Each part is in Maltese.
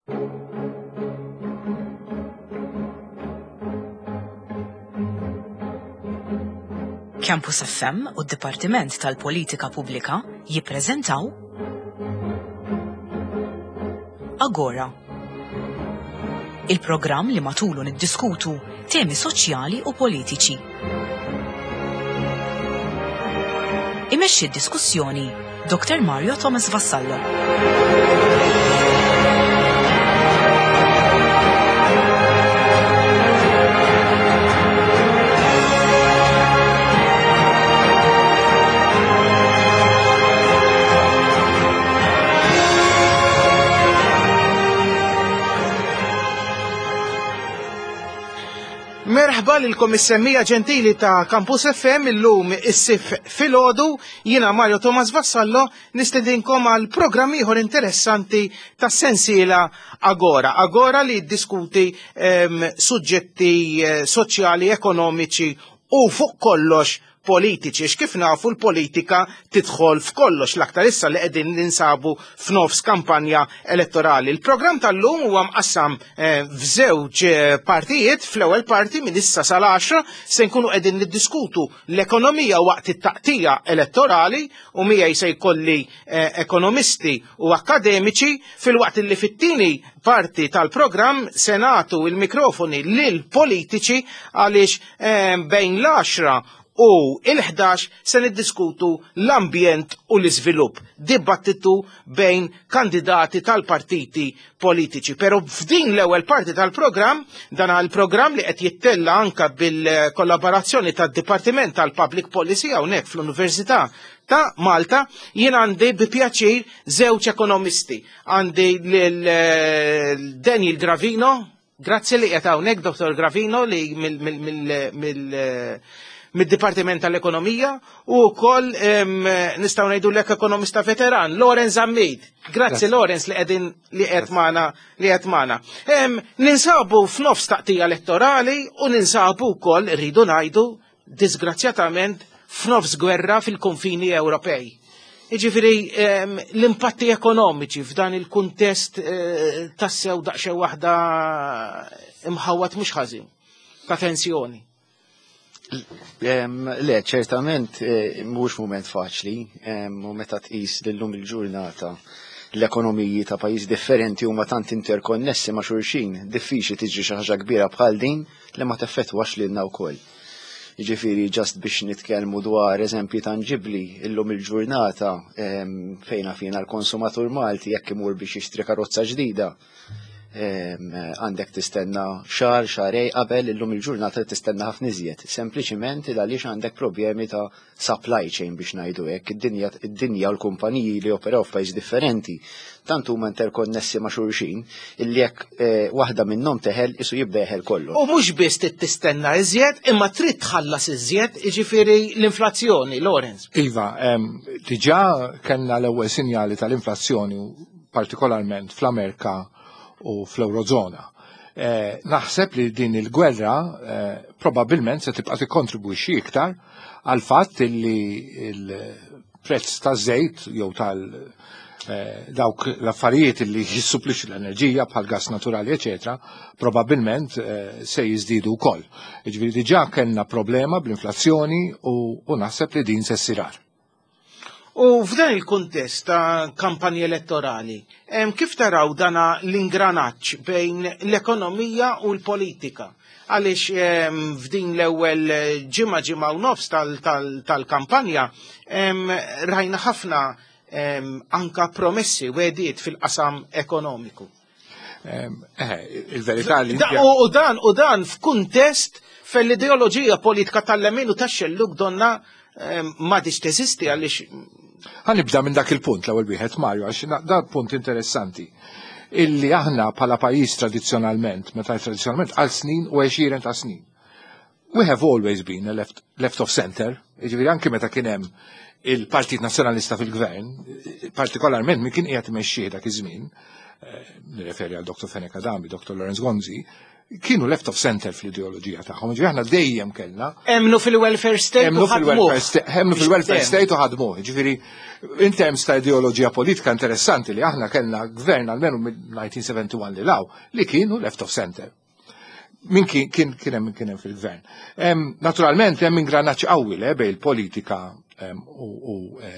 Campus FM u d-Dipartiment tal-Politika Pubblika jippreżentaw Agora. Il-programm li matulu niddiskutu temi soċjali u politiċi. Imexxi d-diskussjoni Dr. Mario Thomas Vassallo. Merħba lilkom is-semmija ġentili ta' Campus FM illum is-sif filgħodu, jiena Mario Thomas Vassallo nistedinkom għal programm ieħor interessanti tas sensiela Agora. Agora li jiddiskuti suġġetti soċjali, ekonomiċi u fuq kollox politiċi, x'kif nafu l-politika tidħol f'kollox l-aktar issa li qegħdin ninsabu f'nofs kampanja elettorali. Il-programm tal-lum huwa mqassam f'żewġ partijiet, fl-ewwel parti minn issa sal-10 se nkunu qegħdin niddiskutu l-ekonomija waqt it-taqtija elettorali u miegħi se jkolli ekonomisti u akkademiċi fil-waqt li fit-tieni parti tal-programm se nagħtu il-mikrofoni lil politiċi għaliex bejn l-10 u il-11 se niddiskutu l-ambjent u l-iżvilupp, dibattitu bejn kandidati tal-partiti politiċi. Pero f'din l-ewwel parti tal-programm, dan il-programm li qed jittella anka bil-kollaborazzjoni tad-Dipartiment tal-Public Policy hawnhekk fl-Università ta' Malta, jien għandi bi pjaċir żewġ ekonomisti. Għandi Daniel Gravino, grazzi li qed hawnhekk Dr. Gravino li mid-Dipartiment tal-Ekonomija u wkoll nistgħu ngħidulek ekonomista veteran, Lorenz Zammid. Grazzi Lorenz li qed magħna. Ninsabu f'nofs taqtija elettorali u ninsabu wkoll rridu ngħidu disgrazzjatament f'nofs gwerra fil-konfini Ewropej. Jiġifieri l-impatti ekonomiċi f'dan il-kuntest tassew daqsxejn waħda imħawwat mhux ħażin ta' tensjoni. Le, ċertament mhux mument faċli, u meta tqis lillum il-ġurnata l-ekonomiji ta' pajjiż differenti huma tant interkonnessi ma' xulxin, diffiċli tiġi xi ħaġa kbira bħal din li ma teffettwax lilna wkoll. Jiġifieri ġast biex nitkellmu dwar eżempji tanġibbli illum il-ġurnata fejna fina l-konsumatur Malti jekk imur biex jixtri karozza ġdida. Għandek tistenna xarej qabel illum il-ġurnata tistenna ħafna iżjed. Sempliċiment għaliex għandek problemi ta' supply chain biex ngħidu hekk. Id-dinja u l-kumpaniji li operaw f'pajjiż differenti tant huma interkonnessi ma' xulxin illi jekk waħda minnhom teħel isu jibda jeħel kollu. U mhux biss tistenna iżjed, imma trid tħallas iżjed, jiġifieri l-inflazzjoni, Lorenz. Iva, diġà kellna l-ewwel sinjali tal-inflazzjoni partikolarment fl-Amerika u fl-Eurozona. Naħseb li din il-gwerra probabbilment se tibqa' tikkontribwixxi iktar għal fatt li l-prezz taż-żejt jew dawk l-affarijiet li jissupplixxu l-enerġija bħal gas naturali eċetera, probabbilment se jiżdiedu wkoll. Jiġifieri diġà kellna problema bl-inflazzjoni u naħseb li din se ssirar. U f'dan il-kuntest ta' kampanji elettorali, kif taraw dana l-ingranaġġ bejn l-ekonomija u l-politika? Għaliex f'din l-ewwel ġimgħa u nofs tal-kampanja rajna ħafna anka promessi wedijiet fil-qasam ekonomiku. Il-verità li u dan f'kuntest fil-ideoloġija politika tal-lemin u tax-xelluk donna ma diċ teżisti għaliex. Ħanibda minn dak il-punt l-ewwel wieħed Mario għax dak punt interessanti. Illi aħna bħala pajjiż tradizzjonalment għal snin u 20 ta' snin. We have always been a left of center, jiġifieri anke meta kien hemm il-Partit Nazzjonalista fil-Gvern, partikolarment min kien qiegħed imexxih dak iż-żmien, nirreferi għal Dr. Fenek Adami, Dr. Lorenz Gonzi, kienu left of center fl-ideoloġija tagħhom. Ġifieri aħna dejjem kellna Emnu fil-welfare state u Hemnu fil-welfare state u ħadmuh. Ġifieri in terms ta' ideoloġija politika interessanti li aħna kellna gvern almenu mid-1971 li law li kienu left of center. Min kien hemm fil-gvern. Naturalment hemm ingranaġġ qawwi bejn il-politika u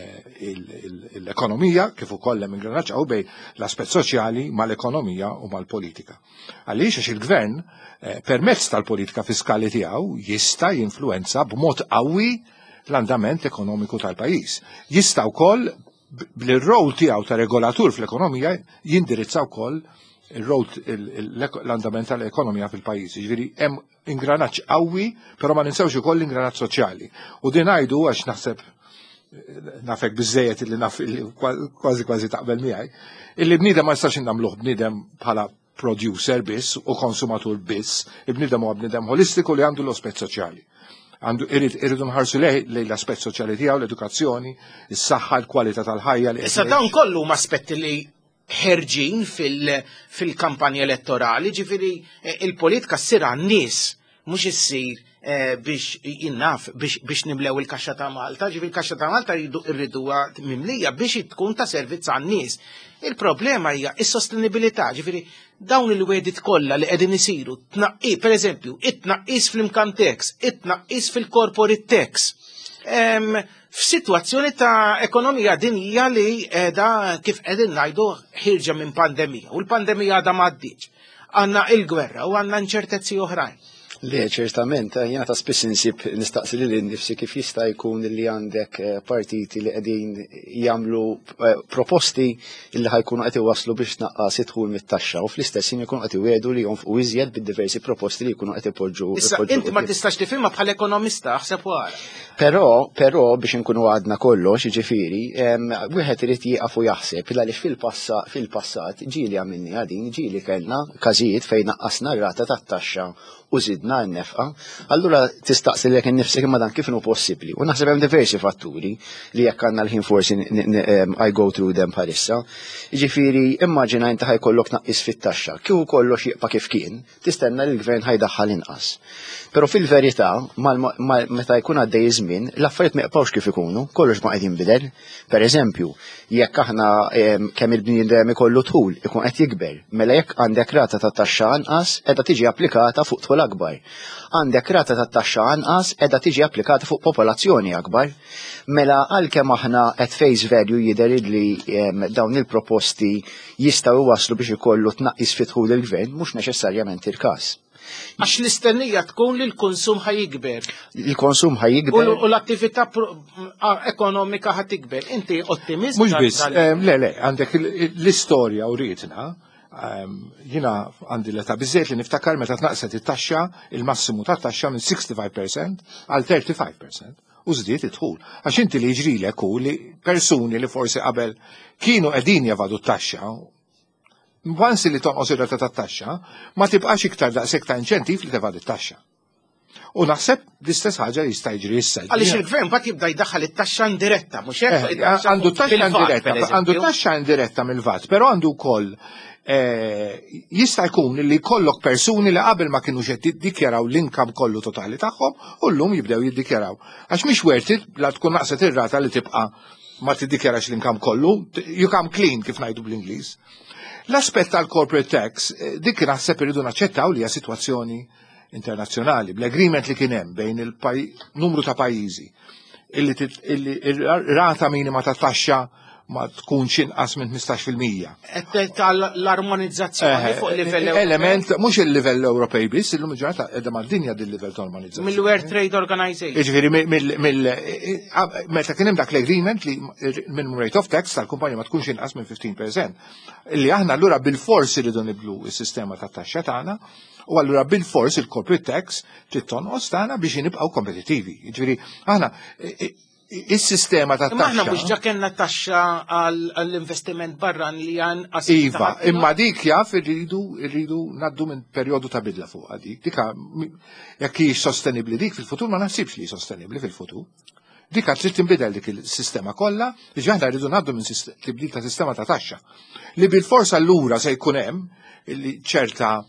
l-ekonomija, kif ukoll hemm ingranaġġ qawwi bejn l-aspett soċjali mal-ekonomija u mal-politika. Għaliex għax il-gvern permezz tal-politika fiskali tiegħu jista' jinfluwenza b'mod qawwi l-andament ekonomiku tal-pajjiż. Jista' wkoll bl-rol tiegħu ta' regolatur fl-ekonomija jindirizza wkoll l-andament tal-ekonomija fil-pajjiż. Ġifieri hemm ingranaġġ qawwi, però ma ninsewx ukoll l-ingranaġġ soċjali. U din ngħidu għax naħseb nafek biżejjed illi naf kważi taqbel miegħi, illi bniedem ma jistax innagħmluh bniedem bħala producer biss u konsumatur biss, il-bniedem huwa bniedem holistiku li għandu l-aspett soċjali. Irridu nħarsu lejn l-aspett soċjali tiegħu, l-edukazzjoni, is-saħħa, l-kwalità tal-ħajja. Issa dawn kollu huma aspetti li ħerġin fil-kampanja elettorali, ġifiri il-politika ssir għan-nies, mhux issir biex jinnaf biex nimlew il-kaxxa ta' Malta, ġifiri il-kaxxa ta' Malta rriduha mimlija biex tkun ta' servizz għan-nies. Il-problema hija s-sostenibilità, ġifiri dawn il-wedit kollha li qegħdin isiru, pereżempju, it-tnaqqis fl-income tax, it-tnaqqis fil-corporate tax. F'sitwazzjoni ta' ekonomija dinjija li qiegħda kif qegħdin ngħidu ħirġa minn pandemija u l-pandemija għadha m'għaddiċ. Għandna il-gwerra u għandna inċertezzi oħrajn. Le, ċertament, jena ta' spiss insib nistaqsi li l-nifsi kif jista' jkun li għandek partiti li qegħdin jagħmlu proposti li ħajkunu qed iwasslu biex tnaqqas idħul mit-taxxa u fl-istess ħin jkunu qed iwedu li jonfqu iżjed bid-diversi proposti li jkunu qed ipoġġu. Issa inti ma tistax tifhimha bħal ekonomista ħseb wara. Però biex inkunu għadna kollox, jiġifieri, wieħed irid jieqaf u jaħseb għaliex fil-passat ġieli għamilni għadin, ġieli kellna każijiet fejn naqqasna r-rata tat-taxxa u żidna n-nefqa, allura tistaqsi lek innifsek imma dan kif inhu possibbli. U naħseb hemm diversi fatturi li jekk għandna l-ħin forsi I go through them bħalissa. Jiġifieri immaġina inti ħajkollok tnaqqis fit-taxxa, kieku kollox jibqa' kif kien, tistenna li l-gvern ħajdaħħal inqas. Però fil-verità, meta jkun għaddej żmien, l-affarijiet ma jibqgħux kif ikunu, kollox ma qed jinbidel. Pereżempju, jekk aħna kemm il-bniedem ikollu tħul ikun qed jikber, mela jekk għandek rata ta' taxxa anqas qiegħda tiġi applikata fuq tħul akbar. Għandek rata ta' taxxa anqas qiegħda tiġi applikata fuq popolazzjoni akbar. Mela għalkemm aħna at face value jidher li dawn il-proposti jistgħu iwasslu biex ikollu tnaqqis fi dħul il-gvern mhux neċessarjament il-każ. Għax l-istennija tkun li l-konsum ħajikber. Il-konsum ħajikber. U l-attività ekonomika ħatikber. Inti ottimist? Mhux biss, le, għandek l-istorja u rietna. Jina għandi l-età biżejjed li niftakar meta tnaqset it-taxxa, il-massimu tat-taxxa minn 65% għal 35%. U żdiet idħul. Għax inti li jiġrilek hu li persuni li forsi qabel kienu qegħdin jevadu t-taxxa, wansi li tonqos ir-rata tat-taxxa, ma tibqax iktar daqshekk ta' inċentiv li tevad it-taxxa. U naħseb l-istess ħaġa jista' jiġri issa. Għaliex il-gvern mbagħad jibda jdaħħal it-taxxa indiretta, mhux hekk? Għandu taxxa indiretta mill-VAT, però għandu wkoll jista' jkun li jkollok persuni li qabel ma kienu qed jiddikjaraw l-inkam kollu totali tagħhom u llum jibdew jiddikjaraw. Għax mhix werti la tkun naqset ir-rata li tibqa' ma tiddikjarax l-inkam kollu, you come clean kif ngħidu bl-Ingliż. L-aspett tal-corporate tax, dik naħseb irridu naċċettaw li hija sitwazzjoni internazzjonali, bl-agreement li kien hemm bejn il-numru ta' pajjiżi illi ir-rata minima ta' taxxa ma tkunx inqas minn 15%. Tal-armonizzazzjoni fuq livell element mhux il-livell Ewropej biss, illum il-ġurnata qiegħda mad-dinja din livell ta' armonizzazzjoni. Mill-World Trade Organization. Jiġifieri meta kien hemm dak l-agreement li minn rate of tax tal-kumpanija ma tkunx inqas minn 15%. Illi aħna allura bil-fors iridu nibdlu s-sistema tat-taxxa tagħna u allura bil-fors il-corporate tax trid tonqos tagħna biex nibqgħu kompetittivi. Jiġifieri aħna is-sistema ta' taxxa. Aħna mhux ġa kellna taxxa għall-investiment barran li għan Iva, imma dik jaf irridu naddu minn perjodu ta' bidla fuq dik. Dika jekk hix sostenibbli dik fil-futur ma naħsibx li sostenibbli fil-futur. Dika trid tinbidel dik il-sistema kollha biex aħna rridu naddu minn tibdil ta' sistema ta' taxxa. Li bil-forsa allura se jkun hemm li ċerta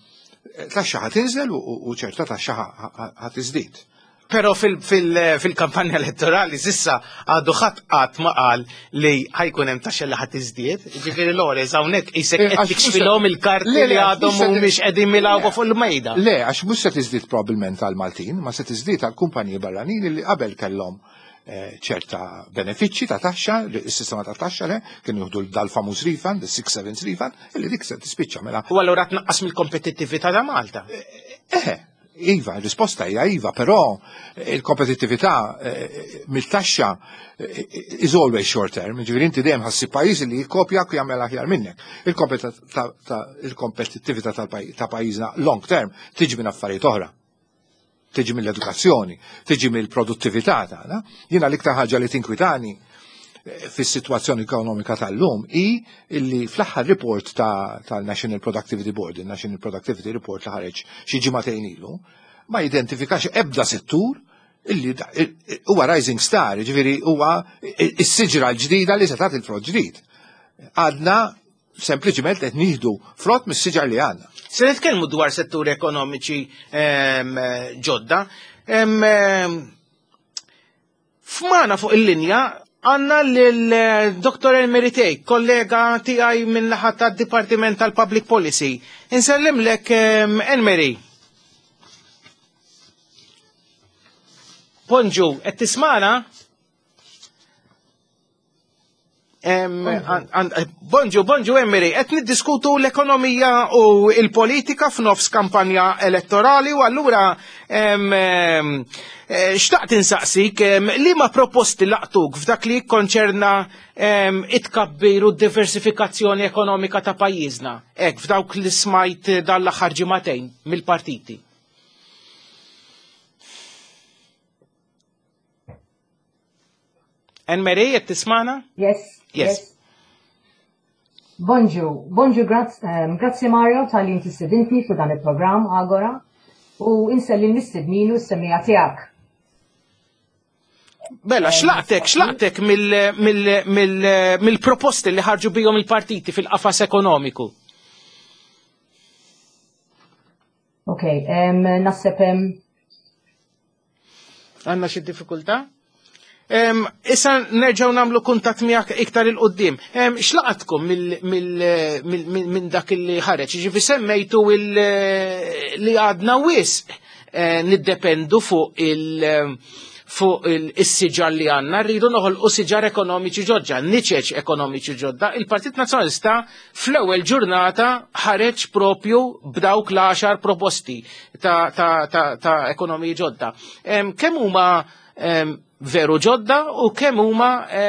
taxxa ħatinżel u ċerta taxxa ħatiżdied. Pero fil-kampanja elettorali sissa għadu qatt ma qal li ħajkun hemm taxxa li ħadd iżdied. Ġifieri Lores hawnhekk isek qed tikxfilhom il-karti li għadhom mhumiex qegħdin milgħu fuq il-mejda. Le, għax mhux se tiżdied probabbilment għall-Maltin, ma se tiżdied għall-kumpaniji barranin li qabel kellhom ċerta benefiċċji ta' taxxa, is-sistema ta' taxxa le kienu jieħdu dal-famuż refund, is-6-7 refund, illi dik se tispiċċa mela. U allura tnaqqas mill-kompetittività ta' Malta. Iva, risposta hija iva, però il-kompetittività mill-taxxa is always short term, ġifieri inti dejjem ħassib pajjiż li jikkopjak u jagħmel aħjar minnek. Il-kompetittività ta' pajjiżna long term tiġi minn affarijiet oħra. Tiġi mill-edukazzjoni, tiġi mill-produttività tagħna. Jiena l-iktar ħaġa li tinkwitani fis-sitwazzjoni ekonomika tal-lum hi illi fl-aħħar report tal-National Productivity Board, il-National Productivity Report li ħareġ xi ġimagħtejn ilu, ma jidentifikax ebda settur illi huwa rising star, ġifieri huwa s-siġra l-ġdida li se tagħti il-frott ġdid. Għadna sempliċement qed nieħdu frott mis-siġar li għandna. Se nitkellmu dwar setturi ekonomiċi ġodda. F'mana fuq il-linja għanna l-Dr. Elmeritej, kollega tiegħi minn naħa tad-Dipartiment tal-Public Policy. Insellimlek Elmeri. Bonġu, qed tismana? Bonġu Elmeri, qed niddiskutu l-ekonomija u l-politika f'nofs kampanja elettorali u allura xtaqt insaqsik li ma proposti laqtuk f'dak li konċerna it-kabbir u d-diversifikazzjoni ekonomika ta' pajjiżna, f'dawk li smajt dal-aħħar ġimagħtejn mill-partiti. Anne-Marie, qed tismana? Yes. Bonġu, grazzi Mario tal-li inti stedintni fu dan il-programm Agora u inselli nistedninu s-semmija tiegħek. Bella, xlaqtek mill-proposti li ħarġu bijom il-partiti fil-qafas ekonomiku? Ok, nasseb. Għanna xi diffikultà? Issa nerġaw namlu kuntat miegħek iktar il-qoddim. Xlaqatkom minn dak li ħareġ, ġifi semmejtu li għadna wisq niddependu fuq il-siġar li għanna, rridu noħolqu siġar ekonomiċi ġodda, niċeċ ekonomiċi ġodda. Il-Partit Nazzjonalista fl-ewwel ġurnata ħareġ propju b'dawk l-10 proposti ta' ekonomiji ġodda. Kemm huma veru ġodda u kemm huma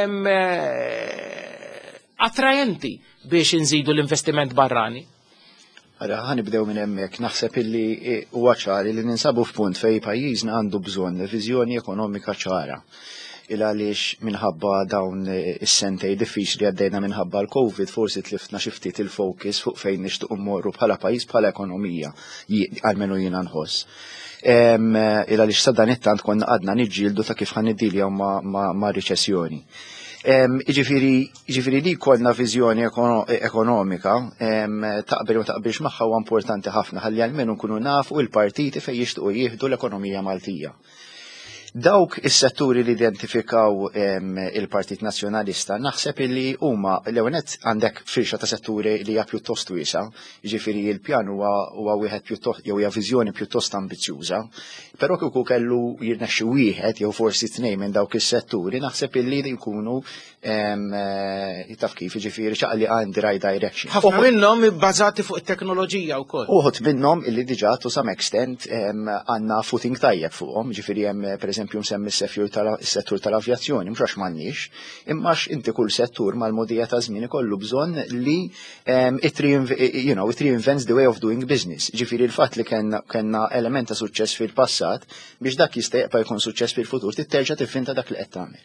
attrajenti biex inżidu l-investiment barrani? Ara, ħanibdew minn hemmhekk, naħseb illi huwa ċari li ninsabu f'punt fejn pajjiżna għandu bżonn viżjoni ekonomika ċara. Il għaliex minħabba dawn is-sentej diffiċli għaddejna minħabba l-Covid forsi tliftna xi ftit il-focus fuq fejn nixtiequ mmorru bħala pajjiż bħala ekonomija, għalmenu jiena nħoss. Il għaliex sa dan it-tant konna għadna niġġieldu ta' kif ħaniddiljaw ma' riċessjoni. Ġifiri li kollna viżjoni ekonomika taqbel u taqbilx magħha huwa importanti ħafna ħalli għalmenu nkunu nafu il-partiti fejn jixtiequ jieħdu l-ekonomija Maltija. Dawk is-setturi li identifikaw il-Partit Nazzjonalista naħseb illi huma l-ewwel għandek firxa ta' setturi li hija pjuttost wiesa', jiġifieri l-pjan huwa wieħed pjuttost jew hija viżjoni pjuttost ambizzjuża, però kieku kellu jirnexxi wieħed jew forsi tnejn minn dawk is-setturi naħseb illi jkunu taf kif jiġifieri ċaqli għandi right direction. Ħafna minnhom bbażati fuq it-teknoloġija wkoll. Uħud minnhom illi diġà to some extent għandna footing tajjeb fuqhom, ġifieri hemm pereżempju msemmi s-settur tal-avjazzjoni, mhux għax m'għandniex, imma inti kull settur mal-modija ta' żmien ikollu bżonn li it reinvents the way of doing business. Ġifieri l-fatt li kellna element ta' suċċess fil-passat biex dak jista' jibqa' jkun suċċess fil-futur titterġa' tiffinta dak li qed tagħmel.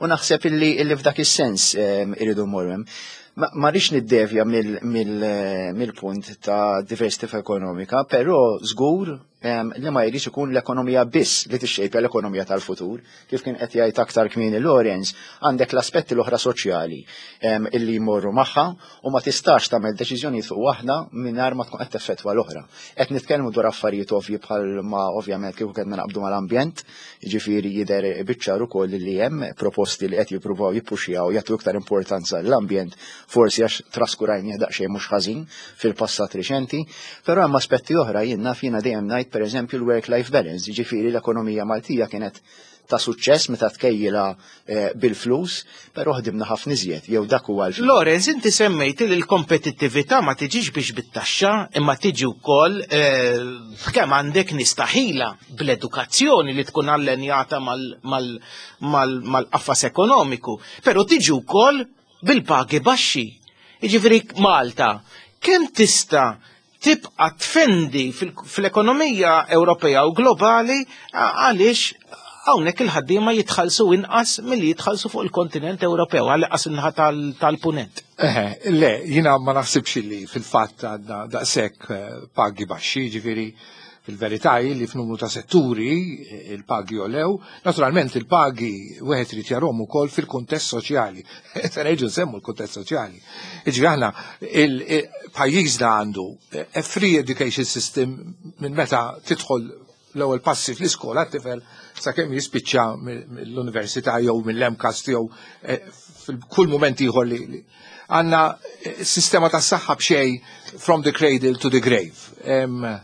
U naħseb illi f'dak is-sens iridu mmorru. Ma rridx niddevja mill-punt ta' diversità ekonomika, però żgur li ma jridx ikun l-ekonomija biss li tixxejpja l-ekonomija tal-futur. Kif kien qed jgħid aktar kmieni Lorenz, għandek l-aspetti l-oħra soċjali illi jmorru magħha u ma tistax tagħmel deċiżjonijiet fuq waħda mingħajr ma tkun qed teffettwa l-oħra. Qed nitkellmu dwar affarijiet ovvji bħal ma ovvjament kieku qed naqbdu mal-ambjent, jiġifieri jidher biċ-ċar ukoll li hemm proposti li qed jippruvaw jippuxjaw jagħtu iktar importanza l-ambjent forsi għax traskurajni daqsxejn mhux ħażin fil-passat riċenti, però hemm aspetti oħra jiena dejjem ngħid pereżempju l-work-life balance, jiġifieri l-ekonomija Maltija kienet ta' suċċess meta tkejjilha bil-flus, però ħdimna ħafna iżjed, jew dak huwa l-fil. Lorenz, inti semmejt li l-kompetittività ma tiġix biex bit-taxxa, imma tiġi wkoll kemm għandek nistaħila bl-edukazzjoni li tkun allenjata mal-qafas ekonomiku, però tiġi wkoll bil-pagi baxxi. Jiġifieri Malta, kemm tista' tibqa' tfendi fl-ekonomija Ewropea u globali għaliex hawnhekk il-ħaddiema jitħallsu inqas milli jitħallsu fuq il-kontinent Ewropew għal-inqas in-naħa tal-punent. Le, jiena ma naħsibx li fil-fatt għandna daqshekk pagi baxxi, ġifieri fil-verità li f'numru ta' setturi il-pagi jolew, naturalment il-pagi wieħed irid jarhom ukoll fil-kuntest soċjali. Se ngħidu nsemmu l-kuntest soċjali. Jiġri aħna pajjiżna għandu a free education system minn meta tidħol l-ewwel passi fl-iskola tifel sakemm jispiċċa mill-università jew mill-MCAS jew fil-kull mument ieħor li għandna sistema tas-saħħa b'xejn from the cradle to the grave.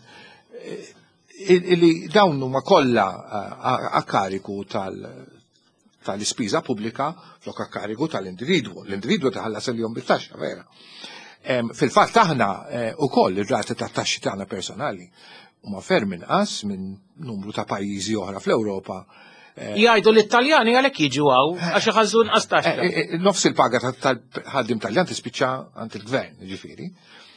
Illi dawn huma kollha a kariku tal-ispiża pubblika flok a kariku tal-individwu. L-individwu taħallas il-jom bit-taxxa vera. Fil-fatt aħna ukoll ir-rati tat-taxxi tagħna personali huma ferm inqas minn numru ta' pajjiżi oħra fl-Ewropa. Jgħidu l-Italjani għalhekk jiġu għax iħallsu inqas taxxa. Nofs il-paga tal-ħaddim Taljan tispiċċa għand il-gvern, ġifieri.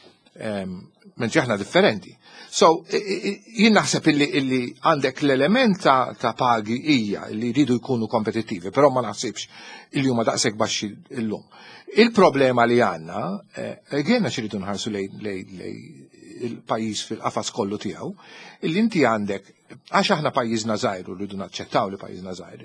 Mentre aħna differenti. So, jien naħseb illi għandek l-element ta' pagi hija li jridu jkunu kompetittivi, però ma naħsibx illi huma daqshekk baxxi llum. Il-problema li għandna, għenna xiridu nħarsu lej il-pajjiż fil-qafas kollu tiegħu, illi inti għandek, għax aħna pajjiżna żgħir u rridu naċċettaw li pajjiżna żgħir.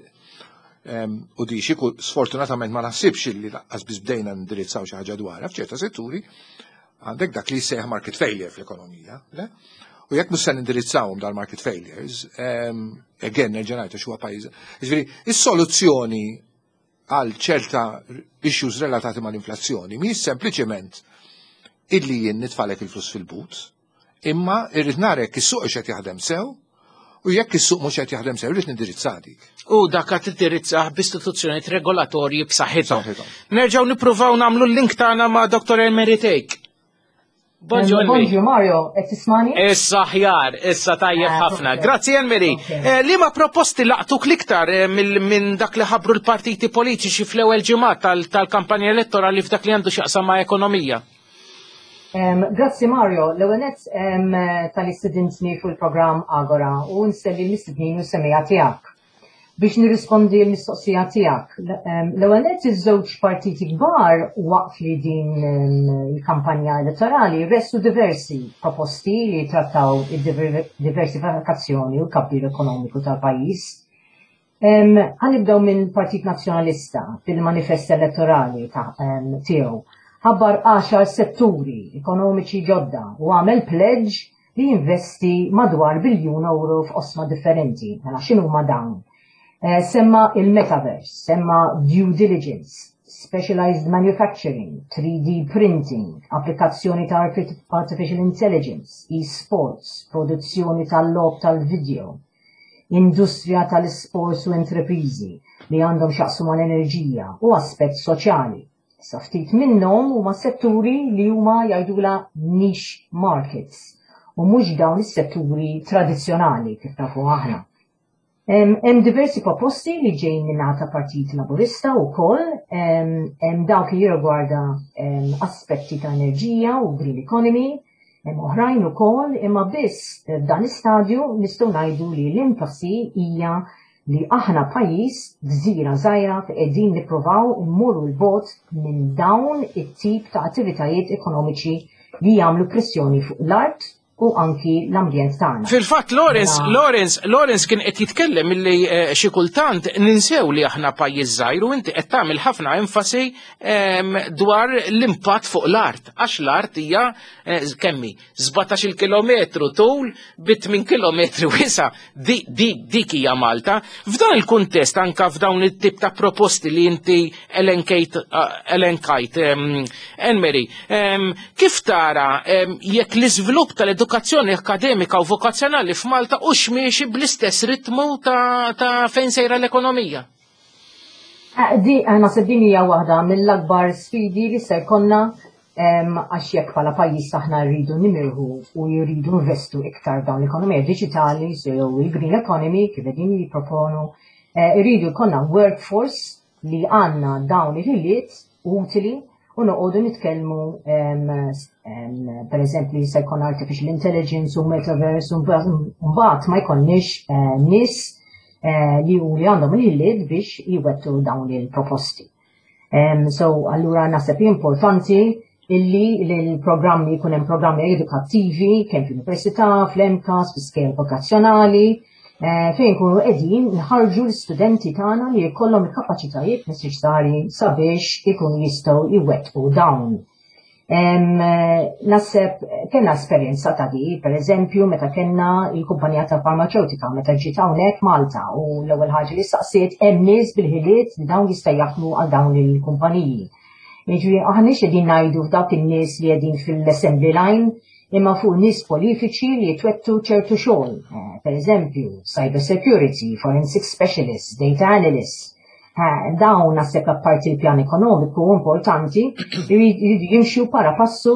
U di sfortunatament ma naħsibx illi laqqas biss bdejna ndirizzaw xi ħaġa dwarha f'ċerta setturi, għandek dak li jissejħ market failure fl-ekonomija, u jekk mhux se nindirizzawhom dal-market failures, again nerġa' xuwa pajjiż. Jiġifieri, is-soluzzjoni għal ċerta issues relatati mal-inflazzjoni mhijiex sempliċement illi jien nitfalek il-flus fil-but, imma irrid narek is-suq qed jaħdem sew, u jekk is-suq mhux qed jaħdem sew irrid nindirizzadik. U dak qed tindirizzah b'istituzzjonijiet regolatorji b'saħħithom. Nerġgħu nippruvaw nagħmlu l-link tagħna ma' Dr. Emeritejk. Bonġu Mario, qed tismani? Issa ħjar, issa tajjeb ħafna. Grazzi Elmeri. Li ma proposti laqtuk liktar minn dak li ħabru l-partiti politiċi fl-ewwel ġimgħat tal-kampanja elettorali f'dak li għandu x'jaqsam ma' ekonomija? Grazzi Mario, l-ewwel nett tal-istudentni fuq il-programm Agora u nselli l-istudnin u semmija tiegħek. Biex nirrispondi l-mistoqsija tiegħek. L-ewwel nett iż-żewġ partiti kbar waqt li din il-kampanja elettorali ressu diversi proposti li trattaw id-diversifikazzjoni u l-kabbir ekonomiku tal-pajjiż. Ħanibdew minn Partit Nazzjonalista fil-manifest elettorali tiegħu. Ħabbar 10 setturi ekonomiċi ġodda u għamel pledge li jinvesti madwar €1 biljun f'osma differenti. Mela x'inhuma dawn? Semma il-metaverse, semma due diligence, specialized manufacturing, 3D printing, applikazzjoni ta' artificial intelligence, e-sports, produzzjoni tal-lob tal-video, industrija tal-sports u entreprizi li għandhom xaqsu mal-enerġija u aspett soċjali. Saftit minnhom huma setturi li huma jgħidula niche markets u mhux dawn is-setturi tradizzjonali kif nafu aħna. Hemm diversi proposti li ġejjin minn Partit Laburista wkoll, hemm dawk li jirrigwarda aspetti ta' enerġija u green economy, hemm oħrajn ukoll, imma biss f'dan l-istadju nistgħu ngħidu li l-enfasi hija li aħna pajjiż gżira żgħira qegħdin nippruvaw immorru l-bot minn dawn it-tip ta' attivitajiet ekonomiċi li jagħmlu pressjoni fuq l-art u anki l-ambjent tagħna. Fil-fatt Lawrence kien qed jitkellem milli xi kultant ninsew li aħna pajjiż żgħir u inti qed tagħmel ħafna enfasi dwar l-impatt fuq l-art, għax l-art hija kemmi 17 kilometru tul bi 8 kilometri wisa dik hija Malta. F'dan il-kuntest anke f'dawn it-tip ta' proposti li inti elenkajt Anne-Marie, kif tara jekk l-iżvilupp tal-edukazzjoni akademika u vokazzjonali f'Malta u xmiexi bl-istess ritmu ta' fejn sejra l-ekonomija? Naħseb din hija waħda mill-akbar sfidi li se jkollna għax jekk bħala pajjiż aħna rridu nimirħu u jridu investu iktar dawn l-ekonomija diġitali, sew il-green economy kif qegħdin jipproponu, irridu jkollna workforce li għandna dawn il-ħiliet utili u noqogħdu nitkellmu pereżempju se jkun artificial intelligence u metaverse u mbagħad ma jkollniex nies li għandhom il-ħiliet biex jwettu dawn il-proposti. So allura naħseb importanti illi l-programmi jkun hemm programmi edukattivi kemm fl-università, fl-MCAS, fl-iskejl vokazzjonali, fejn kunu qegħdin nħarġu l-istudenti tagħna li jkollhom il-kapaċitajiet neċessarji sabiex ikunu jistgħu jwettqu dawn. Naħseb kellna esperjenza ta' di, pereżempju meta kellna il-kumpanija ta' farmaceutika meta ġiet hawnhekk Malta u l-ewwel ħaġa li staqsiet hemm nies bil-ħiliet li dawn jista' jaħdmu għal dawn il-kumpaniji. Jiġri aħna qegħdin ngħidu f'dawk in-nies li qegħdin fil-assembly line imma fuq nies politiċi li jitwettu ċertu xogħol, pereżempju cyber security, forensic specialists, data analysts. Dawn naħseb apparti il-pjan ekonomiku importanti jridu jimxu para passu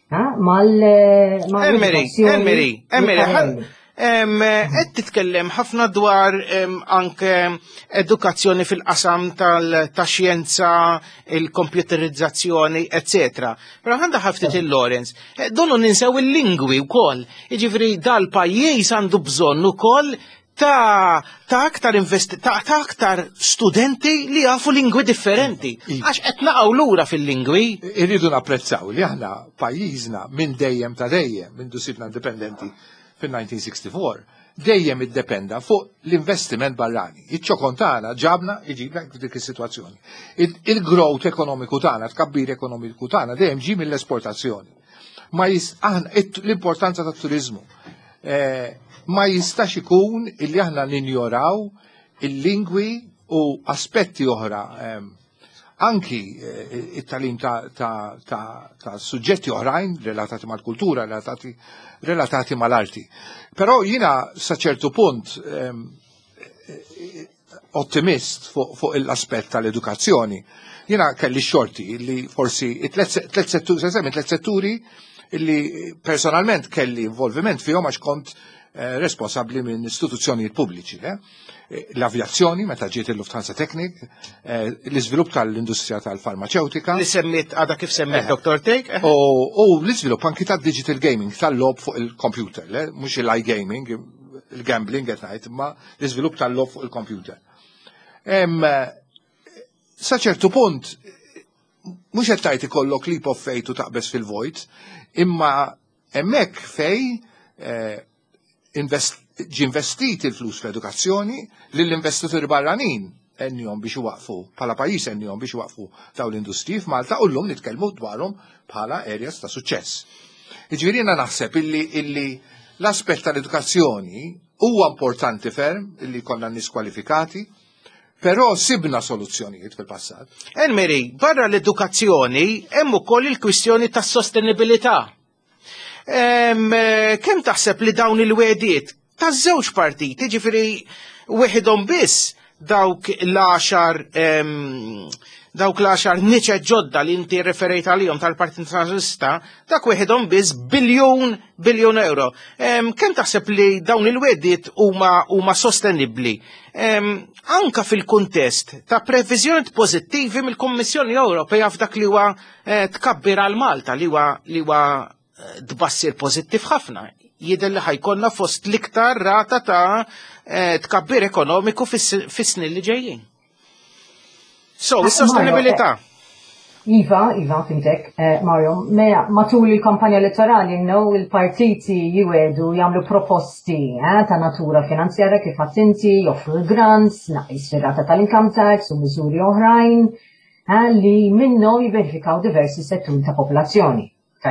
Anne-Marie, qed titkellem ħafna dwar anke edukazzjoni fil-qasam tax-xjenza, il-kompjuterizzazzjoni, etc. Però għandha ħaftit il-Lawrence. Donu ninsew il-lingwi wkoll. Jiġifieri dal-pajjiż għandu bżonn ukoll ta' aktar studenti li jafu lingwi differenti. Għax qed naqgħu lura fil-lingwi. Irridu napprezzaw li aħna pajjiżna minn dejjem ta' dejjem, minn sirna indipendenti fil-1964, dejjem iddependa fuq l-investiment barrani. Iċ-ċokon tagħna ġabna iġibna dik is-sitwazzjoni. Il-growth ekonomiku tagħna, tkabbir ekonomiku tagħna dejjem ġi mill-esportazzjoni. L-importanza tat-turiżmu ma jistax ikun illi aħna ninjoraw il-lingwi u aspetti oħra anki it-talim ta' suġġetti oħrajn relatati mal-kultura, relatati mal-arti. Però jina sa ċertu punt ottimist fuq l-aspett tal-edukazzjoni. Jina kelli xorti li forsi tlet setturi illi personalment kelli involviment fihom għax kont responsabli minn istituzzjonijiet pubbliċi. L-avjazzjoni, meta ġiet il-Lufthansa Technik, l-iżvilupp tal-industrija tal-farmaceutika. Li semmit għada kif semmit Dr. Tejk? U l-iżvilupp anki tal-digital gaming, tal-lob fuq il-computer, mhux il-iGaming, il-gambling qed ngħid, imma l-iżvilupp tal-lob fuq il-computer. Sa ċertu punt, mhux qed tgħid ikollok leap of faith u taqbes fil-vojt, imma hemmhekk fej ġi investit il-flus fl-edukazzjoni li l-investituri barranin ennihom biex iwaqfu, bħala pajjiż ennihom biex iwaqfu dawn l-industriji f'Malta u llum nitkellmu dwarhom bħala areas ta' suċċess. Jiġifieri jiena naħseb illi l-aspett tal-edukazzjoni huwa importanti ferm illi konna nies kwalifikati, però sibna soluzzjonijiet fil-passat. Anne-Marie, barra l-edukazzjoni hemm ukoll il-kwistjoni tas-sostenibilità. Kemm taħseb li dawn il-wediet taż-żewġ partiti, ġifieri wieħedhom biss dawk l-10 niċeġ ġodda li inti referejt għalihom tal-Partit Nazzjonalista, dak wieħedhom biss biljun euro. Kemm taħseb li dawn il-wediet huma sostenibbli? Anka fil-kuntest ta' previżjoni pożittivi mill-Kummissjoni Ewropea f'dak li huwa tkabbir għal Malta li huwa tbassir pożittiv ħafna. Jidher li ħajkonna fost l-iktar rata ta' tkabbir ekonomiku fis-snin li ġejjin. So, is-sostenibilità. Iva, fintek, Mario, matul il-kampanja elettorali il-partiti jwedu jagħmlu proposti ta' natura finanzjarja kif inti joffru l-grants, naqis fir-rata tal-income tax u miżuri oħrajn li minnhom jiverifikaw diversi setturi ta' popolazzjoni.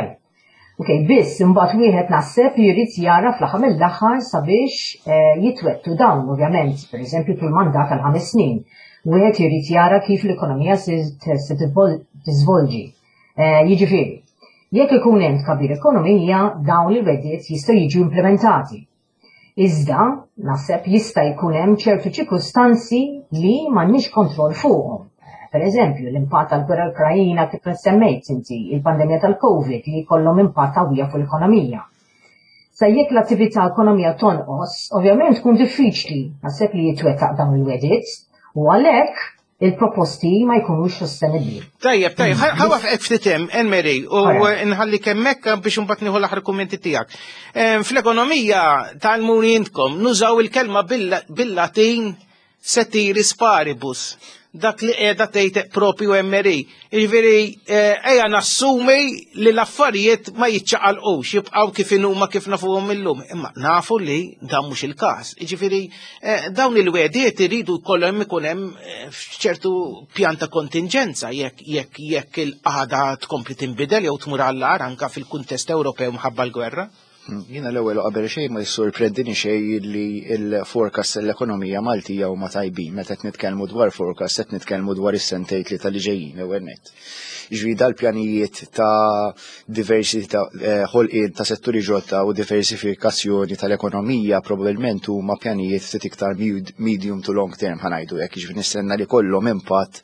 Biss imbagħad wieħed naħseb jrid jara fl-aħħar mill-aħħar sabiex jitwettu dawn, ovvjament, pereżempju tul mandat għal 5 snin. Wieħed jrid jara kif l-ekonomija se tiżvolġi. Jiġifieri, jekk ikun hemm tkabbir ekonomija, dawn il-wedjiet jistgħu jiġu implementati. Iżda, naħseb jista' jkun hemm ċertu ċirkustanzi li m'għandniex kontroll fuqhom. Pereżempju, l-impatt tal-gwerra Ukrajina kif semmejt inti, il-pandemija tal-Covid li jkollhom impatt qawwija fuq l-ekonomija. Sa jekk l-attività ekonomija tonqos, ovvjament tkun diffiċli naħseb li jitwettaq dawn il-wedjiet u għalhekk il-proposti ma jkunux sostenibbli. Tajjeb, ħawaf ftitem, Enmeri, u nħalli kemmek biex mbagħad nieħu l-aħħar kummenti tiegħek. Fl-ekonomija tal-muni intkom nużaw il-kelma bil-Latin ceteris paribus. Dak li qiegħda tgħid propju Enmeri. Jiġifieri ejja nassumi li l-affarijiet ma jiċċaqalqux, jibqgħu kif huma kif nafuhom illum. Imma nafu li dan mhux il-każ. Jiġifieri dawn il-wediet iridu jkollhom ikun hemm f'ċertu pjan ta' kontingenza jekk il-qagħda tkompli tinbidel jew tmur għall-ar anke fil-kuntest Ewropew minħabba l-gwerra. Jiena l-ewwel qabel xejn ma jissorprendini xejn li l-forecast tal-ekonomija Maltija huma tajbin. Meta qed nitkellmu dwar forecast qed nitkellmu dwar is-sentejn li tal ġejjin ewwel nett. Jiġri dal-pjanijiet ta' diversità ħolqien ta' setturi ġodda u diversifikazzjoni tal-ekonomija probabbilment huma pjanijiet ftit iktar medium to long term ħanajdu hekk jiġri nistenna li kollhom impatt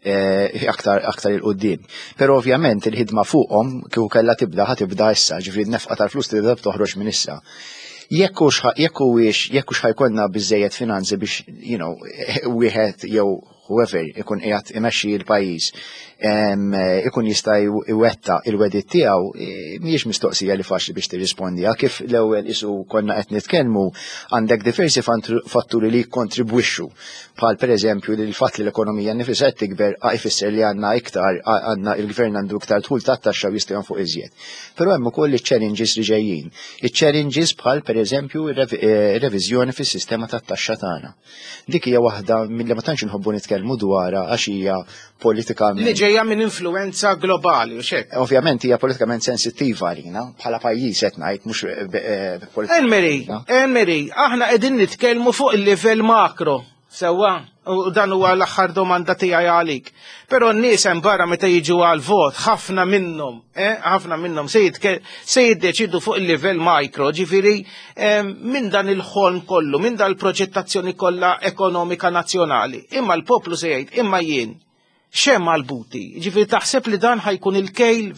aktar il-qoddim. Però ovvjament il-ħidma fuqhom kieku kellha tibda ħatibda issa, ġifieri n-nefqa tal-flus tibda toħroġ minn issa. Jekk hux ħajkollna biżejjed finanzi biex wieħed jew whoever ikun qiegħed imexxi l-pajjiż ikun jista' iwetta il-wedit tiegħu mhijiex mistoqsija li faċli biex tirrispondiha kif l-ewwel isu konna qed nitkellmu għandek diversi fatturi li jikkontribwixxu bħal pereżempju li l-fatt li l-ekonomija nifisha qed tikber ifisser li għandna iktar għandna il-gvern għandu iktar tħul tat-taxxa u jistgħu fuq iżjed. Però hemm ukoll iċ-challenges li ġejjin. Iċ-challenges bħal pereżempju ir-reviżjoni fis-sistema tat-taxxa tagħna. Dik hija waħda milli ma tantx inħobbu nitkellmu dwarha għax hija politikament. Li ġejja minn influenza globali u xek. Ovvjament hija politikament sensittiva għalina bħala pajjiż qed ngħid mhux Enmeri, aħna qegħdin nitkellmu fuq il-livell makro. Sewwa, u dan huwa l-aħħar domanda tiegħi għalik. Però n-nies hemm barra meta jiġu għal-vot, ħafna minnhom se jiddeċidu fuq il-livell mikro, ġifieri minn dan il-ħolm kollu, minn dan il-proġettazzjoni kollha ekonomika nazzjonali. Imma l-poplu se jgħid, imma jien xem għal-buti. Ġifieri taħseb li dan ħajkun il-kejl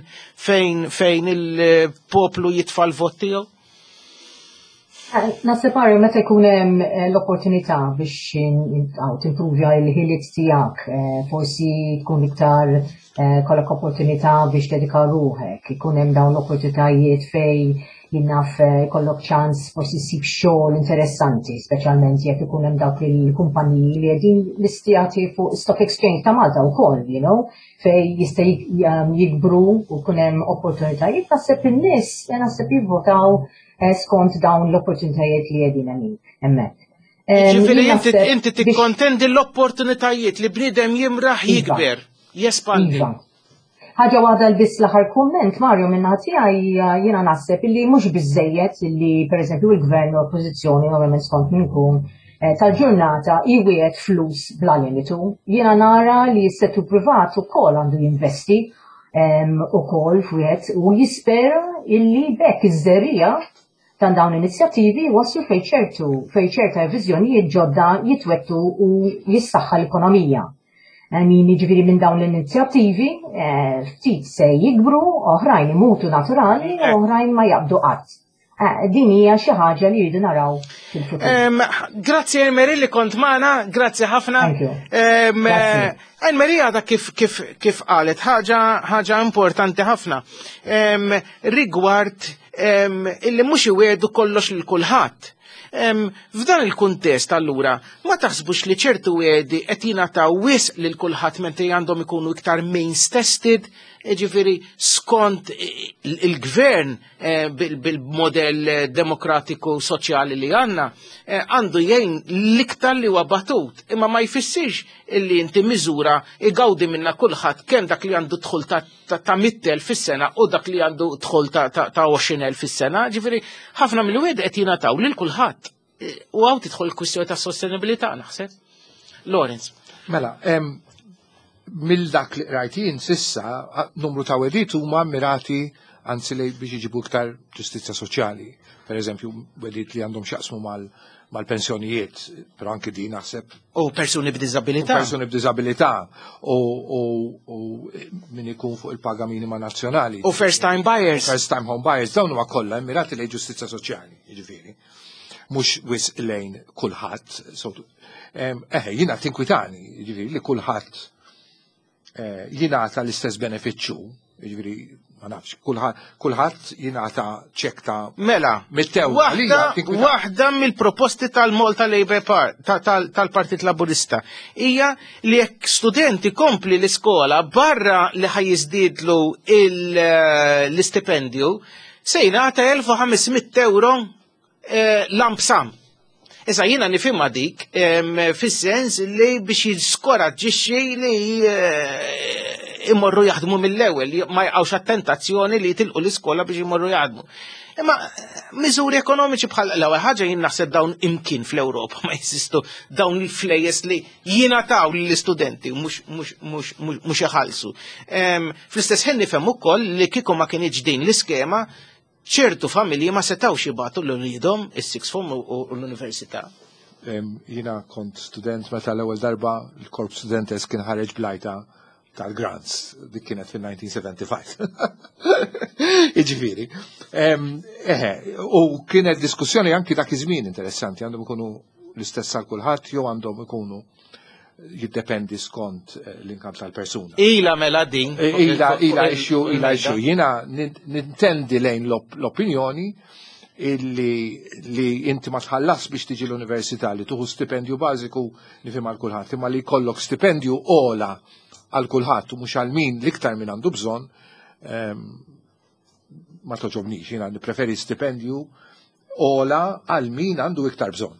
fejn il-poplu jitfa' l-vot tiegħu? Naseparu meta jkun hemm l-opportunità biex timprovja l-ħiliet tiegħek, forsi tkun iktar kollok opportunità biex dedika ruħek, ikun hemm dawn l-opportunitajiet fejn jinnaf kollok ċans forsi ssib xogħol interessanti, speċjalment jekk ikun hemm dawk il-kumpaniji li qegħdin listjati fuq Stock Exchange ta' Malta wkoll, fejn jista' jikbru u jkun hemm opportunitajiet naħseb in-nies naħseb jivvotaw skont dawn l-opportunitajiet li qegħdin hemmhekk. Ġifieri inti tikkontendi l-opportunitajiet li bniedem jimraħ jikber, jespandi. Ħaġa waħda l-biss l-aħħar kumment Mario minn tiegħi jiena naħseb illi mhux biżejjed illi pereżempju l-gvern u l-oppożizzjoni ovvjament skont minkun tal-ġurnata jwiegħed flus bla limitu. Jiena nara li s-settur privat ukoll għandu jinvesti ukoll f'wieħed u jispera illi bekk iż-żerrija ta' dawn inizjattivi waslu fejn ċerta viżjonijiet ġodda jitwettu u jissaħħa l-ekonomija. Jiġifieri minn dawn l-inizjattivi ftit se jikbru, oħrajn imutu naturali, oħrajn ma jaqbdu qatt. Din hija xi ħaġa li jridu naraw fil-futur. Grazzi Anne-Marie li kont magħna, grazzi ħafna. Thank you. Anne-Marie għadha kif qalet ħaġa importanti ħafna. Rigward illi mhux iwedu kollox lil kulħadd. F'dan il-kuntest allura ma taħsbux li ċertu wedi qed jingħataw wisq lil kulħadd meta għandhom ikunu iktar means tested, ġifieri skont il-gvern bil-modell demokratiku soċjali li għandna għandu jgħin l-iktar li huwa batut, imma ma jfissirx illi inti miżura igawdi minna kulħadd kemm dak li għandu dħul ta' 100,000 fis-sena u dak li għandu dħul ta' 20,000 fis-sena, ġifieri ħafna mill-wedi qed jingħataw lil kulħadd. U għaw tidħol il-kwistjoni ta' sostenibilità naħseb. Lawrence. Mela, mill-dak li rajtin sissa, numru ta' wedit huma mirati anzi li biex iġibu iktar ġustizja soċjali. Per eżempju, wedit li għandhom xaqsmu mal-pensjonijiet, però anke din naħseb. U persuni b'diżabilità. Persuni b'diżabilità. U min ikun fuq il-paga minima nazzjonali. U first time buyers. First time home buyers, dawn huma kollha mirati li ġustizja soċjali, jiġifieri. Mux wis lejn kulħadd. Jina tinkwitani, jiġifieri li kulħadd jingħata l-istess benefiċċju, jiġifieri ma nafx, kulħadd jingħata ċek ta' mela, waħda mill-proposti tal-Malta Labour tal-Partit Laburista hija li jekk studenti kompli l-iskola barra li ħajjiżdiedlu l-istipendju se jingħata 1,500 euro lamp sam. Issa jina nifimma dik fis-sens li biex jiskoraġġixxi li imorru jaħdmu mill-ewwel, ma jqgħux attentazzjoni li jitilqu l-iskola biex imorru jaħdmu. Imma miżuri ekonomiċi bħal l-ewwel ħaġa jien naħseb dawn imkien fl-Ewropa ma jesistu dawn il-flejjes li jingħataw lill-istudenti mhux iħallsu. Fl-istess ħin nifhem ukoll li kieku ma kienx din l-iskema ċertu familji ma setawx jibgħatu l-ulidhom is-sixth form u l-università. Jiena kont student meta l-ewwel darba l-korp studentes kien ħareġ blajta tal-grants, dik kienet fil-1975. Iġifieri. U kienet diskussjoni anki dak iż-żmien interessanti, għandhom ikunu l-istess għal kulħadd jew għandhom ikunu jiddependi skont l-inkam tal-persuna. Ila mela din. Ila ixxu. Jiena nintendi lejn l-opinjoni li inti ma tħallas biex tiġi l-università li tuħu stipendju bażiku nifhem għal kulħadd, imma li jkollok stipendju ola għal kulħadd u mhux għal min l-iktar min għandu bżonn ma toġobnix. Jiena nippreferi stipendju ola għal min għandu iktar bżonn.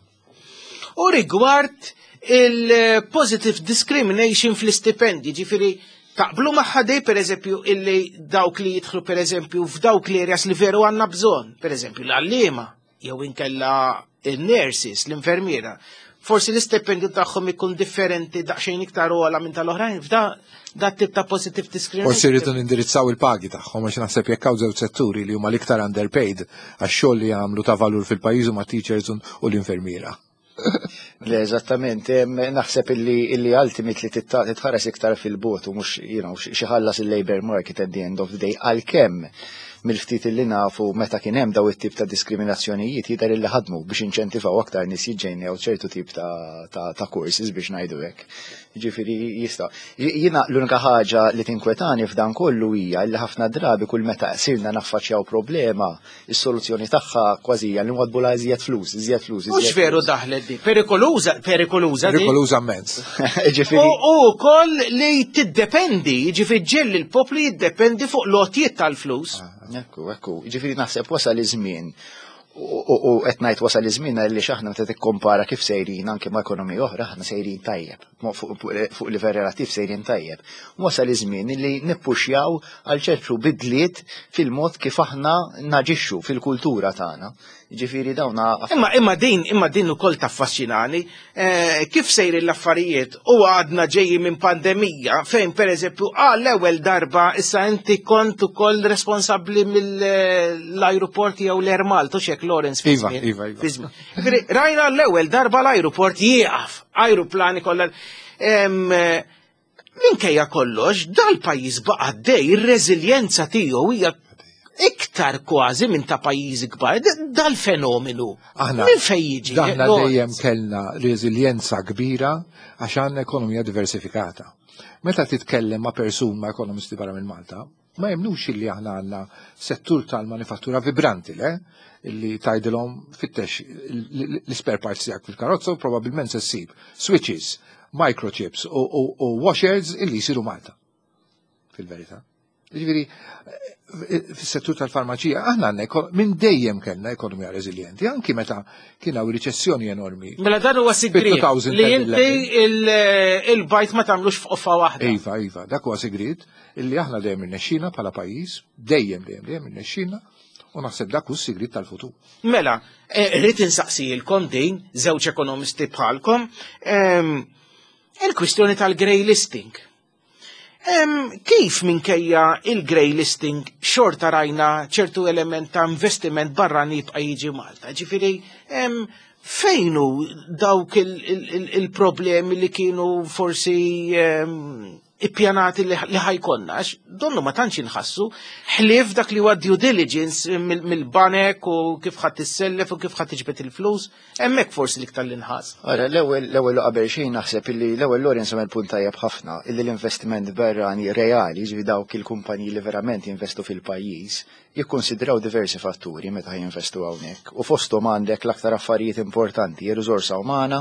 U rigward il-positive discrimination fl-istipendi, ġifiri taqblu maħħadej per eżempju illi dawk li jidħlu per eżempju f'dawk li areas li veru għanna bżon, per eżempju l-allima, jew inkella il-nurses, l-infermiera, forsi l-istipendju tagħhom ikun differenti daqsxejn iktar ogħla minn tal-oħrajn, f'da tip ta' positive discrimination. Forsi rridu nindirizzaw il-pagi tagħhom għax naħseb jekk hawn żewġ setturi li huma l-iktar underpaid għax-xogħol li jagħmlu ta' valur fil-pajjiż huma teachers u l-infermiera. Le, eżattament, naħseb illi ultimately titħares iktar fil-bot u mhux xi ħallas il-labor market at the end of the day għalkemm mill-ftit illi nafu meta kien hemm daw it-tip ta' diskriminazzjonijiet jidher illi ħadmu biex inċentivaw aktar nies jiġġejnew ċertu tip ta' courses biex ngħidu hekk. Ġifieri jista'. Jiena l-unika ħaġa li tinkwetani f'dan kollu hija li ħafna drabi kull meta sirna naffaċċjaw problema, is-soluzzjoni tagħha kważi hija li nwadbu la iżjed flus. Mhux veru daħlet di, perikoluża di. Perikoluża mezz. U wkoll li tiddependi, ġifieri ġelli l-poplu jiddependi fuq lotjiet tal-flus. Ekku, ġifieri naħseb wasal iż-żmien. U qed ngħid wasal iż-żmien li x'aħna meta tikkompara kif sejrin anke ma' ekonomija oħra aħna sejrin tajjeb, fuq livell relattiv sejrin tajjeb. Wasal iż-żmien li nippuxjaw għal ċertu bidliet fil-mod kif aħna naġixxu fil-kultura tagħna. Ġifieri dawna. Imma din ukoll taffaxxinani kif sejri l-affarijiet u għadna ġejji minn pandemija fejn pereżempju l-ewwel darba issa inti kont ukoll responsabbli mill-ajruporti jew l-Ermalt u xek Lawrence Iva. Rajna l-ewwel darba l-ajruport jieqaf, ajruplani kollha minkejja kollox dal-pajjiż baqa' dej ir-reżiljenza tiegħu hija iktar kważi minn ta' pajjiżi kbar, dal-fenomenu. Aħna Minn fejn jiġi? daħna dejjem kellna reżiljenza kbira għax għandna ekonomija diversifikata. Meta titkellem ma' persuna ekonomisti barra minn Malta, ma jemnux illi aħna għandna settur tal-manifattura vibranti, illi tajdilhom fittex l-spare parts tiegħek fil-karozza u probabbilment se ssib switches, microchips u washers illi jsiru Malta. Fil-verità. Ġifieri, fis-settur tal-farmaċija aħna minn dejjem kellna ekonomija reżiljenti, anki meta kien hawn riċessjoni enormi. Mela dan huwa sigriet li inti il-bajt ma tagħmlux f'qoffa waħda. Iva, dak huwa sigriet illi aħna dejjem irnexxina bħala pajjiż, dejjem irnexxina u naħseb dak hu s-sigriet tal-futur. Mela, rrid insaqsilkom din żewġ ekonomisti bħalkom il-kwistjoni tal-grey listing. Kif minkejja il-grey listing xorta rajna ċertu element ta' investiment barra nibqa' jiġi Malta? Ġifieri fejnu dawk il-problemi li kienu forsi ippjanati li ħajkonna, donnu ma tantx inħassu ħlief dak li huwa due diligence mill-banek u kif ħadd issellef u kif ħadd tiġbed il-flus, hemmhekk forsi l-iktar l-inħass. Ora, l-ewwel qabel xejn naħseb illi l-ewwel Lorenz għamel punt tajjeb ħafna illi l-investiment barrani reali, ġifi dawk il-kumpaniji li verament jinvestu fil-pajjiż, jikkonsidraw diversi fatturi meta jinvestu hawnhekk. U fosthom għandek l-aktar affarijiet importanti, ir-riżorsa umana,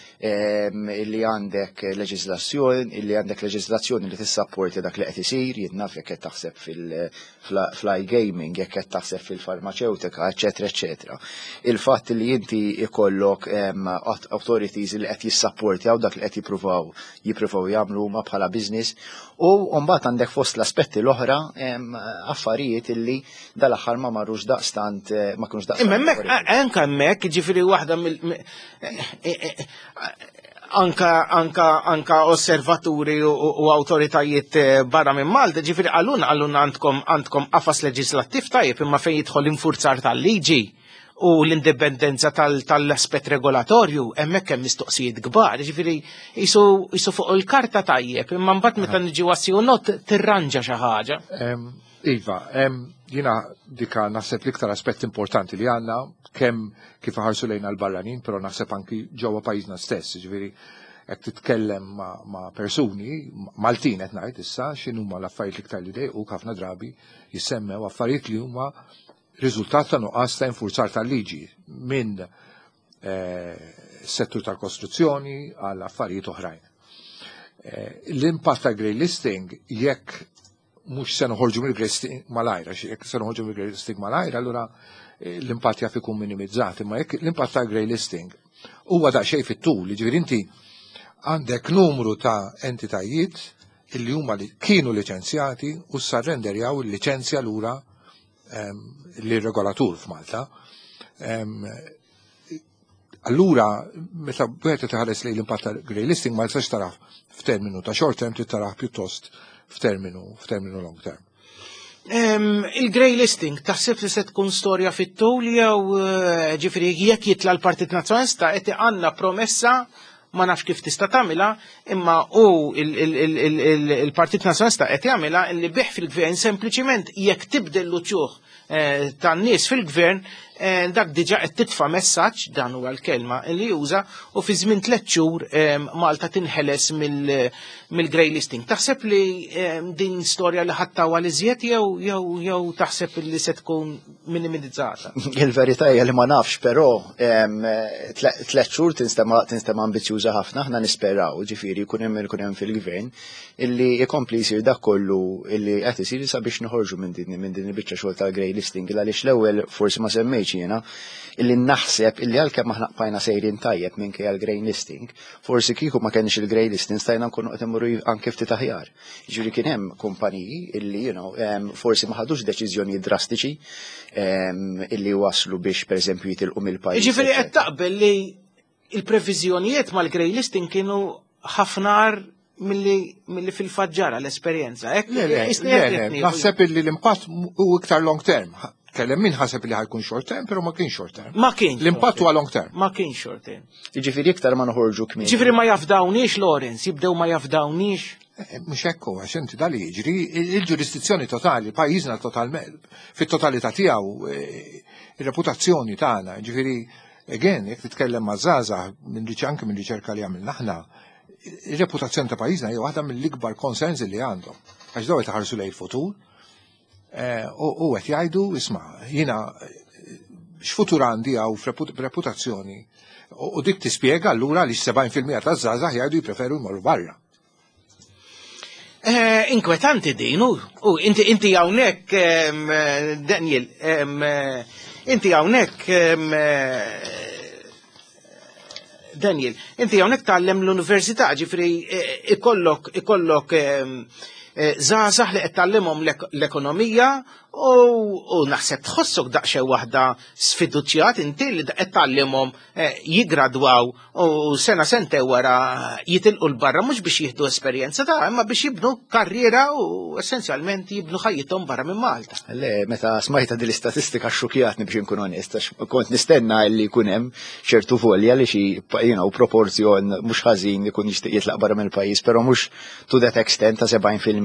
illi għandek leġislazzjoni li tissapporti dak li qed isir, jien naf jekk qed taħseb fl-iGaming, jekk qed taħseb fil-farmaceutika, eċetera. Il-fatt li inti ikollok authorities li qed jissapportjaw dak li qed jippruvaw jagħmlu huma bħala business, u mbagħad għandek fost l-aspetti l-oħra affarijiet illi dal-aħħar ma marrux daqstant ma kienux daqstant. Imma anke hemmhekk ġifieri waħda anka osservaturi u autoritajiet barra minn Malta, ġifieri għalluna għandkom qafas leġislattiv tajjeb imma fejn jidħol infurzar tal-liġi u l-indipendenza tal-aspett regolatorju, hemmhekk hemm mistoqsijiet kbar, ġifieri jisu fuq il-karta tajjeb, imma mbagħad meta niġi wassi u not tirranġa xi ħaġa. Iva, jiena dika naħseb l-iktar aspett importanti li għandna kemm kif ħarsu lejna l-barranin, però naħseb anki ġewwa pajjiżna stess, ġifieri jekk titkellem ma' persuni, Maltin qed ngħid issa x'inhuma l-affarijiet l-iktar li dejqu ħafna drabi jissemmew affarijiet li huma riżultat ta' nuqqas ta' infurzar tal-liġi minn settur tal-kostruzzjoni għal affarijiet oħrajn. L-impatt ta' grey listing jekk mhux se noħorġu mill-grey listing malajra, jekk se noħorġu mill-grey listing malajra, allura l-impatt jaf ikun minimizzat, imma jekk l-impatt ta' grey listing huwa daqsxejn fit-tul, jiġifieri inti għandek numru ta' entitajiet illi huma li kienu liċenzjati u sarrenderjaw il-liċenzja lura l-regolatur f'Malta. Allura, meta wieħed tħares lejn l-impatt ta' grey listing ma tistax taraħ f'terminu ta' short term, trid taraħ pjuttost f'terminu long term. Il-grey listing taħseb li se tkun storja fit-tul jew ġifieri jekk jitla l-Partit Nazzjonalista qed għandna promessa ma nafx kif tista' tagħmilha, imma il-Partit Nazzjonalista qed jagħmilha li bih fil-gvern sempliċiment jekk tibdel l-uċuħ tan-nies fil-gvern dak diġà qed titfa' messaġġ dan huwa l-kelma li juża u fi żmien 3 xhur Malta tinħeles mill-grey listing. Taħseb li din storja li ħattawa li żjed jew taħseb li se tkun minimizzata? Il-verità hija li ma nafx, però 3 xhur tinstema' ambizzjuża ħafna, aħna nisperaw, ġifieri jkun hemm fil-gvern illi jkompli jsir dak kollu illi qed isir sabiex noħorġu minn din il-biċċa xogħol tal-grey listing għaliex l-ewwel forsi ma semmejx jiena illi naħseb illi għalkemm aħna bqajna sejrin tajjeb minkejja l-grey listing, forsi kieku ma kenx il-grey listing stajna nkunu qed immorru anke ftit aħjar. Jiġifieri kien hemm kumpaniji illi forsi ma ħadux deċiżjoni drastiċi illi waslu biex pereżempju jitilqu mill-pajjiż. Jiġifieri qed taqbel li l-previżjonijiet mal-grey listing kienu ħafnar milli fil-faġġara l-esperjenza. Naħseb illi l-impatt u iktar long term. Kellem min ħaseb li ħajkun short term, pero ma kien short term. Ma kien. L-impatt huwa long term. Ma kien short term. Jiġifieri iktar ma noħorġu kmini. Jiġifieri ma jafdawniex Lorenz, jibdew ma jafdawniex. Mhux hekk għax inti dal jiġri il-ġurisdizzjoni totali, pajjiżna totalment, fit-totalità tiegħu ir-reputazzjoni tagħna, ġifieri again, jekk titkellem ma' żgħażagħ anke minn riċerka li għamilna aħna, ir-reputazzjoni ta' pajjiżna hija waħda mill-ikbar concerns li għandhom. Għax daw qed iħarsu lejn il-futur u qed jgħidu isma' jiena x'futur għandi hawn f'reputazzjoni u dik tispjega allura li 70% taż-żgħażagħ jgħidu jippreferu jmorru barra. Inkwetanti din, inti hawnhekk Daniel, inti hawnhekk Daniel, inti hawnhekk tgħallem l-università, ġifri ikollok żgħażagħ li qed tgħallimhom l-ekonomija u naħseb tħossok daqsxejn waħda sfiduċjat inti li qed tgħallimhom jiggradwaw u sena sentej wara jitilqu l-barra mhux biex jieħdu esperjenza imma biex jibnu karriera u essenzjalment jibnu ħajjithom barra minn Malta. Le, meta smajta din l-istatistika xxukjatni biex inkun onest, kont nistenna li jkun hemm ċertu volja li xi proporzjon mhux ħażin ikun jixtieq jitlaq barra mill-pajjiż, però mhux to that extent ta' 70%.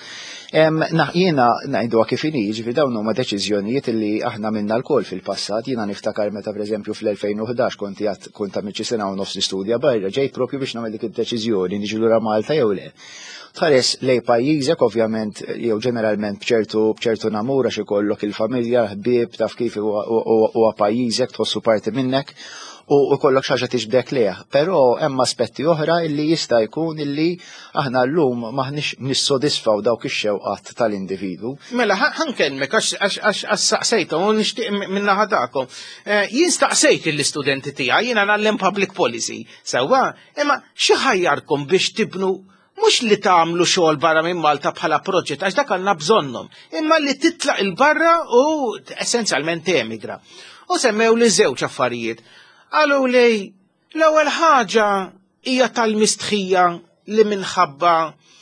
Jiena ngħiduha kif inhi, ġifieri dawn huma deċiżjonijiet li aħna minna l-kol fil-passat. Jiena niftakar meta pereżempju fl-2011 kont għamilt xi sena u nofs studja barra, ġejt propju biex nagħmel dik id-deċiżjoni niġi lura Malta jew le. Tħares lej pajjiżek ovvjament jew ġeneralment b'ċertu namura xi kollok il-familja, ħbieb taf kif huwa pajjiżek tħossu parti minnek u kollok xaġa tiġbdek leħ. Però hemm aspetti oħra illi jista' jkun illi aħna llum maħniex nissodisfaw dawk ix-xewqat tal-individwu. Mela ħankellmek għax saqsejthom u nixtieq minna ħadakom. Jien staqsejt l-istudenti tiegħi jiena nagħlem public policy sewwa, imma xi ħajjarkom biex tibnu mhux li tagħmlu xogħol barra minn Malta bħala proġett għax dak għandna bżonnhom, imma li titlaq il-barra u essenzjalment emigra. U semmew li żewġ affarijiet. Għalu li l-ewwel ħaġa hija tal-mistħija li minħabba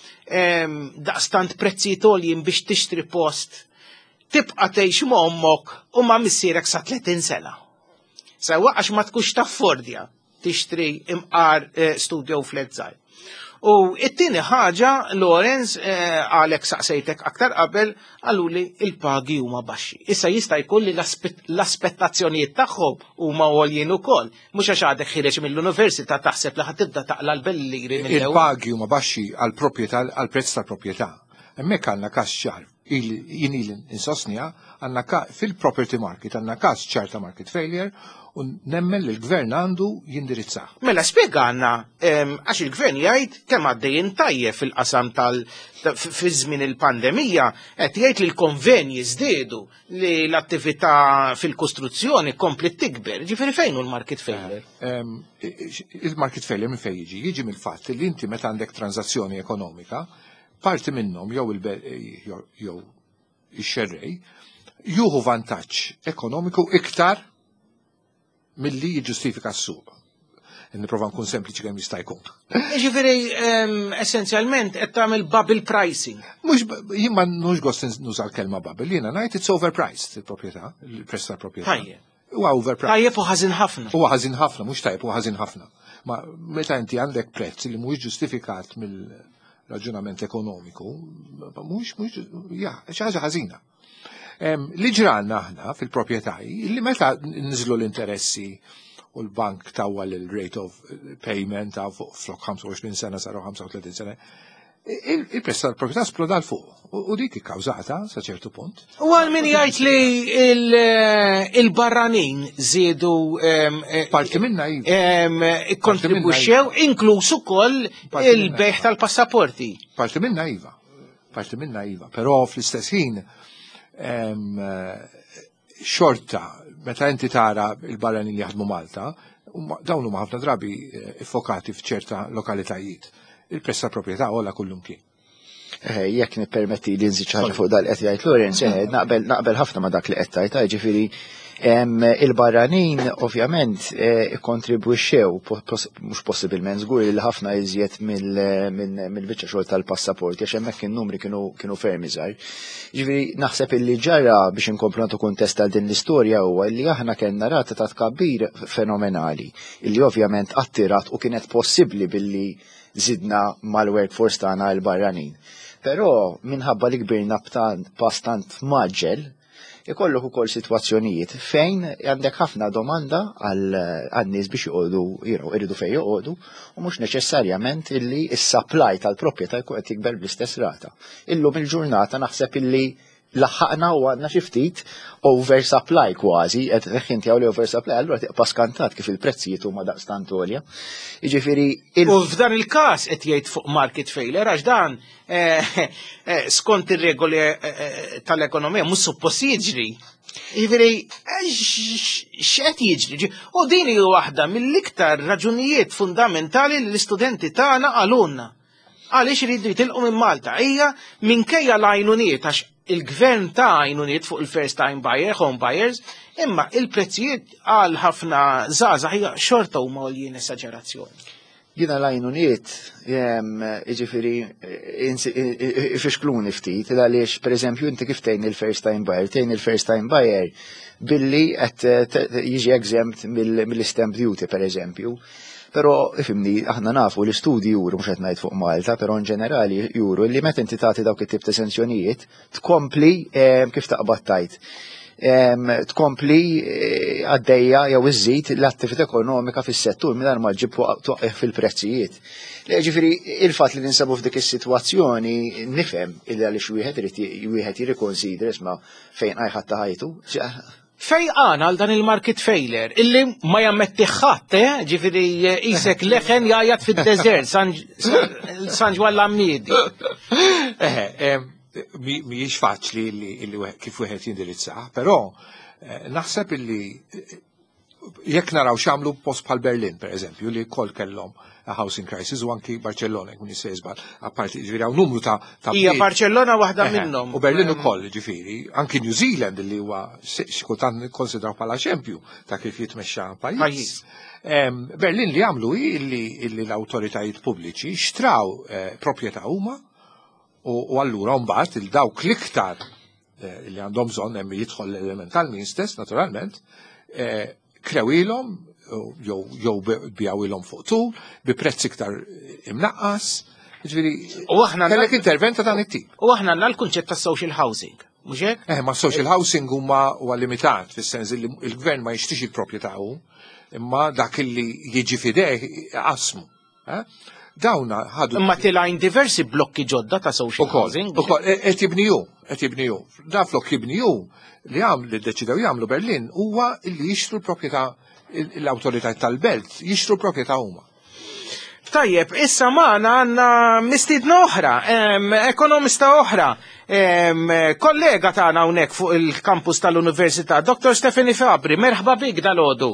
daqstant prezzijiet għoljin biex tixtri post tibqa' tgħix ma' ommok u ma' missierek sa 30 sena. Sewwa għax ma tkunx taffordja tixtri imqar studio flet żgħir. U it-tieni ħaġa, Lorenz, għalek saqsejtek aktar qabel, għalluli il-pagi huma baxxi. Issa jista' jkun li l-aspettazzjonijiet tagħhom huma għoljin ukoll. Mhux għax għadek ħireġ mill-università taħseb li ħatibda taqla l-belli mill-ewwel. Il-pagi huma baxxi għall-proprjetà għall-prezz tal-proprjetà. Hemmhekk għandna każ ċar. Jien insostnija għandna fil-property market għandna każ ċar ta' market failure u nemmen li l-gvern għandu jindirizzah. Mela spiega għandna għax il-gvern jgħid kemm għaddejjin tajjeb fil-qasam fi żmien il-pandemija qed jgħid li l-konvenji żdiedu li l-attività fil-kostruzzjoni kompli tikber. Ġifieri fejn hu l-market failure? Il-market failure minn fejn jiġi? Jiġi mill-fatt li inti meta għandek transazzjoni ekonomika parti minnhom jew ix-xerrej juhu vantaġġ ekonomiku iktar milli jiġġustifika s-suq. Nipprova nkun sempliċi kemm jista' jkun. Ġifieri essenzjalment qed tagħmel bubble pricing. Jien ma nux gost nuża l-kelma bubble, jiena ngħid it's overpriced il-proprjetà, il-prezz tal-proprjetà. Tajjeb. Huwa overpriced. Tajjeb u ħażin ħafna. Huwa ħażin ħafna, mhux tajjeb huwa ħażin ħafna. Ma meta inti għandek prezz li mhuwiex ġustifikat mill-raġunament ekonomiku, mhux xi ħaġa ħażina. Li ġranna aħna fil-proprjetà li meta nżlu l-interessi u l-bank tawwal il-rate of payment ta' flok 25 sena saru 35 sena, il-prezz tal-proprjetà sploda l-fuq u dik ikkawżata sa ċertu punt. U għal min jgħid li il-barranin żiedu parti minna kontribwixxew inkluż ukoll il-bejħ tal-passaporti. Parti minna iva, però fl-istess ħin xorta, meta inti tara il-barranin li jaħdmu Malta, dawn huma ħafna drabi iffokati f'ċerta lokalitajiet. Il-prezz tal-proprjetà għola kullum kien. Jekk nippermetti li nżid ħaġa fuq dal qed jgħid Lorenz, naqbel ħafna ma' dak li qed tgħid, ġifieri Il-barranin ovvjament kontribwixxew mhux possibilment żgur li ħafna iżjed mill-biċċa xogħol tal-passaport għax hemmhekk in-numri kienu ferm iżgħar. Ġifieri naħseb illi ġara biex inkomplu nagħtu kuntest għal din l-istorja huwa li aħna kellna rata ta' tkabbir fenomenali illi ovvjament attirat u kienet possibbli billi żidna mal-workforce tagħna l-barranin. Però minħabba li kbirna b'tant maġġel ikollok ukoll sitwazzjonijiet fejn għandek ħafna domanda għan-nies biex joqogħdu iridu fejn joqogħdu u mhux neċessarjament illi s-supply tal-proprjetà jkun qed jikber bl-istess rata. Illum il-ġurnata naħseb illi laħħaqna u għandna xi ftit oversupply kważi, qed inti hawn li oversupply, allura tibqa' skantat kif il-prezzijiet huma daqstant għolja. Jiġifieri U f'dan il-każ qed jgħid fuq market failure għax dan skont ir-regoli tal-ekonomija mhux suppost jiġri. Jiġifieri x'qed jiġri? U din hi waħda mill-iktar raġunijiet fundamentali li l-istudenti tagħna għalunna. Għaliex iridu jitilqu minn Malta hija minkejja l-għajnuniet għax il-gvern ta' għajnuniet fuq il-first time buyer, home buyers, imma il-prezzijiet għal ħafna żgħażagħ hija xorta huma għoljien esagerazzjoni. Jiena l-għajnuniet jiġifieri ifixkluni ftit għaliex pereżempju inti kif tgħin il-first time buyer, tgħin il-first time buyer billi qed jiġi exempt mill-stamp duty pereżempju. Però ifimni aħna nafu l-istudji juru mhux qed ngħid fuq Malta, però in ġenerali juru li meta inti tagħti dawk it-tip ta' sanzjonijiet tkompli kif taqbad tajt. Tkompli għaddejja jew iżżid l-attività ekonomika fis-settur mingħajr ma ġġib twaqqef fil-prezzijiet. Ġifieri il-fatt li ninsabu f'dik is-sitwazzjoni nifhem illi għaliex wieħed jirrikonsidra isma' fejn qajħad ta' ħajtu. Fej għana għal dan il-market failure, illi ma jammetti ħadd, ġifiri jisek leħen jajat fil-desert, sanġ għalla mmidi. Mhijiex faċli li kif wieħed jindirizzaha, però naħseb illi jekk naraw x'għamlu post bħal Berlin, pereżempju, li wkoll kellhom housing crisis u anki Barcellona jkun jisejżbal, apparti ġifieri hawn numru ta' hija Barcellona waħda minnhom. U Berlin ukoll ġifieri, anki New Zealand li huwa xkultant nikkonsidraw bħala xempju ta' kif jitmexxa pajjiż. Berlin li għamlu illi l-awtoritajiet pubbliċi xtraw proprjetà huma u allura mbagħad il-dawk l-iktar li għandhom bżonn hemm jidħol l-element tal-min stess naturalment krewilhom jew bjawilhom fuq tul bi prezz iktar imnaqqas. Ġifieri kellek intervent ta' dan it-tip. U aħna għandna l-kunċett ta' social housing, mhux hekk? Ma' social housing huwa limitat fis-sens li l-gvern ma jixtiex il-proprjetà hu, imma dak li jiġi fideh qasmu. Dawna ħadu. Imma tilgħin diversi blokki ġodda ta' social housing. Ukoll qed jibniju. Da flok jibniju li ddeċidew jagħmlu Berlin huwa li jixtru l-proprjetà l-awtoritajiet tal-belt jixtru l-proprjetà huma. Tajjeb, issa magħna għandna mistiedna oħra, ekonomista oħra, kollega tagħna hawnhekk fuq il-kampus tal-Università, Dr. Stephanie Fabri, merħba bik dal-għodu.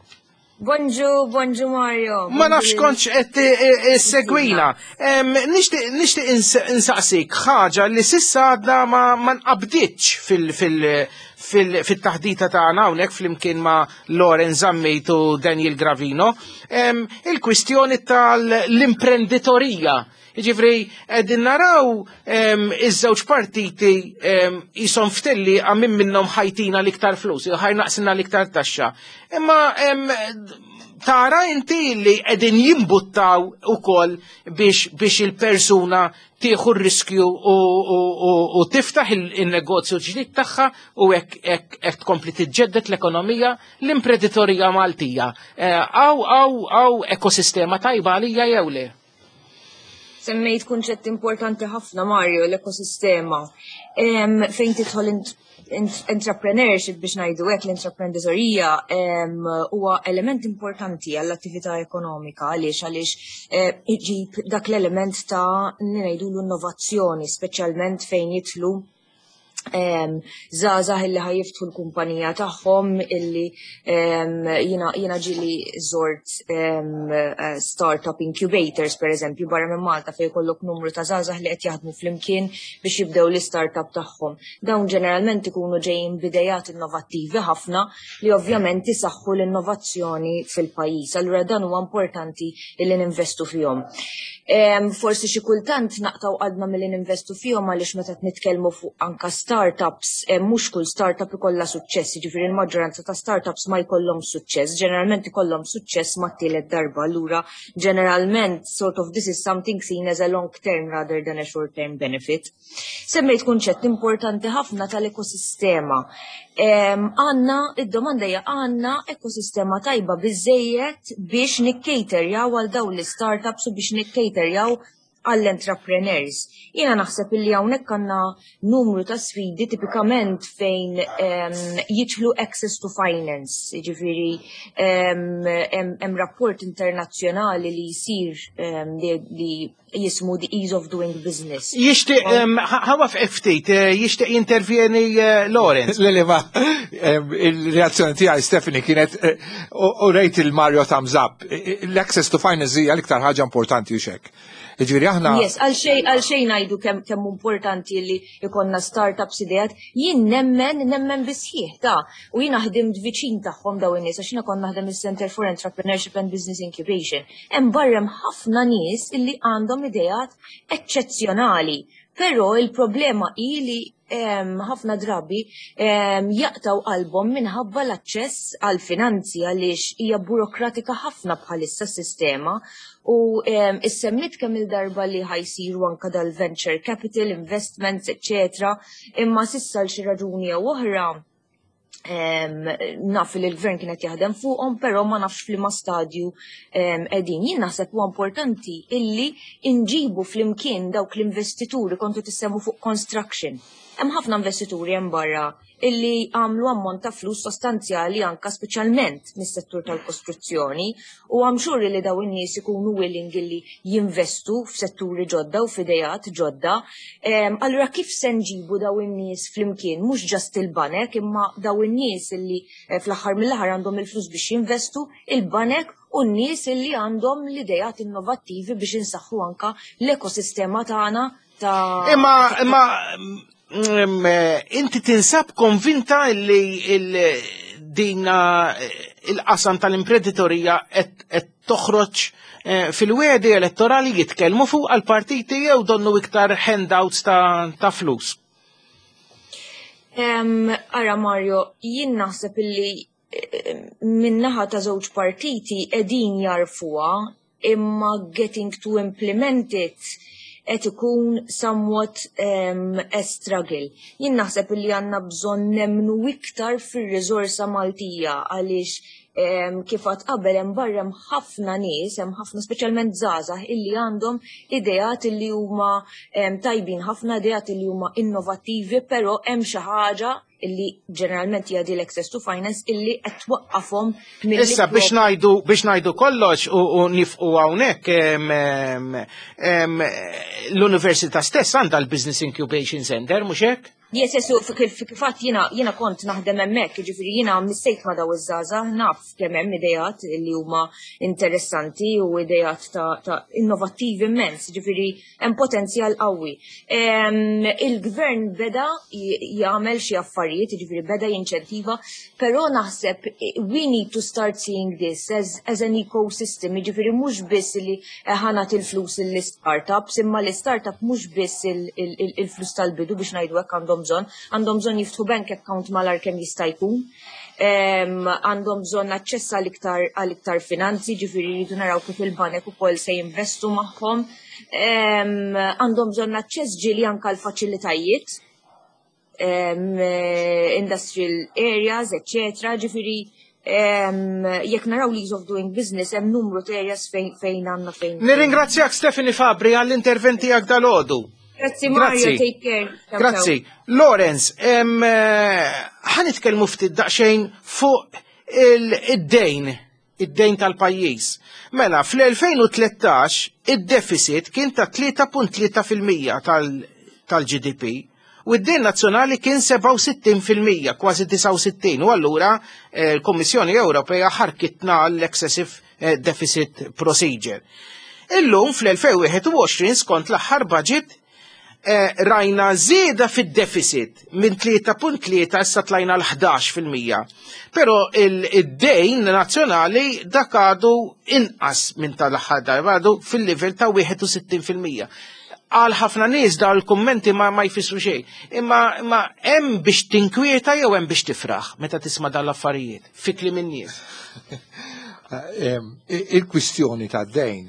Bonġu Mario. Ma nafx kontx qed segwina. Nixtieq insaqsik ħaġa li sissa għadna ma nqabditx fil-taħdita tagħna hawnhekk flimkien ma' Loren Zammejt u Daniel Gravino, il-kwistjoni tal-imprenditorija. Jiġifieri qegħdin naraw iż-żewġ partiti ishom ftelli għammin minnhom ħajtina l-iktar flus, ħajnaqsilna l-iktar taxxa. Imma tara inti li qegħdin jimbuttaw ukoll biex il-persuna tieħu r-riskju u tiftaħ il-negozju ġdid tagħha u hekk tkompli tiġġedded l-ekonomija, l-imprenditorija Maltija. Aw ekosistema tajba għalija jew le? Semmejt kunċett importanti ħafna Mario, l-ekosistema. Fejn tidħol entrepreneurship biex ngħidu hekk l-intraprenditorija huwa element importanti għall-attività ekonomika għaliex iġib dak l-element ta' ngħidu l-innovazzjoni, speċjalment fejn jidħlu zazah illi ħajiftħu l-kumpanija tagħhom illi jiena ġili żort startup incubators per eżempju barra minn Malta fejn jkollok numru ta' zazah li qed jaħdmu flimkien biex jibdew l-startup tagħhom. Dawn ġeneralment ikunu ġejjin bidejat innovattivi ħafna li ovvjament isaħħu l-innovazzjoni fil-pajjiż. Allura dan huwa importanti illi ninvestu fihom. Forsi xi kultant naqtaw qalbna milli ninvestu fihom għaliex meta nitkellmu fuq anka startups, mhux kull startup ikollha suċċess, jiġifieri l-maġġoranza ta' startups ma jkollhom suċċess, ġeneralment ikollhom suċċess mat-tielet darba. Allura ġeneralment sort of this is something seen as a long term rather than a short term benefit. Semmejt kunċett importanti ħafna tal-ekosistema. Id-domanda hija għandna ekosistema tajba biżejjed biex nikkejterjaw għal dawn l-startups u biex nikkejterjaw għall-entrepreneurs. Jiena naħseb illi hawnhekk għandna numru ta' sfidi tipikament fejn jidħlu access to finance. Jiġifieri hemm rapport internazzjonali li jsir li jismu the ease of doing business. Jixtieq ħawaf ftit, jixtieq jintervjeni Lawrence. Lilima, il-reazzjoni tiegħi Stephanie kienet u rejt il-Mario thumbs up. L-access to finance hija l-iktar ħaġa importanti u xek. Ġifieri aħna. Yes, għal xejn ngħidu kemm importanti li jkollna startups idejat, jien nemmen bisħieħ ta' u jien ħdimt viċin tagħhom daw in-nies għax jiena kont naħdem is-Center for Entrepreneurship and Business Incubation. Hemm barra ħafna nies illi għandhom idejat eċċezzjonali, però il-problema hi li ħafna drabi jaqtaw qalbhom minħabba l-aċċess għal finanzi għaliex hija burokratika ħafna bħalissa s-sistema u issemmit kemm il-darba li ħajsiru anke dal-venture capital, investments, etc. Imma sissa l xi raġuni jew oħra naf li l-gvern kienet jaħdem fuqhom, però ma nafx f'liema stadju qegħdin. Jien naħseb huwa importanti illi inġibu flimkien dawk l-investituri kontu tissemmu fuq construction. Hemm ħafna investituri hemm barra illi għamlu ammont ta' flus sostanzjali anka speċjalment mis-settur tal-kostruzzjoni u għamxur li daw in-nies ikunu willing illi jinvestu f'setturi ġodda u f'idejat ġodda. Allura kif se nġibu daw in-nies flimkien mhux ġast il-banek imma daw in-nies illi fl-aħħar mill-aħħar għandhom il-flus biex jinvestu, il-banek u n-nies illi għandhom l-idejat innovattivi biex insaħħu anka l-ekosistema tagħna ta' Imma inti tinsab konvinta li din il-qasam tal-imprenditorija qed toħroġ fil-wedi elettorali jitkellmu fuq għal-partiti jew donnu iktar handouts ta' flus? Ara Mario, jien naħseb illi minnaħa ta' żewġ partiti qegħdin jarfuha imma getting to implement it qed ikun somewhat a struggle. Jien naħseb li għandna bżonn nemmnu iktar fir-riżorsa Maltija għaliex kif qatt qabel hemm barra ħafna nies, hemm ħafna speċjalment żgħażagħ illi għandhom idejat illi huma tajbin, ħafna idejat illi huma innovattivi, però hemm xi ħaġa illi ġeneralment hija l-access to finance illi qed twaqqafhom mill. Issa biex ngħidu kollox u nifqu hawnhekk l-Università stess għandha l-Business Incubation Center mhux hekk? Yes, kifat jiena kont naħdem hemmhekk, jiġifieri jiena missejt ma' daw iż-żgħażagħ naf kemm hemm idejat li huma interessanti u idejat ta' innovattivi immens, jiġifieri hemm potenzjal qawwi. Il-gvern beda jagħmel xi affarijiet, jiġifieri beda jinċentiva, però naħseb we need to start seeing this as an ecosystem, jiġifieri mhux biss li ħanat il-flus l-startups, imma l-startup mhux biss il-flus tal-bidu biex ngħidu hekk għandhom bżonn jiftħu bank account malar kemm jista' jkun, għandhom bżonn aċċess għal-iktar finanzi, ġifieri jridu naraw kif il-banek ukoll se jinvestu magħhom, għandhom bżonn aċċess ġieli anke għall-faċilitajiet, industrial areas, etc. Ġifieri jekk naraw l-ease of doing business hemm numru ta' areas fejn għandna fejn. Nirringrazzjak Stephanie Fabri għall-interventi tiegħek dal-għodu. Grazzi Mario, take care. Grazzi. Lawrence, ħanitkellmu ftit daqsxejn fuq id-dejn tal-pajjiż. Mela, fl-2013 id-deficit kien ta' 3.3% tal-GDP u d-dejn nazzjonali kien 67%, kważi 69, u allura l-Kommissjoni Ewropea ħarkitna l-excessive deficit procedure. Illum fl-2021 skont l-aħħar budget rajna żieda fid-deficit minn 3.3 issa tlajna l-11%. Però id-dejn nazzjonali dak għadu inqas minn tal-aħħar darba għadu fil-livell ta' 61%. Għal ħafna nies dawn il-kummenti ma jfissru xejn. Imma hemm biex tinkwieta jew hemm biex tifraħ meta tisma' dan l-affarijiet fi kliem in-nies. Il-kwistjoni ta' dejn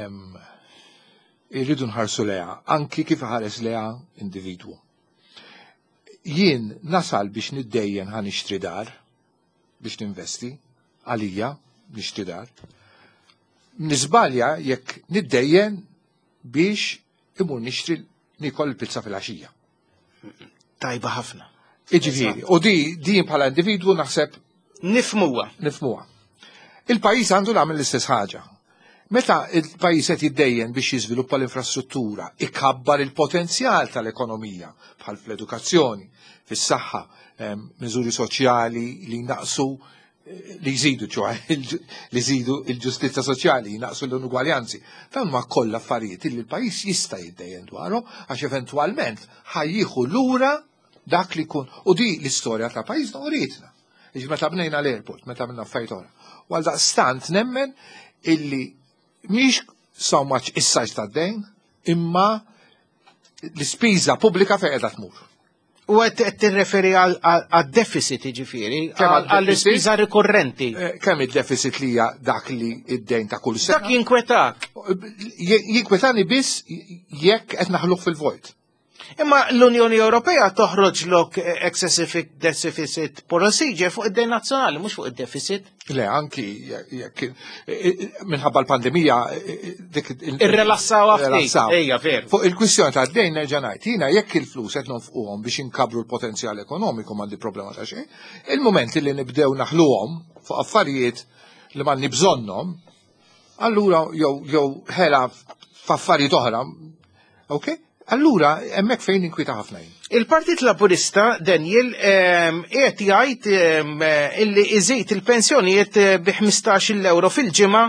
irridu nħarsu leha, anki kif ħares leha individwu. Jien nasal biex niddejjen ħa nixtri dar, biex ninvesti, għalija nixtri dar. Nisbalja jekk niddejjen biex imur nixtri nikol pizza fil-għaxija. Tajba ħafna. Iġifieri, u din bħala individwu naħseb Nifmuha. Il-pajjiż għandu nagħmel l-istess ħaġa. Meta il-pajjiż qed jiddejjen biex jiżviluppa l-infrastruttura, ikabbar il-potenzjal tal-ekonomija bħal fl-edukazzjoni, fis-saħħa, miżuri soċjali li naqsu li jżidu li jżidu il-ġustizza soċjali, jinaqsu l-inugwaljanzi. Dawn ma kollha affarijiet li l-pajjiż jista' jiddejjen dwarhom għax eventwalment ħajjieħu lura dak li jkun. U di l-istorja ta' pajjiżna uritna. Meta bnejna l-airport, meta minna affarijiet oħra. Għal daqstant nemmen illi mhix so much is-sajt tad-dejn, imma l-ispiża pubblika fejn qiegħda tmur. U qed tirreferi għad-deficit jiġifieri, għall-ispiża rikorrenti. Kemm id-deficit li hija dak li id-dejn ta' kull sena. Dak jinkwetak. Jinkwetani biss jekk qed naħluh fil-vojt. Imma l-Unjoni Ewropea toħroġ lok excessive deficit procedure fuq id-dejn nazzjonali, mhux fuq id-deficit. Le, anki minħabba l-pandemija irrelassaw ejja ver. Fuq il-kwistjoni ta' d-dejn nerġa' ngħid, jiena jekk il-flus qed nonfquhom biex inkabru l-potenzjal ekonomiku m'għandi problema ta' xejn, il-mument li nibdew naħluhom fuq affarijiet li ma nibżonnhom, allura jew ħela f'affarijiet oħra, okay? Allura, hemmhekk fejn inkwita ħafna jien. Il-Partit Laburista Daniel qed jgħid illi iżid il-pensjonijiet bi 15 euro fil-ġimgħa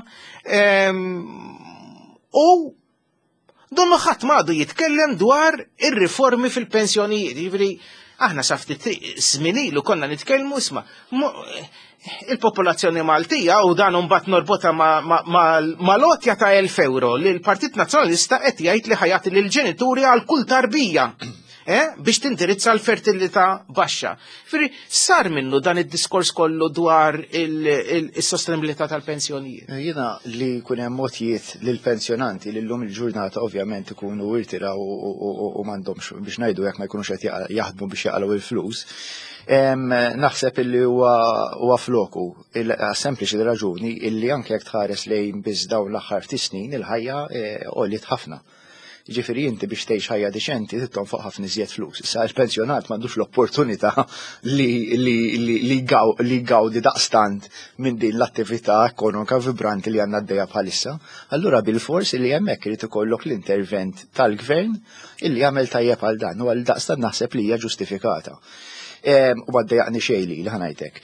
u donnu ħadd m'għadu jitkellem dwar ir-riformi fil-pensjonijiet. Jiġifieri aħna sa ftit żmien ilu konna nitkellmu isma' il-popolazzjoni Maltija u dan mbagħad norbota mal-lotja ta' 1000 euro li l-Partit Nazzjonalista qed jgħid li ħajati lill-ġenituri għal kull tarbija biex tindirizza l-fertilità baxxa. Firri sar minnu dan id-diskors kollu dwar is-sostenibilità tal-pensjonijiet. Jiena li jkun hemm motijiet lill-pensjonanti li llum il-ġurnata ovvjament ikunu irtira u m'għandhomx biex ngħidu jekk ma jkunux qed jaħdmu biex jaqalgħu il-flus. Naħseb illi huwa floku, sempliċi raġuni illi anke jekk tħares lejn biss dawn l-aħħar ftit snin il-ħajja għolliet ħafna. Ġifieri inti biex tgħix ħajja diċenti tittom fuq ħafna iżjed flus. Issa l-pensjonat m'għandux l-opportunità li gawdi daqstant minn din l-attività ekonomika vibranti li għandna għaddejja bħalissa. Allura bil-fors li hemmhekk irid ikollok l-intervent tal-gvern illi jagħmel tajjeb għal dan u għal daqstant naħseb li hija ġustifikata. U għaddejaqni xejli li ħanajtek.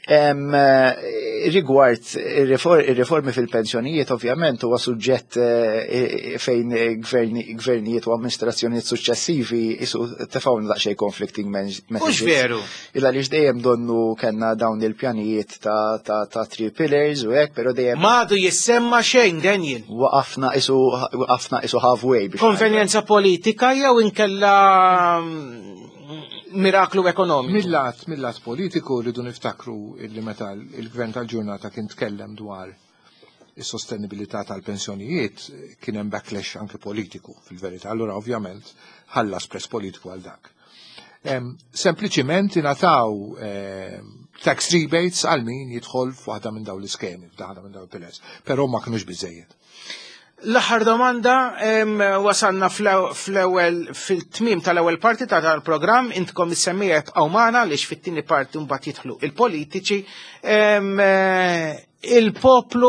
Rigward il-riformi fil-pensjonijiet ovvjament huwa suġġett fejn gvernijiet u amministrazzjonijiet suċċessivi isu tefawna daqsxejn conflicting messages. Mhux veru. Illa li dejjem donnu kellna dawn il-pjanijiet ta' 3 pillars u hekk, però dejjem M'għadu jissemma xejn Daniel. Waqafna isu halfway biex. Konvenjenza politika jew inkella miraklu ekonomiku. Mill-lat politiku rridu niftakru illi meta il-gvern tal-ġurnata kien tkellem dwar is-sostenibilità tal-pensjonijiet kien hemm backlash anke politiku fil-verità. Allura ovvjament ħallas press politiku għal dak. Sempliċiment ingħataw tax rebates għal min jidħol f'waħda minn dawn l-iskemi, f'waħda minn dawn il-pillars, però ma kinux biżejjed. L-aħħar domanda wasalna fil-tmiem tal-ewwel parti tal-programm intkom issemmijiet Awmana għaliex fit-tieni parti mbagħad jidħlu il-politiċi il-poplu,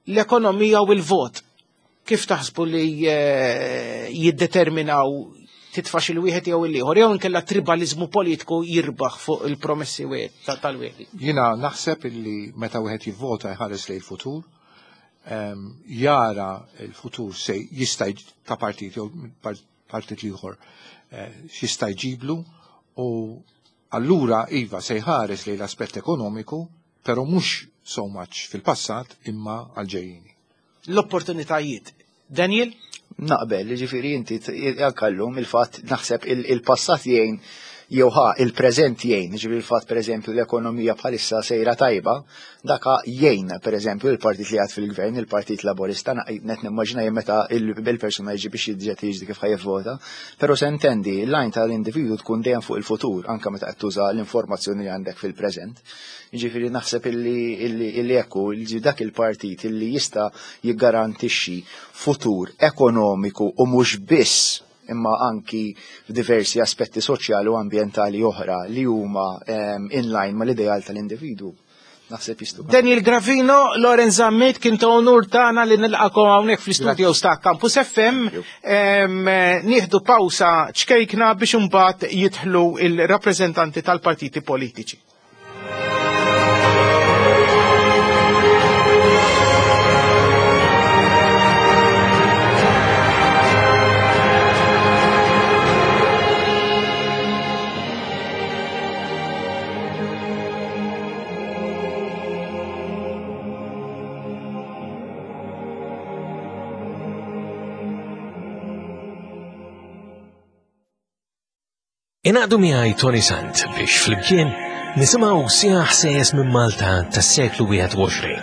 l-ekonomija u l-vot. Kif taħsbu li jiddeterminaw titfax il-wieħed jew il-ieħor jew inkella tribalizmu politiku jirbaħ fuq il-promessi tal-wieħed. Jiena naħseb illi meta wieħed jivvota jħares lejn il-futur, jara il-futur se jista' ta' partit jew partit ieħor x'jista' jġiblu u allura iva se jħares lejn l-aspett ekonomiku, però mhux so much fil-passat imma għal-ġejjini. L-opportunitajiet. Daniel? Naqbel, ġifiri inti għal-kallum il-fat naħseb il-passat jgħin jewħa il-prezent jgħin, ġifiri il-fat per eżempju l-ekonomija bħalissa sejra tajba, daka jgħin per eżempju il-partit li għad fil-gvern, il-partit laborista, net nimmaġina jemmeta il-persona jġi biex jidġet jiġdi kif ħajvota, pero se intendi l-lajn tal-individu tkun dejjem fuq il-futur, anka meta qed tuża l-informazzjoni li għandek fil-prezent. Ġifiri naħseb illi ekku dak il-partit illi jista jiggarantixxi futur ekonomiku u mhux biss imma anki f'diversi aspetti soċjali u ambjentali oħra li huma in-line mal-ideal tal-individu. Naħseb jistu. Daniel Gravino, Lorenz Zammit, kien ta' onur tagħna li nilqakom hawnhekk fl-istudio ta' Campus FM. Nieħdu pawsa ċkejkna biex imbagħad jidħlu il-rappreżentanti tal-partiti politiċi. Inaqdu miegħi Tony Sant biex flimkien nisimgħu sija ħsejjes minn Malta tas-seklu 21.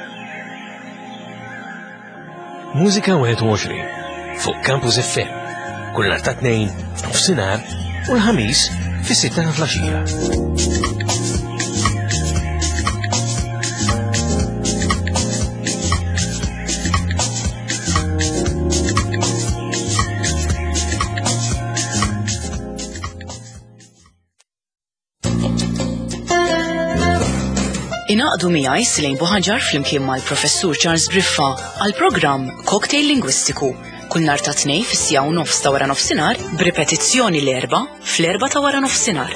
Mużika 21 fuq Campus FM kull nhar ta' tnejn f'nofsinhar u l-ħamis fis-6 ta' filgħaxija. Inaqdu miegħi Silejn Buħaġar flimkien mal-Professur Charles Briffa għall-programm Cocktail Lingwistiku kull nhar ta' tnejn fis-sija u nofs ta' wara nofsinhar b'ripetizzjoni l-erba' fl-erba' ta' wara nofsinhar.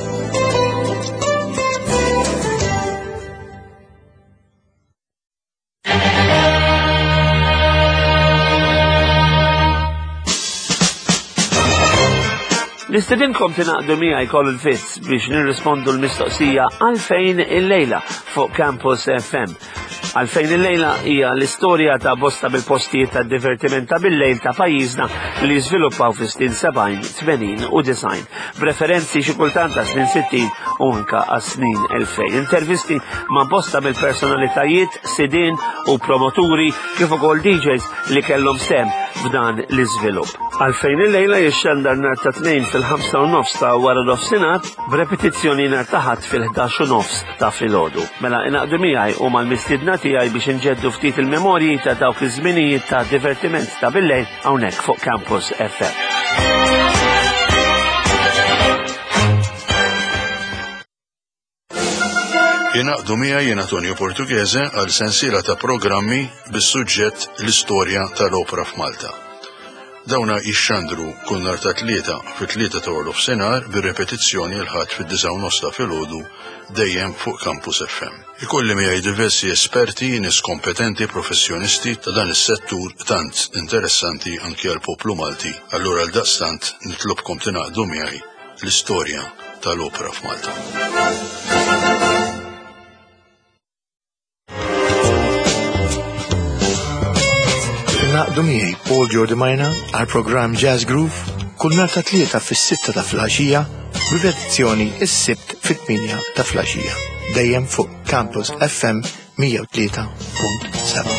Nistedinkom tinaqdu miegħi Colin Fitz biex nirrispondu l-mistoqsija għalfejn il-lejla fuq Campus FM. Għalfejn il-lejla hija l-istorja ta' bosta bil-postijiet ta' divertiment ta' bil-lejl ta' pajjiżna li żviluppaw fis-snin 70, 80 u 90, b'referenzi xi kultant ta' snin 60 u anke għas-snin 2000. Intervisti ma' bosta bil-personalitajiet, sidien u promoturi kif ukoll DJs li kellhom sem f'dan l-iżvilupp. Għalfejn il-lejla jixxandar nhar ta' tnejn fil-5:30 ta' wara nofsinhar b'repetizzjoni nhar ta' ħadd fil-11:30 ta' filgħodu. Mela inaqdu miegħi u mal-mistiedna tiegħi biex inġeddu ftit il-memorji ta' dawk iż-żminijiet ta' divertiment ta' bil-lejl hawnhekk fuq Campus FM. Inaqdu miegħi jien Antonio Portuguese għal sensiela ta' programmi bis-suġġett l-istorja tal-opera f'Malta. Dawna jixxandru kull nhar ta' tlieta fit-tlieta ta' nofsinhar bir-repetizzjoni l-ħadd fid-9:30 ta' filgħodu dejjem fuq Campus FM. Ikolli miegħi diversi esperti, nies kompetenti, professjonisti ta' dan is-settur tant interessanti anke għall poplu Malti. Allura għal daqstant nitlobkom tingħaqdu miegħi l-istorja tal-opera f'Malta. Naqdu miegħi Paul Jordi Majna għal programm Jazz Groove kull nhar ta' tlieta fis-6 ta' filgħaxija b'repetizzjoni s-sibt fit-8 ta' filgħaxija. Dejjem fuq Campus FM 103.7.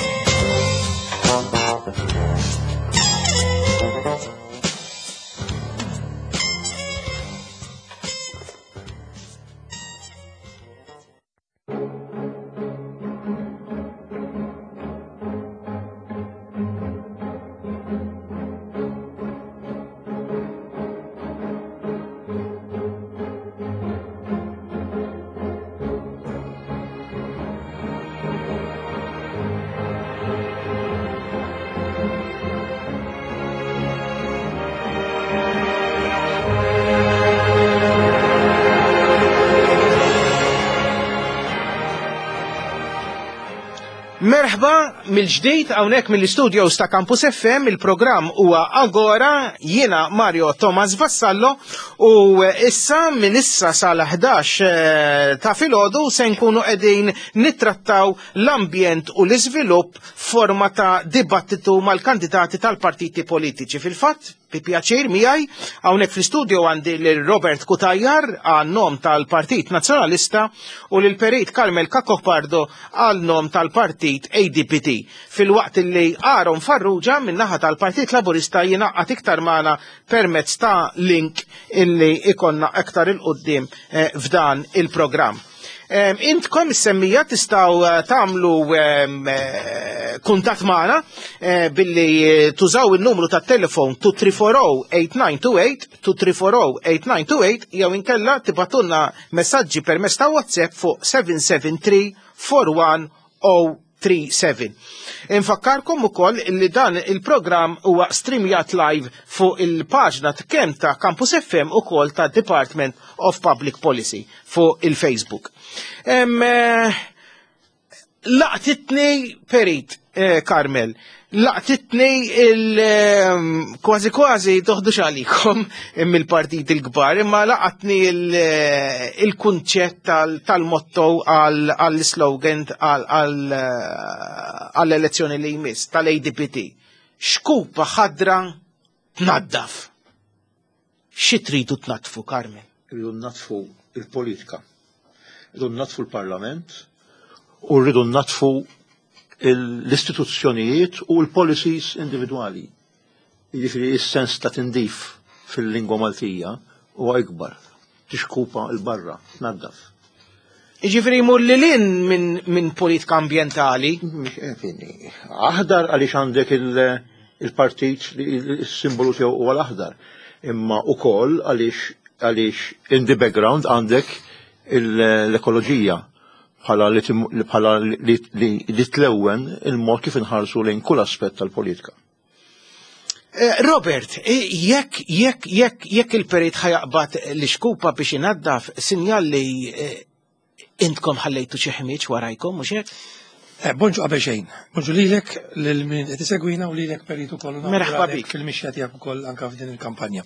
Merħba mill-ġdid hawnhekk mill-istudios ta' Campus FM, il-programm huwa Agora, jiena Mario Tomas Vassallo u issa minn issa sal-11 ta' filgħodu se nkunu qegħdin nittrattaw l-ambjent u l-iżvilupp forma ta' dibattitu mal-kandidati tal-partiti politiċi. Fil-fatt, bi pjaċir miegħi hawnhekk fl-istudio għandi lil Robert Kutajjar għan-nom tal-Partit Nazzjonalista u lil Perit Carmel Cacopardo għal-nom tal-Partit ADPT. Fil-waqt li Aaron Farrugia min-naħa tal-Partit Laburista jingħaqad iktar magħna permezz ta' link illi ikonna aktar il-qudiem f'dan il-programm. Intkom is-semmija tistgħu tagħmlu kuntatt magħna billi tużaw il-numru tat-telefon 2340-8928, 2340-8928 jew inkella tibatulna messaġġi permezz ta' WhatsApp fuq 773-41037. Infakkarkom ukoll li dan il-programm huwa streamjat live fuq il-paġna kemm ta' Campus FM ukoll ta' Department of Public Policy fuq il-Facebook. Laqtitni Perit Carmel, laqtitni kważi toħdux għalikom mill-partit il-kbar, imma laqatni il-kunċett tal-motto għall-slogan għall-elezzjoni li jmiss tal-ADPT. Xkupa ħadra tnaddaf. Xi tridu tnadfu, Carmel? Rridu natfu il-politika, rridu natfu l-Parlament u rridu natfu l-istituzzjonijiet u l-policies individuali. Jiġifieri is-sens ta' tindif fil-lingwa Maltija huwa ikbar. Tixkupa l-barra, tnaddaf. Jiġifieri jmur lilin minn politika ambjentali. Aħdar għaliex għandek il-partit is-simbolu tiegħu huwa l-aħdar. Imma ukoll għaliex in the background għandek l-ekoloġija bħala li tlewwen il-mod kif inħarsu lejn kull aspett tal-politika. Robert, jekk il-Perit ħajaqbad l-xkupa biex inaddaf sinjal li intkom ħallejtu xi ħmieġ warajkom mhux hekk? Bonġu qabel xejn. Bonġu lilek lil min qed isegwina u lilek Perit ukoll merħba bik fil-mixja tiegħek ukoll anke f'din il-kampanja.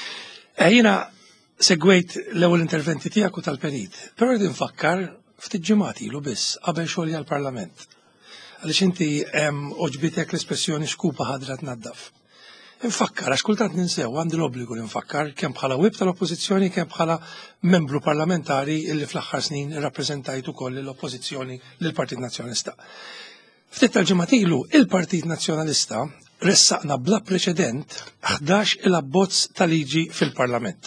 Jiena segwejt l-ewwel interventi tiegħek u tal-Perit, però rrid infakkar ftit ġimgħat ilu biss qabel xogħli għall-Parlament. Għaliex inti oġbitek l-espressjoni xkupa ħadra tnaddaf. Infakkar għax kultant ninsew għandi l-obbligu li nfakkar kemm bħala wib tal-Oppożizzjoni kemm bħala membru parlamentari illi fl-aħħar snin irrappreżentajt ukoll l-Oppożizzjoni lill-Partit Nazzjonalista. Ftit tal-ġimgħat ilu il-Partit Nazzjonalista ressaqna bla preċedent 11 il-abbozz tal-liġi fil-Parlament.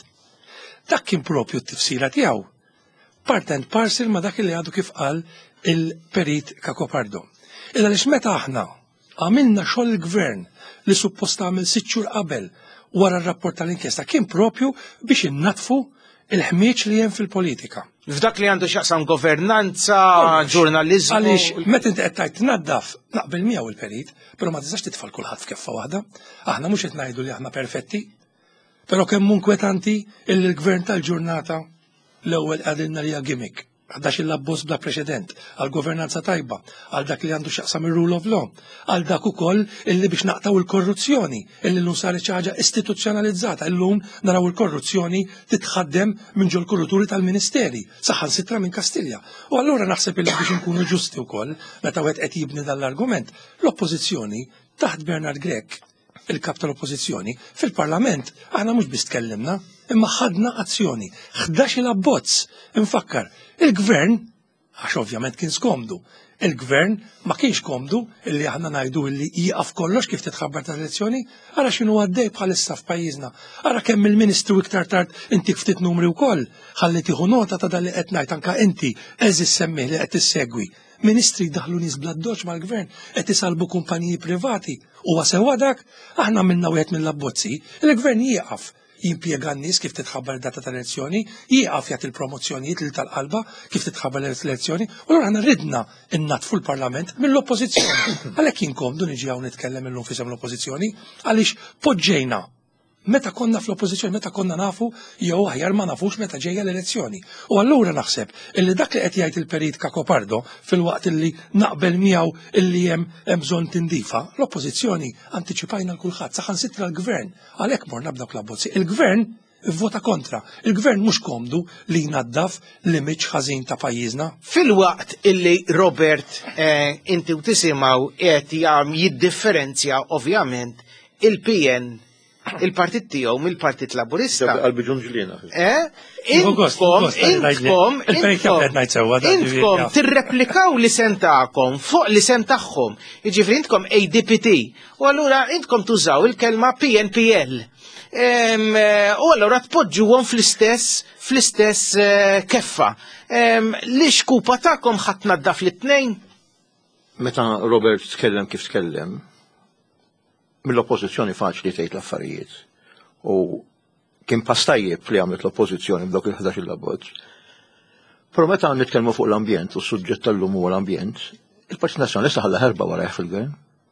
Dak kien propju t-tifsira tiegħu. Part and parcel ma dak li għadu kif qal il-Perit Cacopardo. Illa lix meta aħna għamilna xogħol il-gvern li suppost għamil 6 xhur qabel wara r-rapport tal-inkjesta kien propju biex innatfu il-ħmieġ li hemm fil-politika. F'dak li għandu x'aqsam governanza, ġurnaliżmu. Għaliex meta inti qed tgħid tnaddaf naqbel miegħu il-Perit, però ma tistax titfal kulħadd f'keffa waħda. Aħna mhux qed ngħidu li aħna perfetti, però kemm inkwetanti il-gvern tal-ġurnata l-ewwel għadilna li gimmick. Għaddax il-abbozz bla preċedent, għal governanza tajba, għal dak li għandu xaqsam il-rule of law, għal dak ukoll illi biex naqtaw il-korruzzjoni, illi l-lum saret xi ħaġa istituzzjonalizzata, illum naraw il-korruzzjoni titħaddem minn ġol kurruturi tal-ministeri, saħan sitra minn Kastilja. U allura naħseb illi biex nkunu ġusti wkoll, meta wieħed qed jibni dal-argument, l-oppożizzjoni taħt Bernard Grek, il-kap tal-oppożizzjoni, fil-Parlament aħna mhux biss tkellimna, imma ħadna azzjoni, 11 il-abbozz, infakkar. Il-gvern, għax ovvjament kien skomdu, il-gvern ma kienx komdu illi aħna ngħidu illi jieqaf kollox kif titħabbar tal-elezzjoni, ara x'inhu għaddej bħalissa f'pajjiżna, ara kemm il-Ministru iktar tard inti ftit numri wkoll, ħalli tieħu nota ta' dan li qed ngħid anke inti eżis semmi li qed tissegwi. Ministri daħlu nies bladdoċ mal-gvern qed isalbu kumpaniji privati u sewa dak aħna minna wieħed mill-abbozzi, il-gvern jieqaf jimpjega n-nies kif titħabbar data tal-elezzjoni, jieqaf jagħti il-promozzjonijiet lil tal-qalba kif titħabbar l-elezzjoni, u allura aħna ridna innatfu l-Parlament mill-oppożizzjoni. Għalhekk inkomdu niġi hawn nitkellem illum fisem l-oppożizzjoni għaliex poġġejna meta konna fl-oppożizzjoni, meta konna nafu jew aħjar ma nafux meta ġejja l-elezzjoni. U allura naħseb illi dak li qed jgħid il-Perit Cacopardo fil-waqt illi naqbel miegħu illi hemm bżonn tindifa, l-oppożizzjoni antiċipajna l-kulħadd saħansitra l-gvern għalhekk morna b'dawk l-abbozzi. Il-gvern vota kontra. Il-gvern mhux komdu li jnaddaf l-imiġġ ħażin ta' pajjiżna. Fil-waqt illi Robert inti u tisimgħu qed jiddifferenzja ovvjament il-PN il-partit tiegħu mill-Partit Laburista. Qalbi ġunġlina. Intkom tirreplikaw l-isem tagħkom fuq l-isem tagħhom. Jiġifieri intkom ADPT u allura intkom tużaw il-kelma PNPL. U allura tpoġġuhom fl-istess keffa. Li xkupa tagħkom ħadd naddaf l-itnejn? Meta Robert tkellem kif tkellem, mill-oppożizzjoni faċli tgħid l-affarijiet. U kien pastajjeb li għamlet l-oppożizzjoni b'dawk il-11 il-abbozz. Però meta nitkellmu fuq l-ambjent u s-suġġett tal-lum huwa l-ambjent, il-Partit Nazzjonalista ħalla ħerba warajh fil-gvern.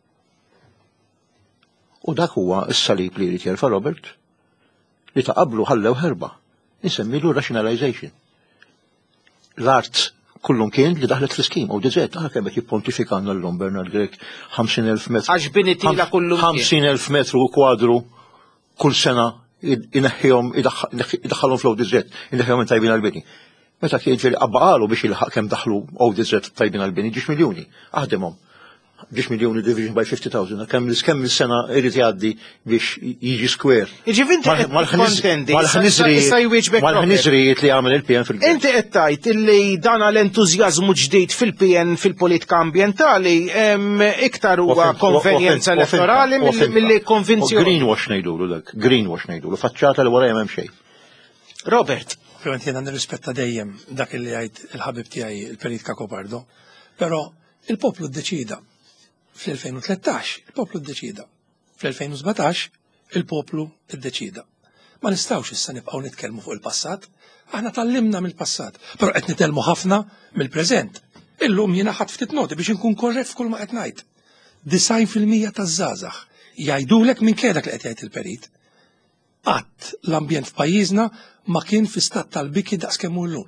U dak huwa s-salib li jrid jerfa' Robert li ta' qablu ħallew ħerba. Insemmilu rationalization. L-art kullum kien li daħlet fl-iskim u diżet kemm qed jippontifikanna llum Bernard Grek 50,000 metru. Għaxbinitila kullum 50,000 metru kwadru kull sena ineħħihom idaħħalhom fl-ODZ, ineħħihom minn tajbin għall-bini. Meta kien ġieli qabba qalu biex ilħaq kemm daħlu ODZ tajbin għall-bini 10 miljuni. Aħdimhom. 10 miljoni division by 50,000, kemm il-sena irid jgħaddi biex jiġi square. Mal-ħniżrijiet li għamel il-PN fil-gvern. Inti qed tgħid illi dan l-entużjażmu ġdid fil-PN fil-politika ambjentali iktar huwa konvenjenza elettorali milli konvinzjoni. Greenwash ngħidulu dak, greenwash ngħidulu, faċċata li warajja m'hemm xejn. Robert. Ovvjament jiena nirrispetta dejjem dak li jgħid il-ħabib tiegħi il-Perit Cacopardo, però il-poplu ddeċida. Fl-2013 il-poplu ddeċida. Fl-2017 il-poplu ddeċida. Ma nistgħux issa nibqgħu nitkellmu fuq il-passat, aħna tallimna mill-passat, però qed nitkellmu ħafna mill-preżent. Illum jiena ħadd ftit noti biex inkun korrett f'kull ma qed ngħid. 90% taż-żgħażagħ jgħidulek minn kedek li qed jgħid il-Perit. Qatt l-ambjent f'pajjiżna ma kien fi stat tal-biki daqs kemm hu llum.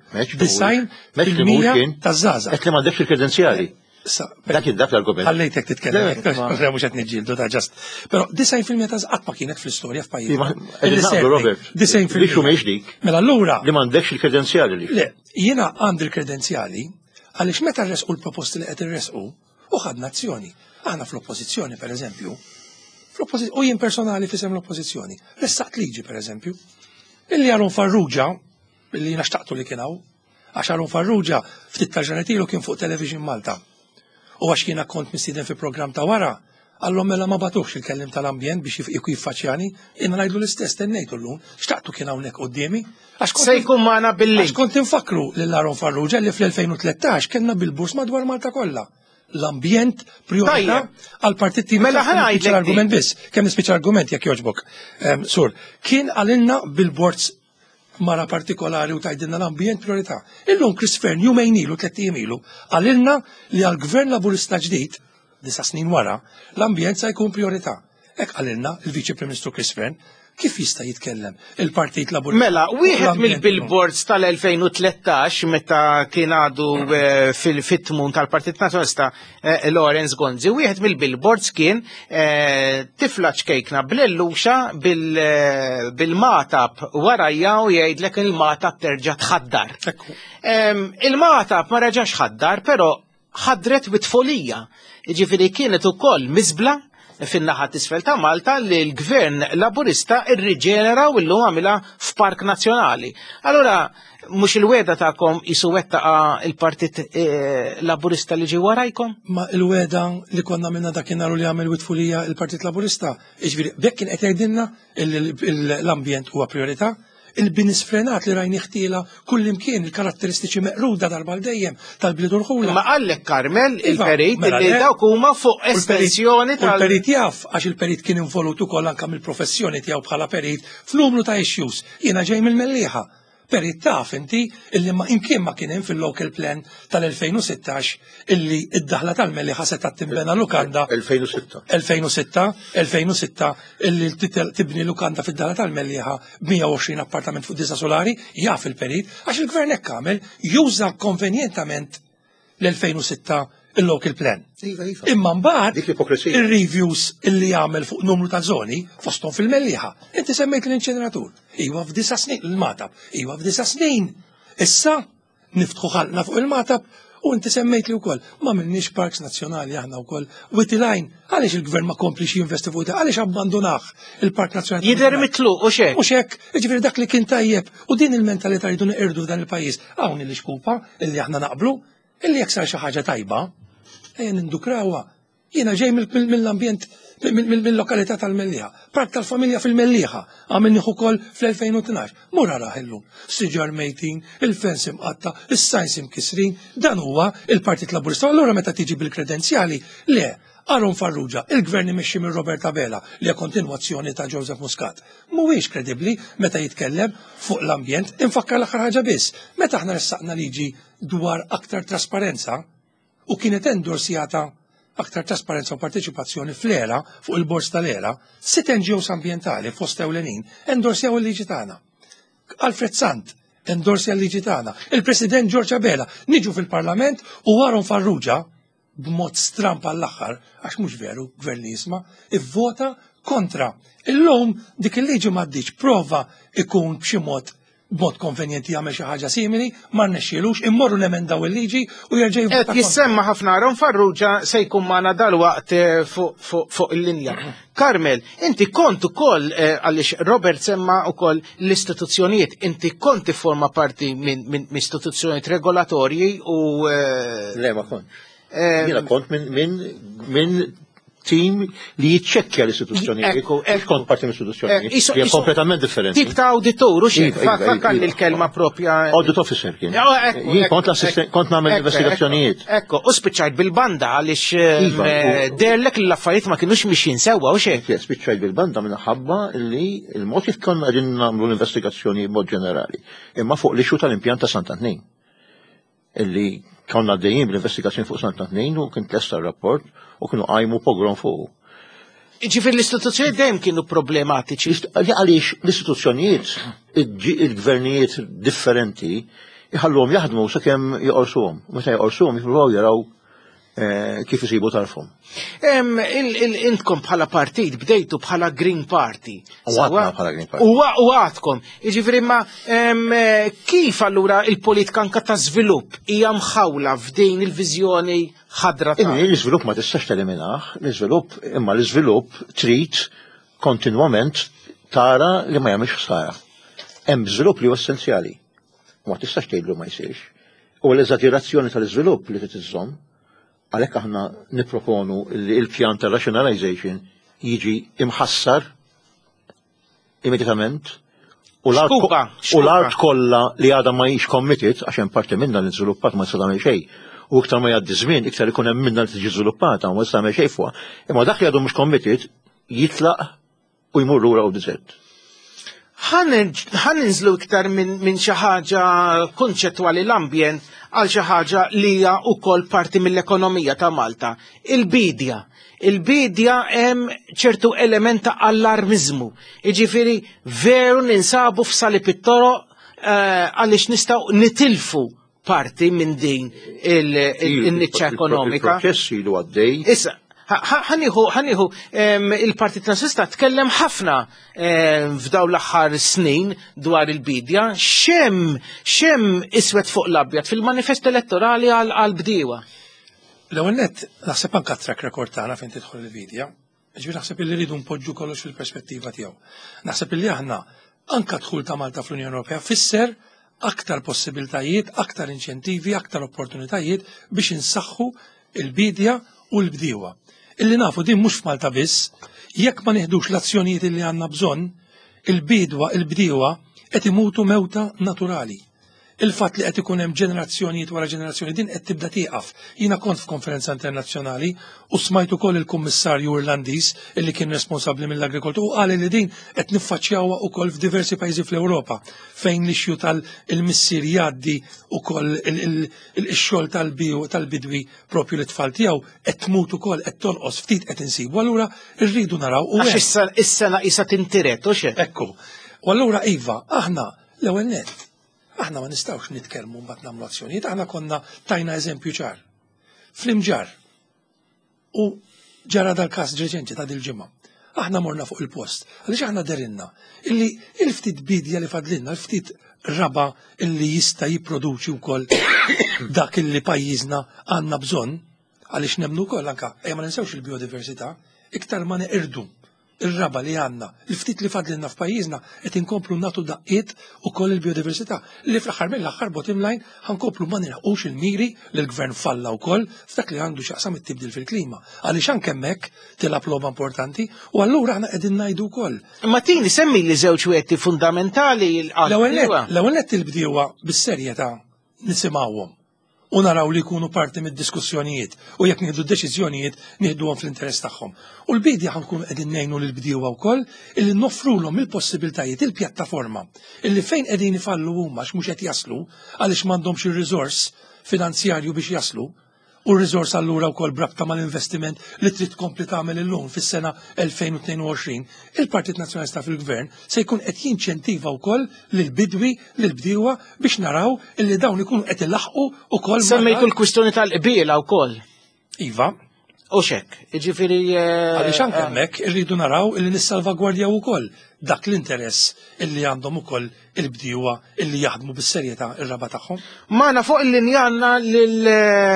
90% taż-żgħażagħ. Qed li m'għandekx il-kredenzjali. Dak l-argument. Ħallejtek titkellem, mhux qed niġġieldu ta' ġast. Però 90% ta' qatt ma kienet fl-istorja f'pajjiż. Robert, 90%. Mela allura li m'għandekx il-kredenzjali li. Le, jiena għandi l-kredenzjali għaliex meta rresqu l-proposti li qed irresqu u ħadna azzjoni. Aħna fl-oppożizzjoni pereżempju, u jien personali fisem l-oppożizzjoni, ressaqt liġi pereżempju, illi Aron Farrugia, illi jiena xtaqtu li kien hawn, għax Aron Farrugia ftit tal-ġenetilu kien fuq Television Malta. U għax kiena kont mistieden fi program ta' wara, għallhom mela ma batux il-kellim tal-ambjent biex jiffaċċjani, jiena ngħidu l-istess tennejtu llum, xtaqtu kien hawnhekk qudiemi. Se jkun magħna bil-link. Għax kont infakru lil Aron Farrugia li fl-2013 kellna bil-burs madwar Malta kollha. L-ambjent priorità għal-partit tiegħi. Mela ħanajt l-argument biss, kemm nispiċċa argument jekk jogħġbok. Sur, kien għalilna bil-boards mara partikolari u tajdilna l-ambjent priorità. Illum Chris Fern jumejn ilu, 3 ilu, għalilna li għal-gvern laburista ġdid, 9 snin wara, l-ambjent sa jkun priorità. Ek għalilna il-Viċi Prim Ministru Chris Fern, kif jista' jitkellem il-Partit Laburista? Mela, wieħed mill-billboards tal-2013 meta kien għadu fit-tmun tal-Partit Nazzjonalista Lawrence Gonzi, wieħed mill-billboards kien tifla ċkejkna bl-elluxa bil-matab warajja u jgħidlek il-matab terġa' tħaddar. Il-matab ma reġax ħaddar, però ħadret bitfolija. Ġifieri kienet ukoll miżbla fin-naħa t'isfel ta' Malta li l-gvern laburista irriġenera u llum għamilha f'Park Nazzjonali. Allura mhux il-weda tagħkom isu wettaqa il-Partit Laburista li ġie warajkom? Ma il-weda li konna minna dakinhar li għamel witfulija il-Partit Laburista, jiġifieri bekk kien qed jgħidilna l-ambjent huwa priorità. Il-binis frenat li rajni ħtila kullimkien il-karatteristiċi meqruda darba dejjem tal-bliet u l-ħula. Ma għallek Karmel, il-Perit, li dawk huma fuq estensjoni il-Perit jaf, għax il-Perit kien involut ukoll anke mill-professjoni tiegħu bħala Perit f'numru ta' issues. Jiena ġej mill-Mellieħa. Perit taf inti illi ma imkien ma kien hemm fil-local plan tal-2016 illi id-daħla tal-Melliħa se timbena lukanda 2006 illi tibni lukanda fid-daħla tal-Melliħa b'120 appartament fuq disa solari jaf il-Perit għax il-gvern hekk għamel juża konvenjentament l-2006 il-local plan. Imma mbagħad ir-reviews illi jagħmel fuq numru ta' żoni fosthom fil-Melliħa. Inti semmejt l-inċeneratur. Iwa f'9 snin il-Matab. Iwa f'9 snin. Issa niftħu ħalqna fuq il-Matab u inti semmejt li wkoll ma minniex parks nazzjonali aħna wkoll. Witilajn għaliex il-gvern ma komplix jinvesti fuq għaliex abbandonah il-Park Nazzjonali. Jidher mitlu u xek. U xek, ġifieri dak li kien tajjeb u din il-mentalità rridu neqirdu f'dan il-pajjiż. Hawn li xkupa illi aħna naqblu illi jekk sar xi ħaġa tajba nindukrawa. Jiena ġej mill-ambjent, mill-lokalità tal-Melliħa. Park tal-familja fil-Melliħa. Għamilni ukoll fl-2012. Mura raħillu. Siġar mejtin, il-fens imqatta, is-sajns imkisrin, dan huwa il-Partit Laburista. Allura meta tiġi bil-kredenzjali, le, Aron Farrugia, il-gvern imexxi minn Roberta Bela li hija kontinwazzjoni ta' Joseph Muscat. Mhuwiex kredibbli meta jitkellem fuq l-ambjent infakkar l-aħħar ħaġa biss. Meta aħna ressaqna liġi dwar aktar trasparenza u kienet endorsjata aktar trasparenza u parteċipazzjoni fl-era fuq il-bors tal-era, 6 NGOs ambientali fost ewlenin endorsjaw il-liġi tagħna. Alfred Sant endorsja l-liġi tagħna. Il-President Giorgia Bela niġu fil-Parlament u Aron Farrugia b'mod stramp għall-aħħar, għax mhux veru, gvern li jisma', ivvota kontra. Illum dik il-liġi m'għaddiġ prova ikun b'xi mod konvenjenti jagħmel xi ħaġa simili, ma rnexxielux immorru l-emendaw il-liġi u jerġa' jivvota. Qed jissemma ħafna Aron Farrugia se jkun magħna dalwaqt fuq il-linja. Karmel, inti kont ukoll għaliex Robert semma ukoll l-istituzzjonijiet, inti kont forma parti minn istituzzjonijiet regolatorji u le ma kontx. Jiena kont minn tim li jiċċekkja l-istituzzjonijiet. Kont parti mill-istituzzjonijiet. Hija kompletament differenti. Tip ta' awditur u xejn, fakkalli l-kelma propja. Audit officer kien. Jien kont nagħmel investigazzjonijiet. Ekko, u spiċċajt bil-banda għaliex derlek l-affarijiet ma kienux mixin sewwa u xejn. Spiċċajt bil-banda minħabba li l-mod kif konna qegħdin nagħmlu l-investigazzjoni b'mod ġenerali. Imma fuq l-ixu tal-impjant ta' Sant'Antnejn. Illi konna għaddejjin bl-investigazzjoni fuq Sant'Antnejn u kien tlesta r-rapport u kienu qajmu pogrom fuq. Ġifier l-istituzzjonijiet dejjem kienu problematiċi. Għaliex l-istituzzjonijiet, il-gvernijiet differenti iħalluhom jaħdmu sakemm joqorsuhom. Meta joqorsuhom jippruvaw jaraw kif isibu tarfhom. Intkom bħala partit bdejtu bħala Green Party. U bħala Green Party. U għadkom. Jiġifieri ma kif allura il-politika anke ta' żvilupp hija mħawla f'din il-viżjoni ħadra ta' l-iżvilupp ma tistax teliminah, l-iżvilupp trid kontinwament tara li ma jagħmilx ħsara. Hemm żvilupp li huwa essenzjali. Ma tistax tgħidlu ma jsirx. U l-eżagerazzjoni tal-iżvilupp li trid iżżomm. Għalhekk aħna nipproponu li l-pjan ta' rationalization jiġi imħassar immedjatament u l-art kollha li għadha ma hix committed għax hemm parti minnha li żviluppat ma tista' tagħmel xejn. U iktar ma jgħaddi żmien iktar ikun hemm minnha li tiġi żviluppata u ma tista' tagħmel xejn fuqha. Imma dak li għadu mhux committed jitlaq u jmur lura u diżett. Ħaninżlu iktar minn xi ħaġa konċettwali l-ambjent għal xi ħaġa li hija wkoll parti mill-ekonomija ta' Malta. Il-bidja. Il-bidja hemm ċertu element ta' allarmiżmu. Jiġifieri veru ninsabu f'sali pit-toroq għaliex nistgħu nitilfu parti minn din il-niċċa ekonomika. Il-proċessi li għaddej. Issa, ħaniħu il-Partit Nazista tkellem ħafna f'daw l-aħħar snin dwar il-bidja, xem iswed fuq l-abjad fil-manifest elettorali għal-bdiewa. L-ewwel nett naħseb anke track record tagħna fejn tidħol il-bidja, ġifieri naħseb li rridu npoġġu kollox fil-perspettiva tiegħu. Naħseb li aħna anke dħul ta' Malta fl-Unjoni Ewropea fisser aktar possibiltajiet, aktar inċentivi, aktar opportunitajiet biex insaħħu il-bidja u l-bdiewa. Illi nafu din mhux f'Malta biss, jekk ma nieħdux l-azzjonijiet li għandna bżonn, il-bdiewa qed imutu mewta naturali. il-fatt li qed ikun hemm ġenerazzjonijiet wara ġenerazzjoni din qed tibda tieqaf. Jiena kont f'konferenza internazzjonali u smajt ukoll il-Kummissarju Irlandiż illi kien responsabbli mill-agrikoltura u qal li din qed niffaċċjawha wkoll f'diversi pajjiżi fl-Ewropa fejn l-ixju tal-missier jgħaddi ukoll il-xogħol tal-bidwi propju l-tfal tiegħu qed tmut ukoll qed tonqos ftit qed insibu. Allura rridu naraw u għax is-sena qisha tintiret u x'e. Ekku. U allura iva, aħna l-ewwel nett aħna ma nistgħux nitkellmu mbagħad nagħmlu azzjonijiet, aħna konna tajna eżempju ċar. Fl-imġar u ġara dal-każ reċenti ta' dil-ġimgħa. Aħna morna fuq il-post, għaliex aħna derinna illi il-ftit bidja li fadlinna, il-ftit raba illi jista' jipproduċi wkoll dak illi pajjiżna għandna bżonn, għaliex nemmnu wkoll anke ma ninsewx il-biodiversità, iktar ma neqirdu il-raba li għandna, il-ftit li fadlinna f'pajjiżna qed inkomplu nagħtu daqqiet ukoll il-biodiversità li fl-aħħar mill-aħħar bottom line ħankomplu ma nilħqux il-miri li l-gvern falla wkoll f'dak li għandu x'aqsam it-tibdil fil-klima. Għaliex anke hemmhekk tilab logħba importanti u allura aħna qegħdin ngħidu wkoll. Ma tieni semmi li żewġ wetti fundamentali l-ewwel nett il-bdiewa bis-serjetà nisimgħuhom u naraw li jkunu parti mid-diskussjonijiet u jekk nieħdu d-deċiżjonijiet nieħduhom fl-interess tagħhom. U l-bidja ħankunu qegħdin ngħinu lill-bdiewa wkoll illi noffrulhom il-possibiltajiet il-pjattaforma illi fejn qegħdin ifallu huma mhux qed jaslu għaliex m'għandhomx ir-riżors finanzjarju biex jaslu u r-riżors allura wkoll brabta mal-investiment li trid tkompli tagħmel illum fis-sena 2022, il-Partit Nazzjonalista fil-Gvern se jkun qed jinċentiva wkoll lill-bidwi lill-bdiewa biex naraw illi dawn ikunu qed ilaħqu wkoll. Semmejtu l-kwistjoni tal-qbiela wkoll. Iva. U xekk, jiġifieri għaliex anke hemmhekk irridu naraw illi nissalvagwardjaw ukoll dak l-interess illi għandhom ukoll il-bdiewa illi jaħdmu bis-serjetà ir-raba tagħhom. Magħna fuq il-linja għandna lil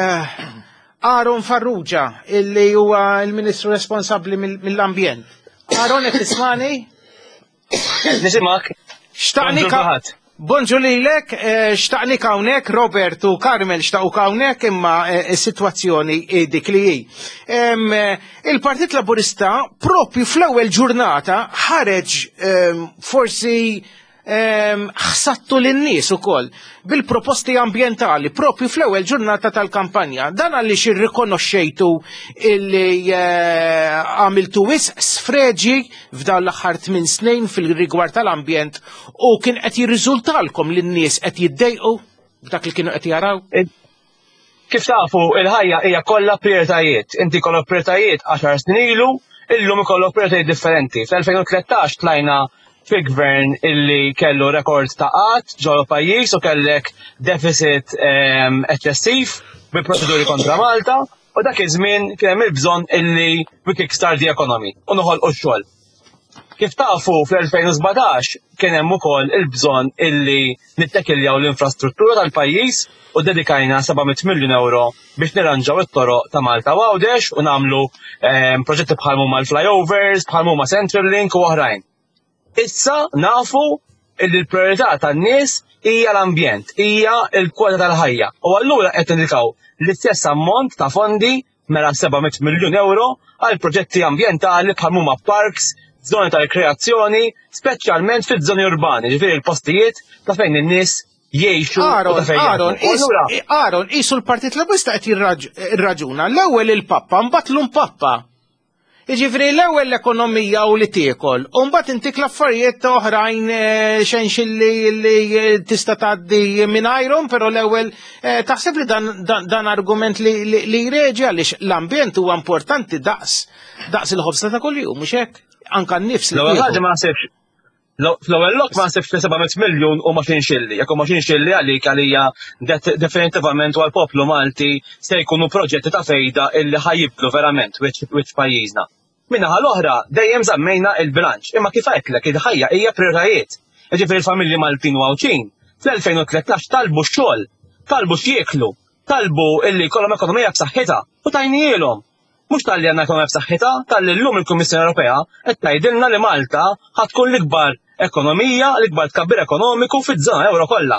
Aaron Farrugia illi huwa l-Ministru responsabbli mill-Ambjent. Aaron qed tismani? Nisimak. Xtaqnik. Bonġu lilek, xtaqnik hawnhekk, Robert u Carmel xtaquk hawnhekk imma s-sitwazzjoni dik li hi. Il-Partit Laburista propju fl-ewwel ġurnata ħareġ forsi ħsattu lin-nies ukoll bil-proposti ambjentali propju fl-ewwel ġurnata tal-kampanja. Dan għaliex irrikonoxxejtu illi għamiltu wisq sfreġi f'dawn l-aħħar 8 snin fil-rigward tal-ambjent u kien qed jirriżultalkom lin-nies qed jiddejqu b'dak li kienu qed jaraw. Kif tafu il-ħajja hija kollha prijoritajiet. Inti kollok prijoritajiet 10 snin ilu, illum ikollok prijoritajiet differenti. Fl-2013 tlajna fil-gvern illi kellu rekord ta' qatt ġewwa pajjiż u kellek deficit eċċessiv bil-proċeduri kontra Malta u dak iż-żmien kien hemm il-bżonn illi we kickstart the economy u noħolqu x-xogħol. Kif tafu fl-2017 kien hemm ukoll il-bżonn illi nittekiljaw l-infrastruttura tal-pajjiż u dedikajna 700 miljun euro biex nirranġaw it-toroq ta' Malta Għawdex u nagħmlu proġetti bħal huma l-flyovers, bħal huma Centralink u oħrajn. Issa nafu li l-priorità tan-nies hija l-ambjent, hija l-kwalità tal-ħajja. U allura qed indikaw l-istess ammont ta' fondi mela 700 miljun euro għal proġetti ambjentali bħal huma parks, żoni tal-kreazzjoni, speċjalment fiż-żoni urbani, ġifieri l-postijiet ta' fejn in-nies jgħixu. Aaron, qisu l-Partit Laburista qed jirraġuna l-ewwel il-pappa mbagħad l-impappa. Jiġifieri l-ewwel l-ekonomija u li tiekol, u mbagħad intik l-affarijiet oħrajn xejn li tista' tgħaddi mingħajrhom, però l-ewwel taħseb li dan argument li jreġi għaliex l-ambjent huwa importanti daqs il-ħobsa ta' kuljum, mhux hekk? Anke n-nifs. L-ewwel ħaġa ma nsibx. Fl-ewwel lok ma nsibx 700 miljun u ma xinxilli. Jekk ma xinxilli għalija definitivament u għall-poplu Malti se jkunu proġetti ta' fejda illi ħajiblu verament wiċċ pajjiżna. Minnaħa l-oħra dejjem żammejna il-bilanċ, imma kif għedlek il-ħajja hija prioritajiet. Ġifieri il-familji Maltin u Għawċin fl-2013 talbu x-xogħol, talbu x'jieklu, talbu illi jkollhom ekonomija b'saħħitha u tajnielhom. Mhux talli għandna ekonomija b'saħħitha, talli llum il-Kummissjoni Ewropea qed tgħidilna li Malta ħadd tkun l-ikbar ekonomija, l-ikbar tkabbir ekonomiku fiż-żona euro kollha.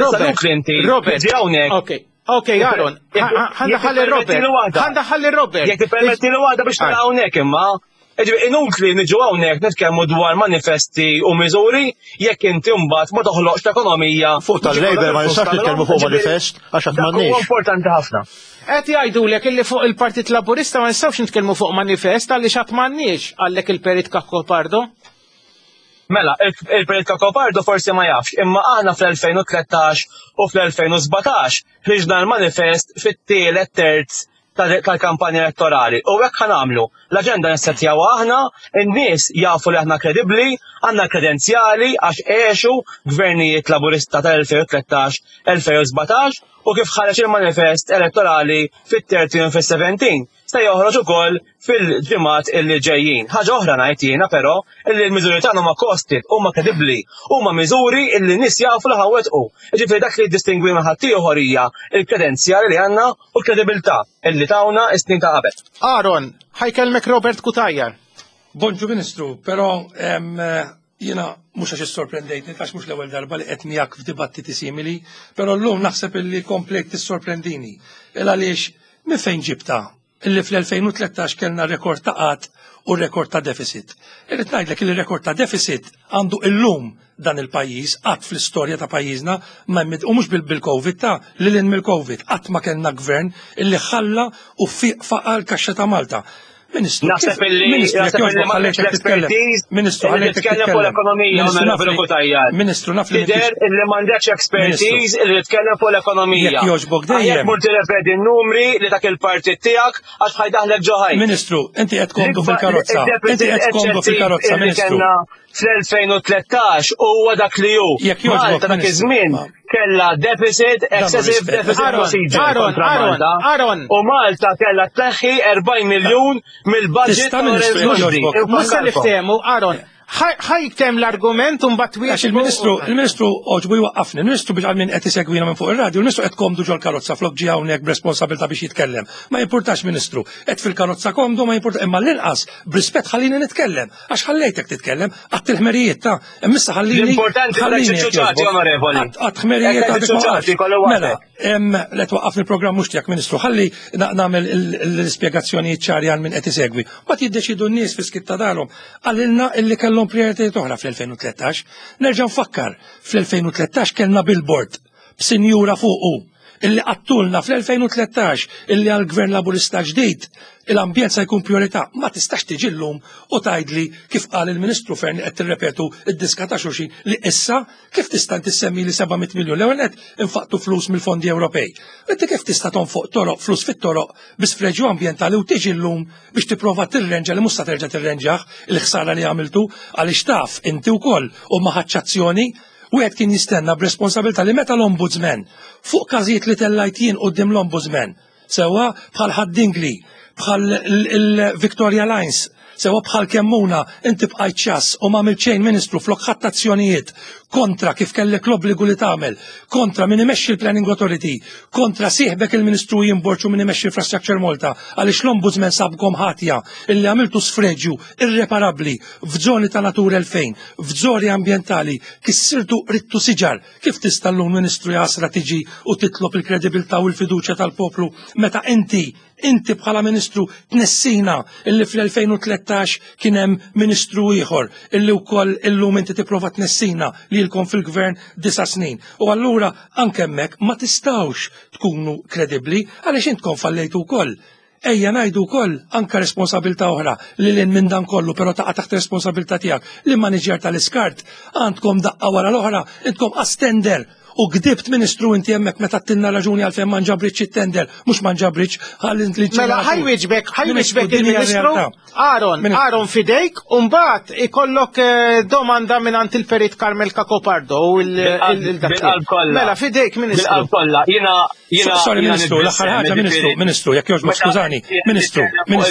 Robert, Okay, Aaron, ħandaħalli Robert. Jek permetti l-għada biex tara hawnhekk imma Inutli niġu hawnhekk nitkellmu dwar manifesti u miżuri jekk inti mbagħad ma toħloqx ekonomija. Fuq tal-Labor ma nistax nitkellmu fuq manifest għax qatt m'għandniex. Huwa importanti ħafna. Qed jgħidulek illi fuq il-Partit Laburista ma nistgħux nitkellmu fuq manifest għaliex qatt m'għandniex għalhekk il-Perit Cacopardo. Mela, il-Perit Cacopardo forsi ma jafx, imma aħna fl-2013 u fl-2017 ħriġna l-manifest fit-tielet terz tal-kampanja elettorali. U hekk ħanamlu. L-aġenda nissettjaw aħna, in-nies jafu li aħna kredibbli, għandna kredenzjali għax għexu gvernijiet Laburista tal-2013-2017 u kif ħareġ il-manifest elettorali fit-13 u fis-17 sta joħroġ ukoll fil-ġimgħat illi ġejjin. Ħaġa oħra ngħid jiena però illi l-miżuri tagħna huma kostit huma kredibbli huma miżuri illi nies jafu li ħawettqu. Jiġifieri dak li jiddistingwi ma' ħadd ieħor hija l-kredenzjali li għandna u l-kredibilità illi tawna s-snin ta' qabel. Aaron, ħajkelmek Robert Kutajjar. Bonġu Ministru, però jiena mhux għax issorprendejtni għax mhux l-ewwel darba li qed miegħek f'dibattiti simili, però llum naħseb illi komplejt tissorprendini. Għaliex minn fejn ġibta illi fl-2013 kellna rekord ta' qatt u rekord ta' deficit. Irrid ngħidlek li rekord ta' deficit għandu illum dan il-pajjiż qatt fl-istorja ta' pajjiżna u mhux bil-Covid lil mill-Covid qatt ma kellna gvern illi ħalla u faqa l-kaxxa ta' Malta. Ministru, naħseb illi titkellem fuq l-ekonomija Ministru, naf li tidher illi m'għandekx expertise illi titkellem fuq l-ekonomija. Jekk jogħġbok dejjem. Mur tirrepeti n-numri li dak il-partit tiegħek għax ħajdaħlek ġoħaj. Ministru, inti qed tkomdu fil-karozza. Inti qed tkomdu fil-karozza, Ministru. Fl-2013 huwa dak li hu. Malta dak iż-żmien kella deficit, excessive deficit procedure kontra Malta. U Malta kella tleħħi 40 miljun mill-budget tal-Resmudi. Musa niftehmu, Aaron. ħajktem l-argument un batwiex. Il-Ministru oġbu jwaqqafni, il-Ministru biex għalmin qed isegwina minn fuq ir-radju, il-Ministru qed komdu ġol karozza flok ġi hawnhekk b'responsabilta biex jitkellem. Ma jimpurtax Ministru, qed fil-karozza komdu ma jimpurtax, imma l-inqas b'rispett ħallini nitkellem, għax ħallejtek titkellem, għatt il-ħmerijiet ta' immissa ħallini. Għatt ħmerijiet mela, let waqqafni il-programm mhux tiegħek Ministru, ħalli nagħmel l-ispjegazzjoni ċari għal min qed isegwi. Ma jiddeċidu n-nies fi skitta darhom. Għalilna illi kellhom prioritajiet oħra fl-2013. Nerġa' nfakkar, fl-2013 kellna billboard b'sinjura fuqu illi qattulna fl-2013 illi għall-Gvern Laburista ġdid l-ambjent se jkun priorità. Ma tistax tiġi llum u tgħidli kif qal il-Ministru Ferni qed tirrepetu id-diska ta' xulxin li issa kif tista' tissemmi li 700 miljun l-ewwel qed infaqtu flus mill-fondi Ewropej. Inti kif tista' tonfoq toroq flus fit-toroq b'isfreġġju ambjentali u tiġi llum biex tipprova tirrenġa li mhux se terġa' tirrenġah il-ħsara li għamiltu għaliex taf inti wkoll u ma ħaċċazzjoni u għed kien jistenna b'responsabilta li meta l-Ombudsman fuq każijiet li tellajt jien qudiem l-Ombudsman sewa bħal ħaddingli bħal il-Victoria Lines sewa bħal kemmuna inti bqajt ċass u ma milċejn Ministru flok ħattazzjonijiet kontra kif kellek l-obbligu li tagħmel, kontra min imexxi l-Planning Authority, kontra sieħbek il-Ministru jimborċu min imexxi Infrastructure Malta, għaliex l-Ombudsman sabkom ħatja illi għamiltu sfreġġju irreparabbli f'żoni ta' Natura 2000, f'żoni ambjentali, kissirtu rittu siġar. Kif tista' llum Ministru jasra tiġi u titlob il-kredibilità u l-fiduċja tal-poplu meta inti bħala Ministru tnessina illi fl-2013 kien hemm Ministru ieħor illi wkoll illum inti tipprova tnessina li lilkom fil-gvern 9 snin. U allura anke hemmhekk ma tistgħux tkunu kredibbli għaliex intkom fallejtu wkoll. Ejja ngħidu wkoll anke responsabilità oħra li lin minn dan kollu però taqa' taħt responsabilità tiegħek li maniġer tal-iskart għandkom daqqa wara l-oħra intkom astender. U gdibt Ministru inti hemmhekk meta tilna raġuni għalfejn ma nġabriċ it-tender, mhux ma nġabriċ ħallint li mela ħajwiġbek il-Ministru Aaron fidejk u mbagħad ikollok domanda mingħand il-Perit Carmel Cacopardo u mela fidejk Ministru. Sorry Ministru, l-aħħar ħaġa Ministru, jekk jogħġbok skużani, Ministru,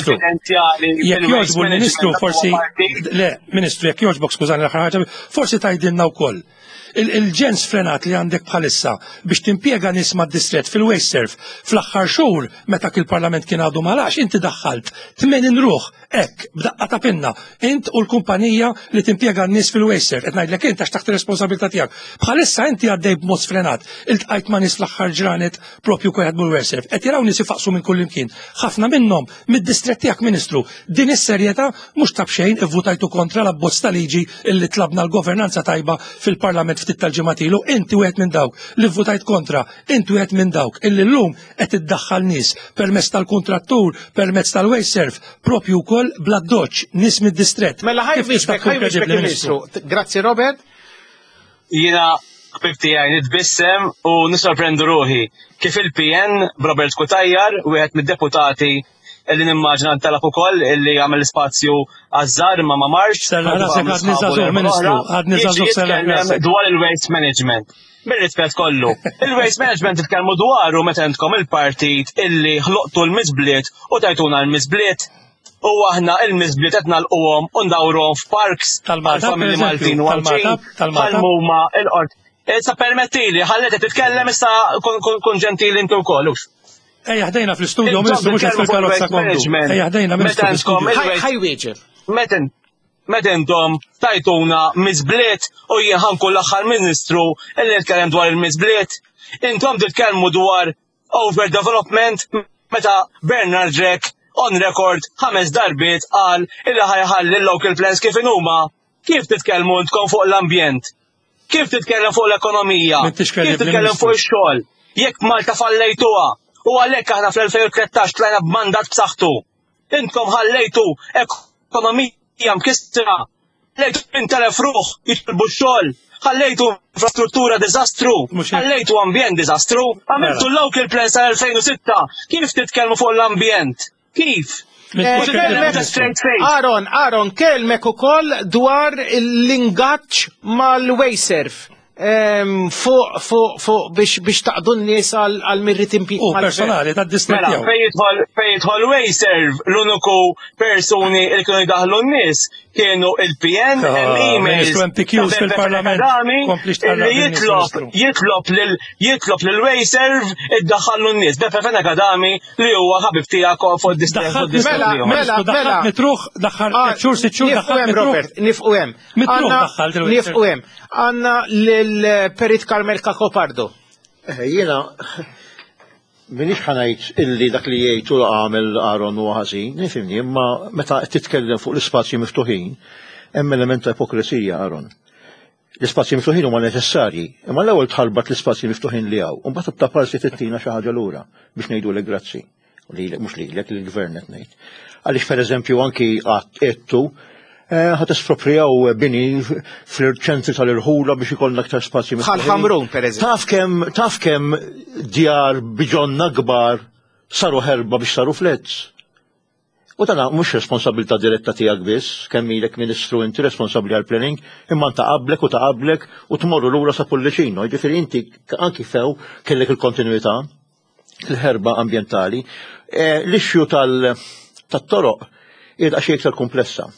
jekk jogħġbu l-Ministru forsi le, Ministru, jekk jogħġbok skużani l-aħħar ħaġa, forsi tgħidilna wkoll. il-ġens frenat li għandek bħalissa biex timpjega nies mad-distret fil-waste surf fl-aħħar xhur meta il-Parlament kien għadu malax, inti daħħalt 80 ruħ hekk b'daqqa ta' pinna. Int u l-kumpanija li timpjega n-nies fil-waste surf qed ngħidlek int għax taħt ir-responsabilità tiegħek. Bħalissa inti għaddej b'mod frenat. Iltqajt ma' nies fl-aħħar ġranet propju kien jaħdmu l-waste surf. Qed jaraw nies ifaqsu minn kull imkien. Ħafna minnhom mid-distret tiegħek Ministru. Din is-serjetà mhux ta' bxejn ivvutajtu kontra l-abbozz ta' liġi illi tlabna l-governanza tajba fil-Parlament ftit tal-ġimgħat ilu. Inti wieħed minn dawk li vvutajt kontra, inti wieħed minn dawk illi llum qed iddaħħal nies permezz tal-kuntrattur, permezz tal-waste surf, propju wkoll bla doċċ nies mid-distret. Mela ħajbixbek Ministru. Grazzi Robert. Jiena ħbib tiegħi nitbissem u nisorprendu ruħi kif il-PN Robert Kutajjar wieħed mid-deputati illi nimmaġna ntalab ukoll illi jagħmel spazju għażżar imma ma marx. Dwar il-waste management. Bir-rispett kollu. Il-waste management titkellmu dwaru meta intkom il-partit illi ħloqtu l-miżbliet u tajtuna l-miżbliet u aħna il-miżbliet qed nagħlquhom u ndawruhom f'parks tal-familji Maltin u tal-muma il-qort. Issa permettili, ħallet titkellem issa kun ġentili inti wkoll. Ejja ħdejna fl-istudio Ministru mhux fil-karozza kondu. Ejja ħdejna Ministru fl-istudio. Meta intom tajtuna miżbliet u jien ħankun l-aħħar Ministru illi nitkellem dwar il-miżbliet. Intom titkellmu dwar overdevelopment meta Bernard Drake on record 5 darbiet qal illi ħajħalli l-local plans kif inhuma. Kif titkellmu intkom fuq l-ambjent? Kif titkellem fuq l-ekonomija? Kif titkellem fuq ix-xogħol? Jekk Malta fallejtuha u għalhekk aħna fl-2013 tlajna b'mandat b'saħħtu. Intkom ħallejtu ekonomija mkissra, ħallejtu intelef ruħ jitolbu x-xogħol, ħallejtu infrastruttura diżastru, ħallejtu ambjent diżastru, għamiltu l-local plans tal-2006. Kif titkellmu fuq l-ambjent? Kif? Aaron, kelmek ukoll dwar l-ingaġġ mal-waste surf. Fuq biex taqdu n-nies għal-mirrit impiq. U personali ta' distret. Fejtħol waste surf l-uniku personi il kienu jdaħlu n-nies kienu il-PN, l-emails fil-parlament jitlob l-waste surf id-daħħallu n-nies. Befefen Akadami li huwa ħabib tiegħek fuq distret. Mela. Mitruħ daħħal xhur sitt xhur daħħal Robert, nifqu hemm. Nifqu hemm. Għanna l-Perit Carmel Cacopardo. Jena, minix ħanajt illi dak li jgħidu għamel Aaron u ħażin, nifimni, imma meta titkellem fuq l-ispazji miftuħin, hemm element ta' ipokrisija, Aaron. L-ispazji miftuħin huma neċessarji, imma l-ewwel tħalbat l-ispazji miftuħin li hawn, u mbagħad ta' parsi tittina xi ħaġa lura biex ngħidulek grazzi. Mhux lilek lill-gvern qed ngħid. Għaliex pereżempju anki għattu ħat espropriaw bini fil-ċentri tal-irħula biex ikollna aktar spazji. Bħal-Ħamrun, per eżempju. Taf kem djar biġonna kbar saru herba biex saru flets. U tana mhux responsabilità diretta tiegħek biss, kemm ilek Ministru inti responsabbli għall-planning, imma ta' qablek u tmorru lura sa Pullicino. Jiġifieri inti anki few kellek il-kontinuità, il-ħerba ambjentali. L-ixju tat-toroq qiegħda xi iktar komplessa.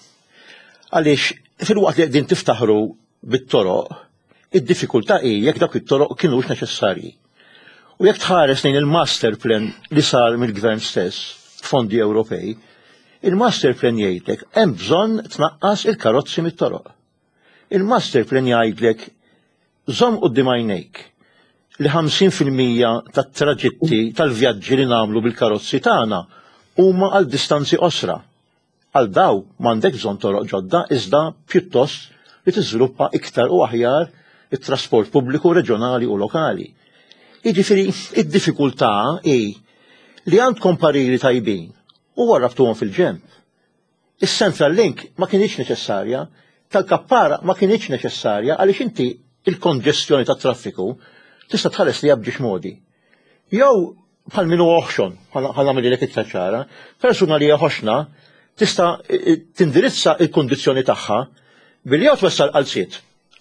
Għaliex fil-waqt li din tiftaħru bit-toroq, id-diffikultà hi jekk dak it-toroq kienux neċessarji. U jekk tħares lejn il-master plan li sar mill-gvern stess, fondi Ewropej, il-master plan jgħidlek hemm bżonn tnaqqas il-karozzi mit-toroq. Il-master plan jgħidlek żomm quddiem għajnejk li 50% tat-traġitti tal-vjaġġi li nagħmlu bil-karozzi tagħna huma għal distanzi qosra. Għal daw m'għandek bżonn toroq ġodda iżda pjuttost li tiżviluppa iktar u aħjar it-trasport pubbliku reġjonali u lokali. Jiġifieri id-diffikultà hi li għandkom pariri tajbin u warrabtuhom fil-ġemp. Is-Central Link ma kienx neċessarja, tal-Kappara ma kienx neċessarja għaliex inti il-konġestjoni tat-traffiku tista' tħares li jabġiex modi. Jew bħal minnu oħxon, bħal nagħmililek iktar ċara, persuna li ħoxna tista' tindirizza il-kondizzjoni tagħha billi jew twessal qalsiet.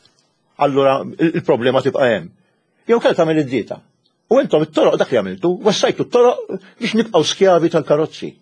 Allura il-problema tibqa' hemm. Jew kellha tagħmel id-dieta. U intom it-toroq dak li għamiltu, wassajtu t-toroq biex nibqgħu skjavi tal-karozzi.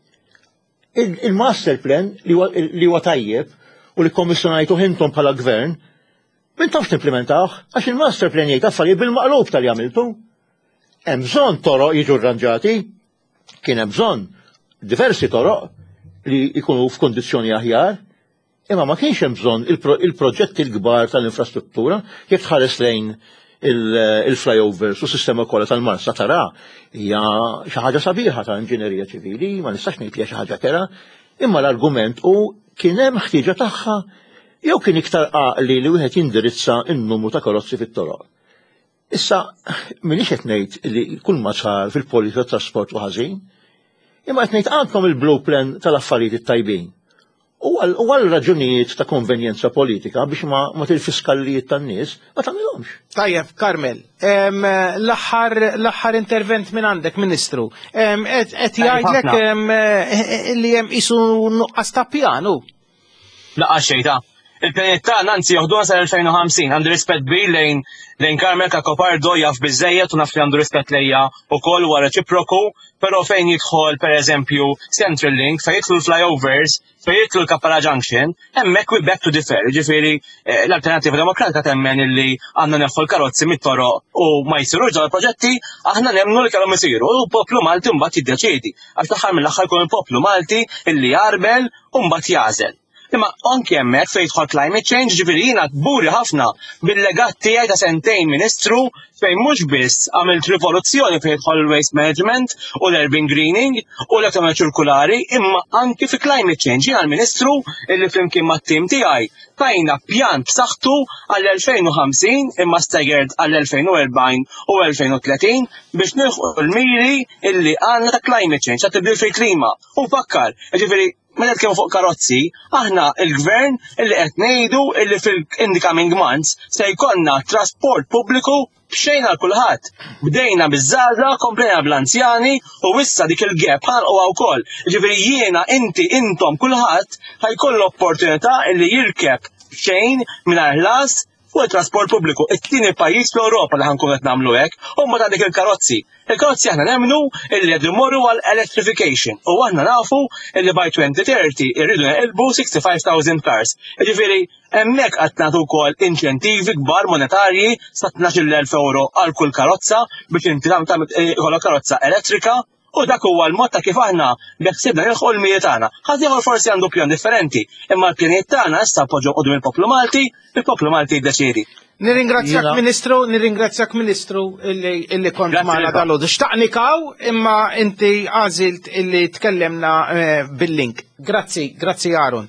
Il-master plan li huwa tajjeb u li kommissjonajtu intom bħala gvern Min tafx timplementawh, għax il-master plan jgħid affarijiet bil-maqlub tal għamiltu. Hemm bżonn toroq jiġu rranġati, kien hemm bżonn diversi toroq li jkunu f'kondizzjoni aħjar, imma ma kienx hemm bżonn il-proġetti l-kbar tal-infrastruttura jekk tħares lejn il-flyovers u sistema kollha tal-Marsa tara hija xi ħaġa sabiħa ta' inġinerija ċivili, ma nistax ngħid hija xi ħaġa kera, imma l-argument u kien hemm ħtieġa tagħha jew kien iktar għaqli li wieħed jindirizza n-numru ta' karozzi fit-toroq. Issa minix qed ngħid li kull ma sar fil-politika tat-trasport u ħażin, imma qed ngħid għandkom il-blue plan tal-affarijiet it-tajbin. U għal raġunijiet ta' konvenjenza politika biex ma til-fiskallijiet tan-nies ma tagħmilhomx. Tajjeb, Karmel, l-aħħar intervent minn għandek, Ministru. Qed jgħidlek li hemm qisu nuqqas ta' pjanu. Laqgħa xejta. Il-pjaniet tagħna anzi joħduha sal-2050 għandu rispett kbir lejn Carmel Cacopardo jaf biżejjed u naf li għandu rispett lejja wkoll huwa reċiproku, però fejn jidħol pereżempju Central Link, fejn jidħlu flyovers, fejn jidħlu l-Kappala Junction, hemmhekk we back to differ. Ġifieri l-Alternattiva Demokratika temmen illi għandna neħħu l-karozzi mit-toroq u ma jsirux dawn il-proġetti, aħna nemmnu li kellhom isiru u l-poplu Malti mbagħad jiddeċiedi. Għax l-aħħar mill-aħħar jkun il-poplu Malti illi jarbel u mbagħad jażel. Imma anke hemmhekk fejn jidħol climate change, ġifieri jiena kburi ħafna bil-legat tiegħi ta' sentejn Ministru fejn mhux biss għamilt rivoluzzjoni fejn jidħol il-waste management u l-urban greening u l-ekonomija ċirkulari, imma anke fi climate change. Jiena l-Ministru illi flimkien mat-tim tiegħi tajna pjan b'saħħtu għall-2050 imma staggered għall-2040 u 2030 biex nilħu l-miri illi għandna ta' climate change ta' tibdil fil-klima. U fakkar, ġifieri meta kemm fuq karozzi, aħna il-gvern illi qed ngħidu illi fil-incoming months se jkollna trasport pubbliku b'xejn għal kulħadd. Bdejna biż-żgħażagħ, komplejna bl-anzjani u issa dik il-gap ħanqwa wkoll. Ġifieri jiena, intom kulħadd ħajkollu opportunità illi jirkeb b'xejn mingħajr ħlas fuq it-trasport pubbliku. It-tieni pajjiż fl-Ewropa li ħankun qed nagħmlu hekk huma ta' dik il-karozzi. Il-karozzi aħna nemmnu illi qed imorru għal electrification u aħna nafu illi by 2030 irridu neqilbu 65,000 cars. Ġifieri hemmhekk qed nagħtu wkoll inċentivi kbar monetarji sa 12,000 euro għal kull karozza biex inti tagħmel karozza elettrika. U dak huwa l-mod ta' kif aħna beħsibna nilħu l-mijiet tagħna. Ħadd ieħor forsi għandu pjan differenti, imma l-pjanijiet tagħna issa poġġew qudiem il-poplu Malti, il-poplu Malti jiddeċiedi. Nirringrazzjak Ministru illi kont magħna dal-għodu. Xtaqnikaw imma inti għażilt illi tkellemna bil-link. Grazzi Aaron.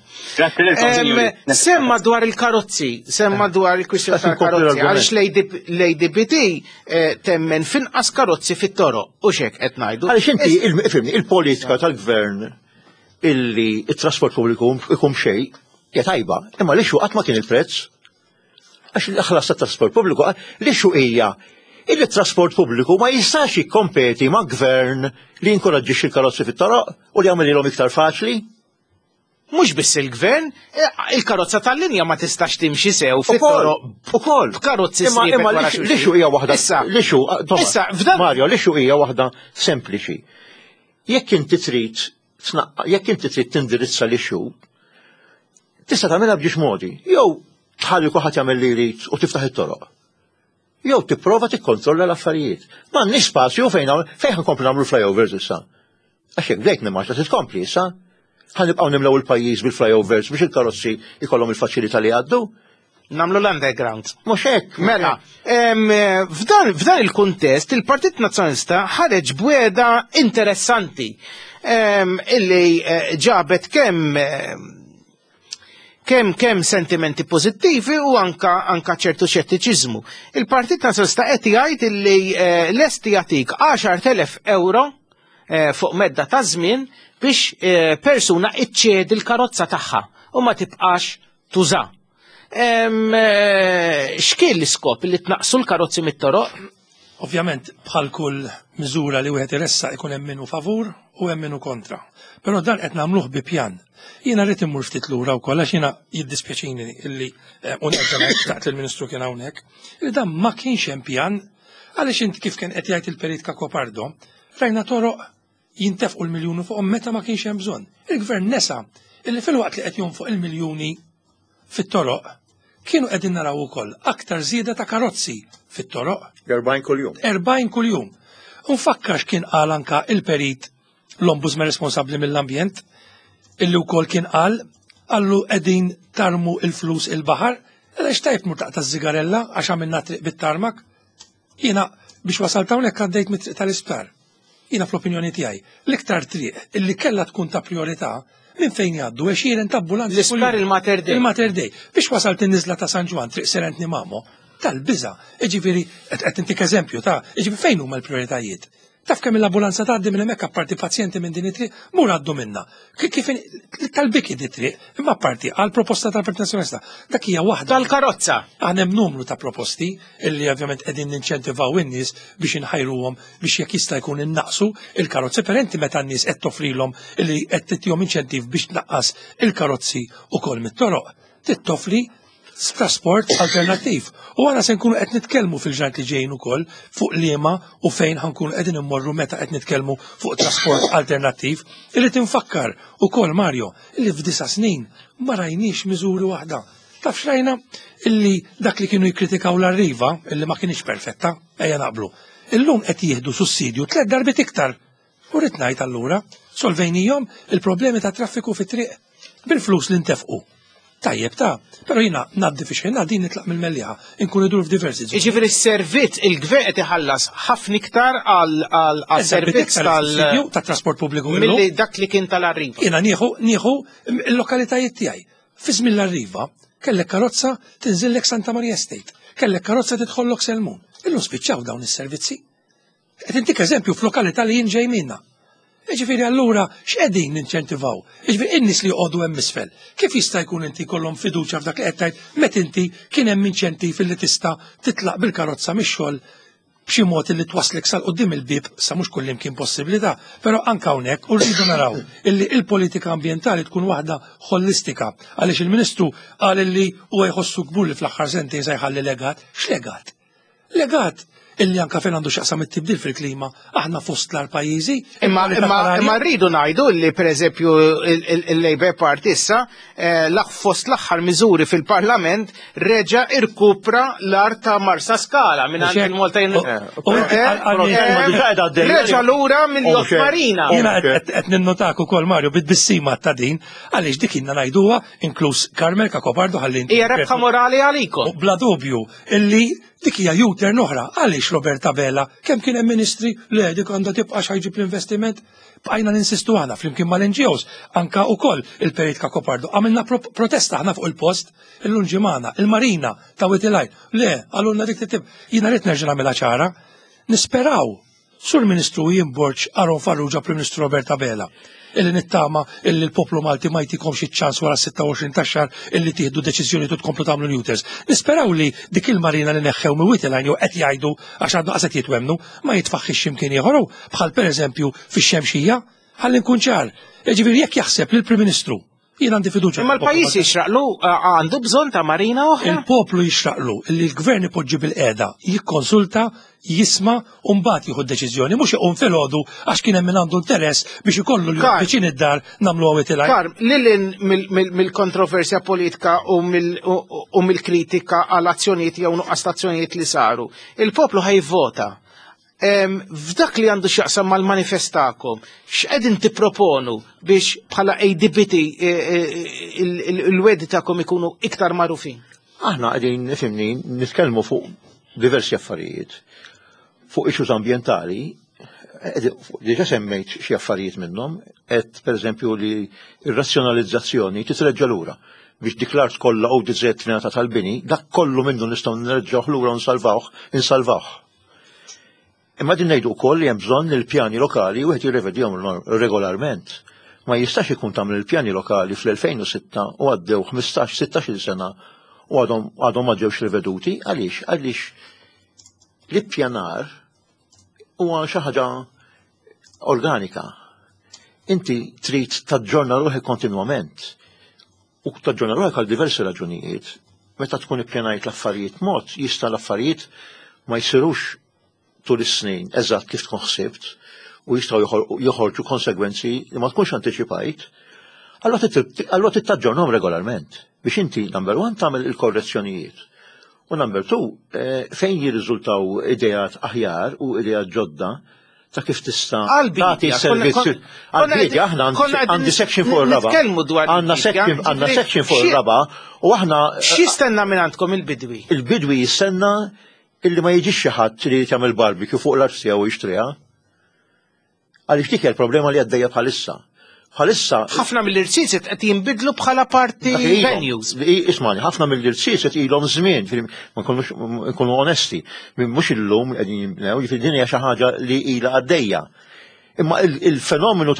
Semma dwar il-karozzi, semma dwar il-kwistjoni tal-karozzi, għaliex l-ADBT temmen finqas karozzi fit-toroq, u xek qed ngħidu. Għaliex inti il-politika tal-gvern illi it-trasport pubbliku ikun xejn hija tajba, imma li qatt ma kien il-prezz. Għax l-ħlas ta' trasport pubbliku, li hija il-trasport pubbliku ma jistax jikkompeti ma' gvern li jinkoraġġix il-karozzi fit-toroq u li jagħmel ilhom iktar faċli. Mhux biss il-gvern, il-karozza tal-linja ma tistax timxi sew fit-toroq ukoll b'karozzi sniepet wara xulxin. Lixu hija waħda Mario, lixu hija waħda sempliċi. Jekk inti trid tindirizza lixu, tista' tagħmilha b'ġiex modi. Jew tħalli kulħadd jagħmel li jrid u tiftaħ it-toroq. Jew tipprova tikkontrolla l-affarijiet. M'għandniex spazju fejn ħankomplu nagħmlu flyovers issa. Għax hekk dejk nimmax ta' tkompli issa. Ħanibqgħu nimlew il-pajjiż bil-flyovers biex il-karozzi jkollhom il-faċilità li għaddu. Namlu l-underground. Mhux hekk. Mela, f'dan il-kuntest il-Partit Nazzjonalista ħareġ bwieda interessanti illi ġabet kemm sentimenti pożittivi u anka ċertu xettiċiżmu. Il-Partit Nazzjonalista qed jgħid illi lesti jagħtik 10,000 euro fuq medda ta' żmien biex persuna iċċedi l-karozza tagħha u ma tibqax tuża. X'kien l-iskop li tnaqsu l-karozzi mit-toroq? Ovvjament bħal kull miżura li wieħed iressa jkun hemm minnu favur u hemm minnu kontra. Però dan qed nagħmluh bi pjan. Jiena rrid immur ftit lura wkoll għax jiena jiddispjaċini illi uneqġa taqt il-Ministru kien hawnhekk, li dan ma kienx hemm pjan għaliex inti kif kien qed jgħid il-Perit Cacopardo, rajna toroq jintefqu l-miljuni fuqhom meta ma kienx hemm bżonn. Il-Gvern nesa illi fil-waqt li qed jonfoq il-miljuni fit-toroq kienu qegħdin naraw ukoll aktar żieda ta' karozzi fit-toroq. 40 kuljum. 40 kuljum. Unfakkar x'kien qal anka il-perit l-ombudsman responsabbli mill-ambjent, illi wkoll kien qal għallu qegħdin tarmu il-flus il-baħar, għaliex tajb murtaq ta' żigarella għax għamilna triq bit-tarmak. Jiena biex wasalt hawnhekk għaddejt mit-triq tal-isptar. Jiena fl-opinjoni tiegħi l-iktar triq illi kellha tkun ta' priorità minn fejn jgħaddu 20 ta' ambulanzi. L-isptar il-Mater Dei. Il-Mater Dei. Biex wasalt in-niżla ta' San Ġwan triq Serentni Mamo tal-biża. Iġifieri qed intik eżempju ta' iġifieri fejn huma l-prijoritajiet. Taf kemm l-ambulanza tgħaddi minn hemmhekk apparti pazjenti minn din it-triq mur għaddu minnha. Kif tal-biki di triq, imma apparti għal proposta tal-Partit Nazzjonalista. Dak hija waħda. Tal-karozza. Hemm numru ta' proposti illi ovvjament qegħdin ninċentivaw in-nies biex inħajruhom biex jekk jista' jkun innaqsu il-karozzi perenti meta n-nies qed toffrilhom illi qed titihom inċentiv biex tnaqqas il-karozzi ukoll mit-toroq. Tittofri trasport alternattiv. U għana se nkunu qed nitkellmu fil-ġranet li ġejjin ukoll fuq liema u fejn ħankunu qegħdin immorru meta qed nitkellmu fuq trasport alternattiv. Irrid infakkar ukoll Mario illi f'9 snin ma rajniex miżuri waħda. Taf xrajna illi dak li kienu jikkritikaw l-arriva illi ma kienx perfetta, ejja naqblu. Illum qed jieħdu sussidju 3 darbit iktar. U rrid ngħid allura solvejnijhom il-problemi ta' traffiku fit-triq bil-flus li ntefqu. Tajjeb pero jina naddi fi xejn din nitlaq mill-Melliħa, inkun idur f'diversi żoni. Jiġifieri s-servizz il-gvern qed iħallas ħafna iktar għal servizz ta' trasport pubbliku milli dak li kien tal-arriva. Jiena nieħu l-lokalitajiet tiegħi. Fi żmien l-arriva kellek karozza tinżillek Santa Maria Estate, kellek karozza tidħollok Selmun. Illum spiċċaw dawn is-servizzi. Qed intik eżempju f'lokalità li jien ġej minnha. Ġifieri allura x'qegħdin ninċentivaw? Ġifieri in-nies li jqogħdu hemm isfel. Kif jista' jkun inti jkollhom fiduċja f'dak li qed tgħid meta inti kien hemm inċentiv li tista' titlaq bil-karozza mix-xogħol b'xi mod li twaslek sal qudiem il-bib sa mhux kull imkien possibilità, però anke hawnhekk u rridu naraw illi l-politika ambjentali tkun waħda holistika għaliex il-Ministru qal illi huwa jħossu kbur li fl-aħħar sentejn se jħalli legat. X'legat? Legat illi anka fejn għandu xaqsam it-tibdil fil-klima, aħna fost l-pajjiżi. Imma rridu ngħidu li pereżempju il-Labour Party issa fost l-aħħar miżuri fil-Parlament reġa' irkupra l-art ta' Marsa Scala minn għand il-Maltajn. Reġa' lura mill-Jott Marina. Jiena qed ninnotak ukoll Mario bid-bissima ta' din għaliex dik inna ngħiduha inkluż Carmel Cacopardo ħalli. Hija rebħa morali għalikom. Bla dubju illi dik hija U-turn oħra għaliex Roberta Bella kemm kien hemm ministri li dik għandha tibqa' xajġib l-investiment bqajna ninsistu aħna flimkien mal-NGOs anka wkoll il-Perit Cacopardo għamilna protesta aħna fuq il-post il-Lunġimana, il-Marina ta' Witilajn. Le, għalulna dik titib. Jiena rrid nerġa' nagħmilha ċara. Nisperaw sur Ministru jimborġ Aron Farrugia Prim Ministru Roberta Bella illi nittama illi l-poplu Malti ma jtikom xi ċans wara 26 tax-xahar illi tieħdu deċiżjoni tu tkomplu tagħmlu newters. Nisperaw li dik il-marina li neħħew mi Witilajn jew qed jgħidu għax għandu qased jitwemnu ma jitfaħħix x'imkien ieħor bħal pereżempju fix-Xemxija ħalli nkun ċar. Ġifieri jekk jaħseb li l-Prim-Ministru jien għandi fiduċja. Imma l-pajjiż jixraqlu għandu bżonn ta' marina oħra. Il-poplu jixraqlu illi l-gvern ipoġġi bil-qiegħda jikkonsulta, jisma' u mbagħad jieħu deċiżjoni mhux iqum filgħodu għax kien hemm min għandu interess biex ikollu l-viċin id-dar nagħmlu Witilajn. Karm, lilin mill-kontroversja politika u mill-kritika għal azzjonijiet jew nuqqas azzjonijiet li saru, il-poplu ħajvota. F'dak li għandu x'jaqsam mal-manifestakom, x'qegħdin tipproponu biex bħala ADBT il-wedi tagħkom ikunu iktar magħrufin? Aħna qegħdin nifhimni nitkellmu fuq diversi affarijiet. Fuq issues ambjentali, diġà semmejt xi affarijiet minnhom, qed pereżempju li r-razzjonalizzazzjoni titreġġa' lura biex dik l-art kollha u diżett finata tal-bini, dak kollu minnu nistgħu nerġgħu lura insalvawh. Imma din ngħidu wkoll li hemm bżonn li l-pjani lokali wieħed jirrevedihom regolarment. Ma jistax ikun tagħmel il-pjani lokali fl-2006 u għaddew 15-16 sena u għadhom ma ġewx riveduti għaliex l-ippjanar huwa xi ħaġa organika. Inti trid taġġorna ruħek kontinwament u taġġorna ruħek għal diversi raġunijiet. Meta tkun ippjanajt l-affarijiet mod jista' l-affarijiet ma jsirux tul is-snin eżatt kif tkun ħsibt u jistgħu joħorġu konsegwenzi li ma tkunx antiċipajt, allura tittaġġornhom regolarment. biex inti number 1 tagħmel il-korrezzjonijiet. U number 2 fejn jirriżultaw idejat aħjar u idejat ġodda ta' kif tista' tagħti servizz. Għal-bidja aħna għandi section fuq ir-raba. Għandna section fuq ir-raba u aħna. X'jistenna minn għandkom il-bidwi? Il-bidwi jistenna illi ma jiġix xi ħadd li jagħmel barbecue fuq l-art tiegħu u jixtriha. Għaliex dik hija l-problema li għaddejja bħalissa. Ħafna mill-irsiset qed jinbidlu bħala party venues. Ismani, ħafna mill-irsiset ilhom żmien, ma nkunu onesti, mhux illum qegħdin jinbnew, jiġifieri din hija xi ħaġa li ilha għaddejja. Imma il-fenomenu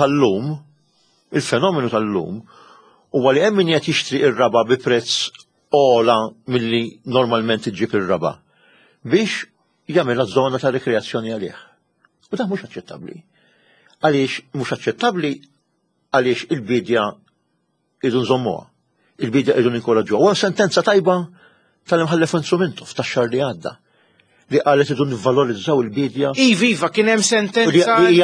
tal-lum huwa li hemm min qed jixtri ir-raba bi prezz ola milli normalment iġġib ir-raba biex jagħmilha żona ta' rikreazzjoni għalih. U dan mhux aċċettabbli. Għaliex mhux aċċettabbli għaliex il-bidja idu nżommuha. Il-bidja idu ninkoraġġuha. U sentenza tajba tal-imħallef Instrumentov tax-xahar li għadda li qalet idu nivvalorizzaw il-bidja. Iva, kien hemm sentenza li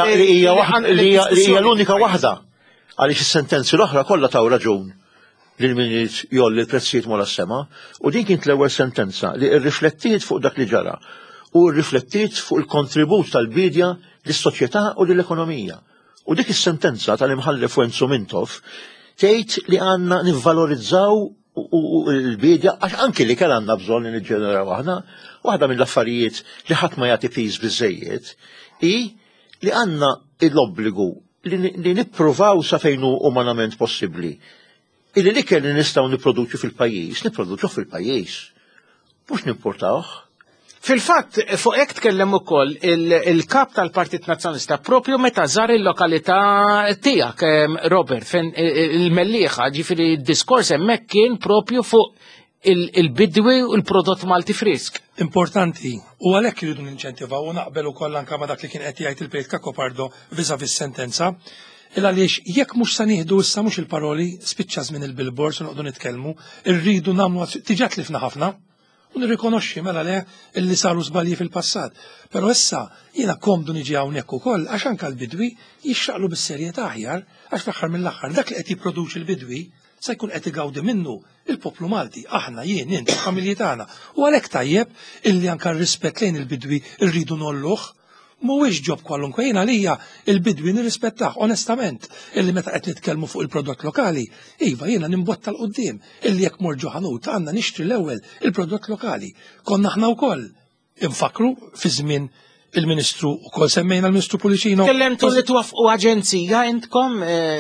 hija l-unika waħda. Għaliex is-sentenzi l-oħra kollha taw raġun lil min jolli l-prezzijiet mola s-sema, u din kienet l-ewwel sentenza li rriflettiet fuq dak li ġara u rriflettiet fuq il-kontribut tal-bidja lis-soċjetà u lill-ekonomija. U dik is-sentenza tal-imħallef Instrumentov tgħid li għandna nivvalorizzaw il-bidja għax anki li kell għandna bżonn li niġġeneraw aħna, waħda mill-affarijiet li ħadd ma jagħti piż biżejjed hi li għandna l-obbligu li nippruvaw sa fejn hu umanament possibbli. Illi li kelli nistgħu nipproduċu fil-pajjiż, nipproduċu fil-pajjiż. Mhux nimportawh. Fil-fatt, fuq hekk tkellem ukoll il-kap tal-Partit Nazzjonalista propju meta żar il-lokalità tiegħek, Robert, fejn il-Mellieħa, ġifieri d-diskors hemmhekk kien propju fuq il-bidwi u l-prodott Malti frisk. Importanti, u għalhekk iridu ninċentivaw u naqbel ukoll anke ma' dak li kien qed jgħid il-Pejt Kakopardo viżavi s-sentenza. Għaliex jekk mhux se nieħdu issa mhux il-paroli spiċċa żmien il-billboards u noqogħdu nitkellmu, irridu nagħmlu tiġa tlifna ħafna u nirrikonoxxi mela le illi saru żbalji fil-passat. Però issa jiena komdu niġi hawnhekk ukoll għax anke l-bidwi jixxaqlu bis-serjetà aħjar għax fl-aħħar mill-aħħar dak li qed jipproduċi l-bidwi se jkun qed igawdi minnu il-poplu Malti, aħna jien int il-familji tagħna. U għalhekk tajjeb illi anke r-rispett lejn il-bidwi rridu nolluh. Mhuwiex ġob kwalunkwe jiena għalija il-bidwi nirrispettah onestament illi meta qed nitkellmu fuq il-prodott lokali, iva jiena nimbotta l qudiem illi jekk morġu ħanut għandna nixtri l-ewwel il-prodott lokali. Konna aħna wkoll infakru fi żmien il-Ministru wkoll semmejna l-Ministru Pulicino. Kellemtu li twaffqu aġenzija intkom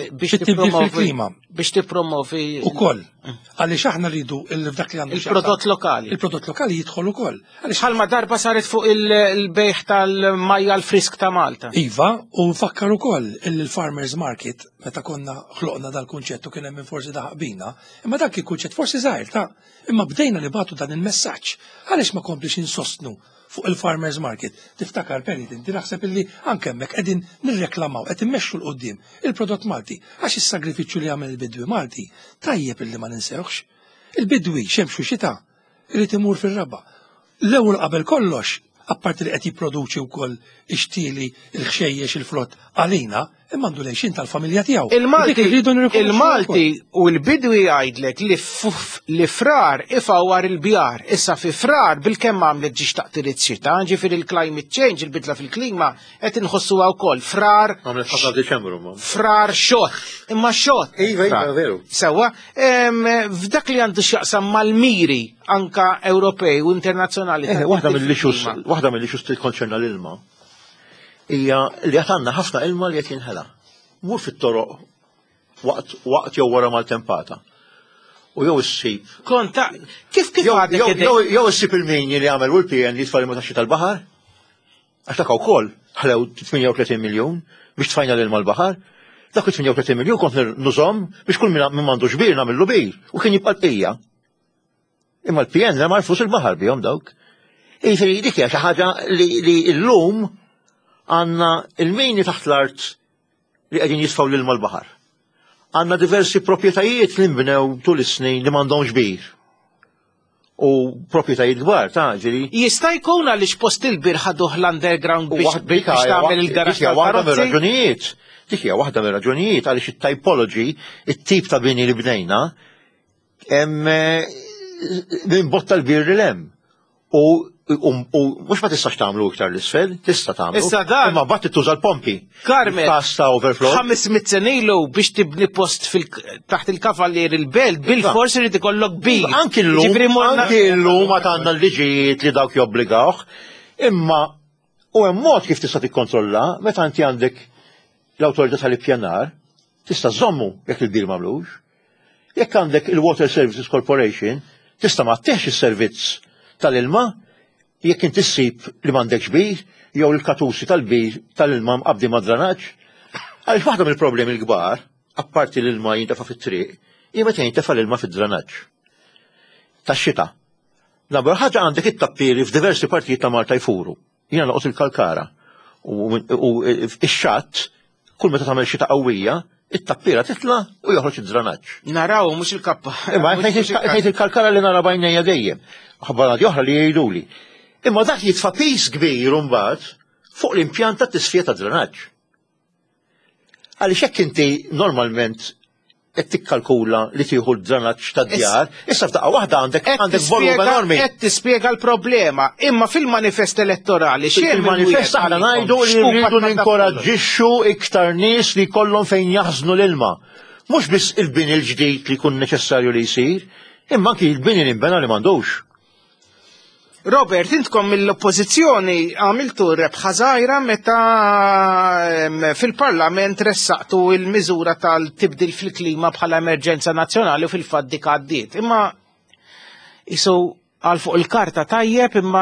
biex tippromovi ukoll. Għaliex aħna rridu f'dak li għandu il-prodott lokali. Il-prodott lokali jidħol ukoll. Bħalma darba saret fuq il-bejħ tal-majja l-frisk ta' Malta. Iva, u nfakkar ukoll il-Farmers Market meta konna ħloqna dal-kunċett u kien hemm forsi daħbina, imma dak il-kunċett forsi żgħir ta' imma bdejna li bagħtu dan il-messaġġ. Għaliex ma komplix insostnu fuq il-Farmers Market. Tiftakar Perit, inti naħseb illi anke hemmhekk qegħdin nirreklamaw, qed immexxu l-qudiem il-prodott Malti għax is-sagrifiċċju li jagħmel il-bidwi Malti tajjeb illi ma ninsewx. Il-bidwi xemxu xita irid imur fir-raba. L-ewwel qabel kollox, apparti li qed jipproduċi wkoll ixtieli il-ħxejjex il-frott għalina, imma għandu lejxin tal-familja tiegħu. Il-Malti u l-bidwi jgħidlek li frar ifawar il-bjar. Issa fi frar bil-kemm għamlet ġiex taqtirit xita, ġifieri il-climate change, il-bidla fil-klima, qed inħossuha wkoll. Frar għamlet ħafna Deċembru. Frar xott, imma xott. Iva, veru. Sewwa, f'dak li għandu x'jaqsam mal-miri anka Ewropej u internazzjonali. Waħda mill-ixus tikkonċerna l-ilma hija li għatanna ħafna ilma li qed jinħela. Mur fit-toroq waqt jew wara mal-tempata. U jew issib. Konta, kif għadek jew issib il-minji li għamel u l-PN li tfalli ma taxxi tal-baħar? Għax dak wkoll ħlew 38 miljun biex tfajna l-ilma l-baħar. Dak 38 miljun kont nużhom biex kull min m'għandux bir nagħmillu bir u kien jibqa' l-qija. Imma l-PN li marfus il-baħar bihom dawk. Jiġifieri dik hija xi ħaġa li llum għandna il-mejni taħt l-art li qegħdin jisfaw l-ilma l-baħar. Għandna diversi proprjetajiet li nbnew tul is-snin li m'għandhomx bir. U proprjetajiet kbar ta' ġieli. Jista' jkun għaliex post il-bir ħaduh l-underground biex tagħmel il-garaġġ tal-karozzi. Dik hija waħda mir-raġunijiet għaliex it-typology, it-tip ta' bini li bnejna, Min botta l-birri lem. U mhux ma tistax tagħmlu iktar l-isfel, tista' tagħmlu. Issa dan. Imma bad tuża l-pompi. Karmel. Pasta overflow. 500 sen ilu biex tibni post taħt il-kavallier il-belt, bil-forsi rid ikollok bir. Anki l-lum ma tagħna l-liġijiet li dawk jobbligawh, imma u hemm mod kif tista' tikkontrolla meta inti għandek l-awtorità tal-ippjanar, tista' żommu jekk il-bir m'għamlux. Jekk għandek il-Water Services Corporation, tista' ma teħx is-servizz tal-ilma jekk inti ssib li m'għandekx bir jew il-katusi tal-bir tal-ilma mqabdi ma' dranaġġ. Għaliex waħda mill-problemi l-kbar, apparti l-ilma jintefa' fit-triq, hija meta jintefa' l-ilma fid-dranaġġ. Tax-xita. L-ewwel ħaġa għandek it-tappieri f'diversi partijiet ta' Malta jfuru. Jiena noqgħod il-Kalkara u x-xatt kull meta tagħmel xita qawwija, it-tappiera titla' u joħroġ id-dranaġġ. Naraw mhux il-kappa. Imma tgħid il-Kalkara li nara bajnejja dejjem. Ħabbarati oħra li jgħiduli. Imma dak jitfa' pis kbir imbagħad fuq l-impjant tat-tisfija ta' dranaġġ. Għaliex hekk inti normalment qed tikkalkula li tieħu d-dranaġġ tad-djar, issa f'daqqa waħda għandek volum enormi. Qed tispjega l-problema, imma fil-manifest elettorali fil-manifest aħna ngħidu li rridu ninkoraġġixxu iktar nies li jkollhom fejn jaħżnu l-ilma. Mhux biss il-bini l-ġdid li jkun neċessarju li jsir, imma anki l-bini li nbena li m'għandux. Robert, intkom mill-oppożizzjoni għamiltu rebħa żgħira meta fil-Parlament ressaqtu il-miżura tal-tibdil fil-klima bħala emerġenza nazzjonali u fil-fatt dik għaddiet. Imma isu għal fuq il-karta tajjeb imma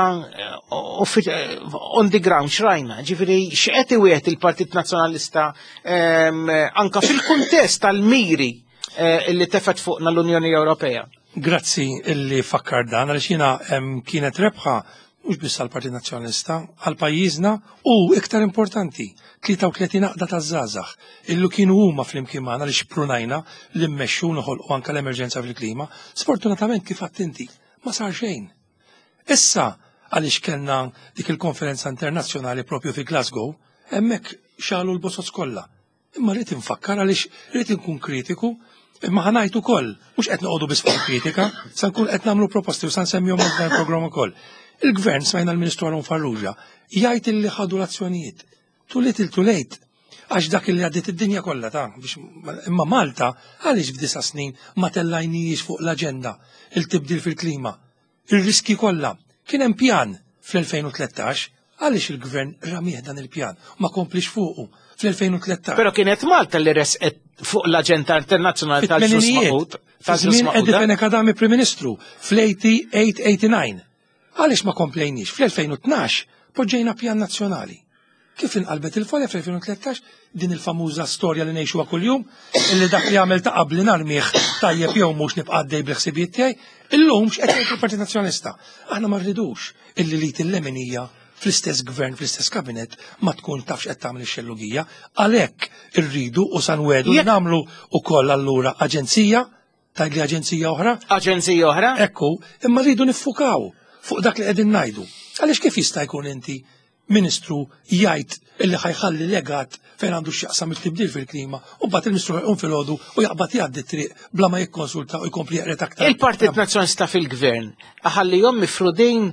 on the ground xrajna. Ġifieri x'qed iwiegħed il-Partit Nazzjonalista anka fil-kuntest tal-miri li tefet fuqna l-Unjoni Ewropea. Grazzi illi fakkar dan, għaliex jiena kienet rebħa mhux biss għall-Partit Nazzjonalista, għal pajjiżna u iktar importanti 33 aqda taż-żgħażagħ illu kienu huma flimkien magħna li xprunajna li mmexxu noħolqu anke l-emerġenza fil-klima. Sfortunatament kif qatt inti ma sar xejn. Issa għaliex kellna dik il-konferenza internazzjonali propju fi Glasgow, hemmhekk xalu l-bosozz kollha. Imma rrid infakkar għaliex rrid inkun kritiku. Imma ħanajtu koll, mux qed noqogħdu biss fuq kritika, sa nkun qed nagħmlu proposti u sa nsemmihom dan il-programm ukoll. Il-Gvern smajna l-Ministru Aron Farrugia jgħid illi ħadu l-azzjonijiet. Too late, għax dak li għaddiet id-dinja kollha biex imma Malta għaliex f'disa snin ma tellajnijiex fuq l-aġenda il-tibdil fil-klima. Ir-riski kollha kien hemm pjan fl-2013 għaliex il-Gvern ramih dan il-pjan ma komplix fuqu fl-2013. Pero kienet Malta li resqet fuq l-Aġenda Internazzjonali tal-Ġnus Maquda. Żmien Edifen Ekadami Prim Ministru fl-88-89. Għaliex ma komplejniex fl-2012 poġġejna pjan nazzjonali. Kif inqalbet il-folja fl-2013 din il-famuża storja li ngħixuha kuljum illi dak li għamel ta' qabli narmih tajjeb jew mhux nibqa' għaddej bil-ħsibijiet tiegħi, illum x'qed jgħid il-Partit Nazzjonalista. Aħna ma rridux illi li til-leminija fl-istess gvern, fl-istess kabinet, ma tkun tafx qed tagħmel ix-xellugija, għalhekk irridu u sanwedu li nagħmlu wkoll allura aġenzija, tajli aġenzija oħra. Aġenzija oħra? Ekku, imma rridu niffukaw fuq dak li qegħdin ngħidu. Għaliex kif jista' jkun inti Ministru jgħid illi ħajħalli legat fejn għandu x'jaqsam il-tibdil fil-klima u mbagħad il-Ministru jqum filgħodu u jaqbad jgħaddi triq bla ma jikkonsulta u jkompli jaqret aktar. Il-Partit Nazzjonalista fil-Gvern aħallihom mifrudin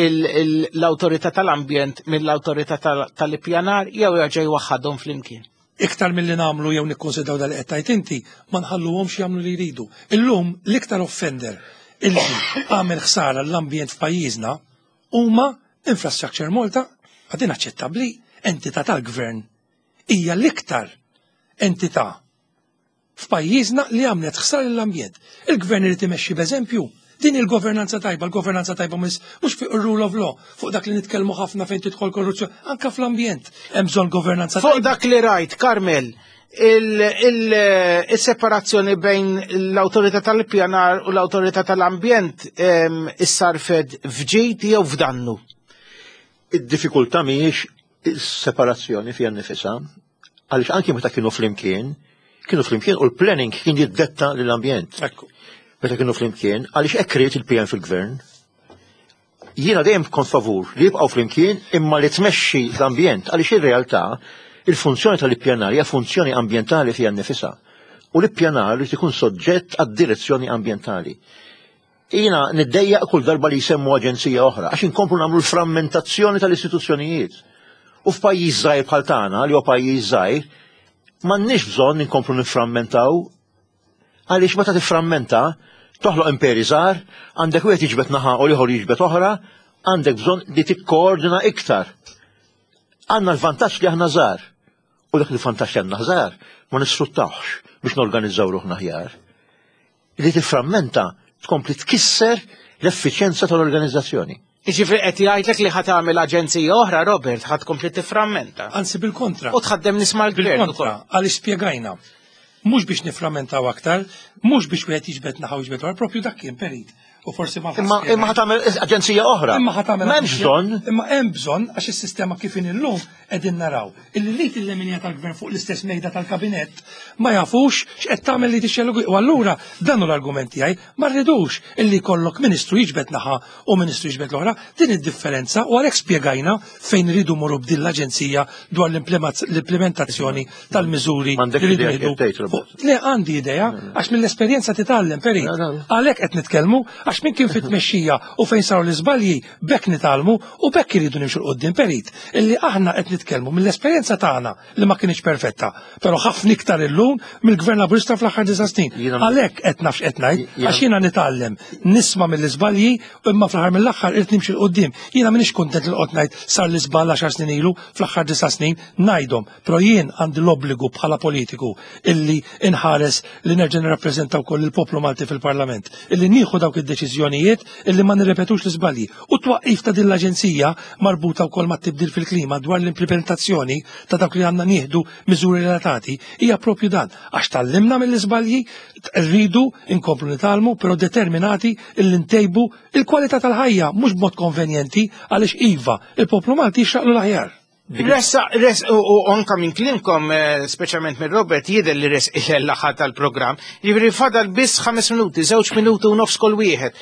l-Awtorità tal-Ambjent mill-Awtorità tal-Ippjanar jew jerġa' jwaħħadhom flimkien. Iktar milli nagħmlu jew nikkonsidraw dal qed tgħid inti ma nħalluhomx jagħmlu li jridu. Illum l-iktar offender illi għamel ħsara l-ambjent f'pajjiżna huma Infrastructure Malta għadin aċċettabbli entità tal-Gvern hija l-iktar entità f'pajjiżna li għamlet ħsar l-ambjent. Il-Gvern irid imexxi b'eżempju din il-governanza tajba, l-governanza tajba mhux fuq ir-rule of law, fuq dak li nitkellmu ħafna fejn tidħol korruzzjoni, anke fl-ambjent hemm bżonn governanza tajba. Fuq dak li rajt, Karmel, il-separazzjoni bejn l-Awtorità tal-Ippjanar u l-Awtorità tal-Ambjent issarfed f'ġid jew f'dannu. Id-diffikultà mhijiex is-separazzjoni fiha nnifisha, għaliex anke meta kienu flimkien u l-planning kien jiddetta lill-ambjent. Meta kienu flimkien, għaliex hekk ried il-pjan fil-Gvern. Jiena dejjem kont favur li jibqgħu flimkien imma li tmexxi l-ambjent għaliex ir-realtà il-funzjoni tal-ippjanar hija funzjoni ambjentali fiha nnifisha. u l-ippjanar li ikun soġġett għad-direzzjoni ambjentali. Jiena niddejjaq kull darba li jsemmu aġenzija oħra għax inkomplu nagħmlu l-frammentazzjoni tal-istituzzjonijiet. U f'pajjiż żgħir bħal tagħna li huwa pajjiż żgħir m'għandniex bżonn inkomplu niframmentaw għaliex meta tifframmenta toħloq imperi żgħar, għandek wieħed jiġbed naħa u ieħor jiġbed oħra, għandek bżonn li tikkoordina iktar. Għandna l-vantaġġ li aħna żgħar. U dak il-vantaġġ li għandna żgħar ma nisfruttawx biex norganizzaw ruħna aħjar. Li tifframmenta tkompli tkisser l-effiċjenza tal-organizzazzjoni. Iġifri qed jgħidlek li ħadd tagħmel aġenzija oħra, Robert, ħadd tkompli tifframmenta. Anzi bil-kontra. U tħaddem nisma' l-gvern. Bil-kontra, għaliex spjegajna. Mhux biex niframmentaw aktar, mhux biex wieħed jiġbed naħa u jiġbed oħra, proprju dak kien perit. U forsi ma imma ħatamel aġenzija oħra. Imma ħatamel. M'hemmx bżonn. Imma hemm bżonn għax is-sistema kif illum qegħdin naraw. Il-lit il-leminija tal-gvern fuq l-istess mejda tal-kabinett ma jafux x'qed tagħmel li tixxelu. U allura dan hu l-argument tiegħi ma rridux illi jkollok ministru jiġbed naħa u ministru jiġbed l-oħra, din id-differenza u għalhekk spjegajna fejn iridu morru b'din l-aġenzija dwar l-implementazzjoni tal-miżuri li rridu nieħdu. Le għandi idea għax mill-esperjenza titgħallem peri. Għalhekk qed nitkellmu għax min kien fit-tmexxija u fejn saru l-iżbalji bekk nitalmu u bekk iridu nimxu l-qudiem perit. Illi aħna qed nitkellmu mill-esperjenza tagħna li ma kienx perfetta, però ħafna iktar illum mill-Gvern Laburista fl-aħħar 9 snin. Għalhekk qed nafx qed ngħid għax jiena nitgħallem nisma' mill-iżbalji u imma fl-aħħar mill-aħħar irid nimxi l-qudiem. Jiena m'iniex kuntent li qgħod ngħid sar l-iżball 10 snin ilu fl-aħħar 9 snin ngħidhom, però jien għandi l-obbligu bħala politiku illi inħares li nerġa' nirrappreżenta wkoll il-poplu Malti fil-Parlament, illi nieħu dawk id-deċiżjonijiet illi ma nirrepetux l-iżbalji. U twaqqif ta' din l-aġenzija marbuta wkoll ma' tibdil fil-klima dwar l-implementazzjoni ta' dawk li għandna nieħdu miżuri relatati hija propju dan. Għax tallimna mill-iżbalji rridu inkomplu nitalmu, però determinati illi ntejbu il-kwalità tal-ħajja mhux b'mod konvenjenti għaliex iva il-poplu Malti jixraqlu l-aħjar. U anka minn klimkom, speċjalment minn Robert, jidher li res il-laħat tal-programm, jivri fadal biss 5 minuti, 2 minuti u nofs kol wieħed.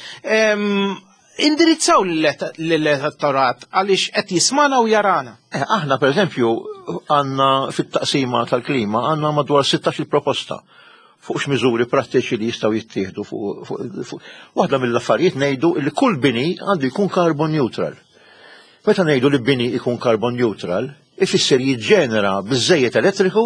Indirizzaw l-elettorat għaliex qed jismana u jarana. Aħna pereżempju għandna fit-taqsima tal-klima għandna madwar 16 proposta fuq x'miżuri prattiċi li jistgħu jittieħdu fuq waħda mill-affarijiet ngħidu li kull bini għandu jkun carbon neutral. Meta ngħidu li bini jkun carbon neutral, ifisser jiġġenera biżżejjed elettriku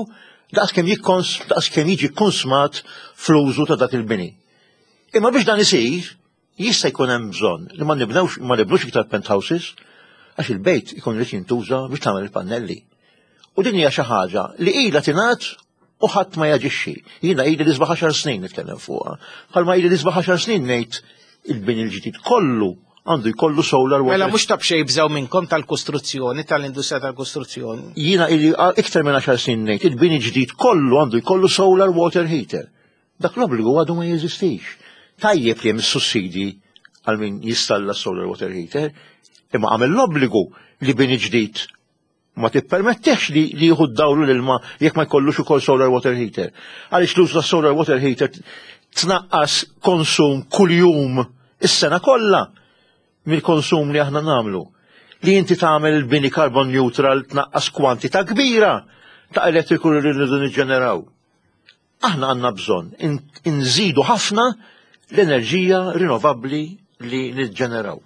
daqskemm jiġi konsmat fl-użu ta' dak il-bini. Imma biex dan isir, jista' jkun hemm bżonn li ma nibnux iktar penthouses għax il-bejt ikun rrid jintuża biex tagħmel il-pannelli. U din hija xi ħaġa li ilha tingħad u ħadd ma jaġixxi. Jiena ili li 17 snin nitkellem fuqha. Bħalma ili li 17 snin ngħid il-bini l-ġdid kollu għandu jkollu solar water. Mela mhux tabxej bżew minnkom tal-kostruzzjoni, tal-industrija tal-kostruzzjoni. Jiena ili iktar minn 10 snin ngħid il-bini ġdid kollu għandu jkollu solar water heater. Dak l-obbligu għadu ma jeżistix. Tajjeb li hemm is-sussidji għal min jistalla solar water heater, imma għamel l-obbligu li bini ġdid ma tippermettex li jieħu dawlu l-ilma jekk ma jkollux ukoll solar water heater. Għaliex l-użu ta' solar water heater tnaqqas konsum kuljum is-sena kollha mill-konsum li aħna nagħmlu. Li inti tagħmel il-bini carbon neutral tnaqqas kwantità kbira ta' elettriku li rridu niġġeneraw. Aħna għandna bżonn inżidu ħafna l-enerġija rinnovabbli li niġġeneraw.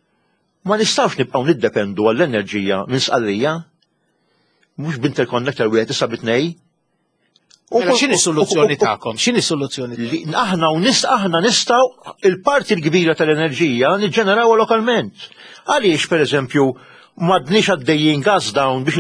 Ma nistgħux nibqgħu niddependu għall-enerġija minn sqallija, mhux b'interkonnektor wieħed issa bitnej. X'inhi s-soluzzjoni tagħkom? X'inhi s-soluzzjoni? Aħna nistgħu il-parti l-kbira tal-enerġija niġġenerawha lokalment. Għaliex pereżempju m'għadniex għaddejjin gas down biex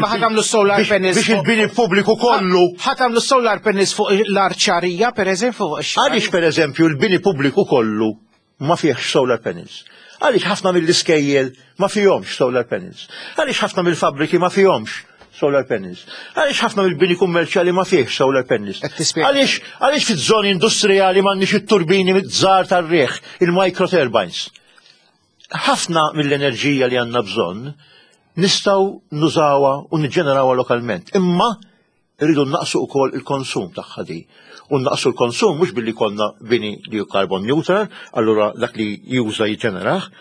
il-bini pubbliku kollu. Ħatamlu solar panels fuq l-arċarija pereżempju. Għaliex pereżempju l-bini pubbliku kollu ma fihx solar panels. Għaliex ħafna mill-iskejjel ma fihomx solar panels. Għaliex ħafna mill-fabbriki ma fihomx solar panels. Għaliex ħafna mill-bini kummerċjali ma fihx solar panels. Għaliex fiż-żoni industrijali m'għandniex it-turbini żgħar tar-riħ, il-microturbines. Ħafna mill-enerġija li għandna bżonn nistgħu nużawha u niġġenerawha lokalment. Imma rridu naqsu wkoll il-konsum tagħha di. U naqsu l-konsum mhux billi konna bini li carbon neutral, allura dak li juża jiġġeneraħ,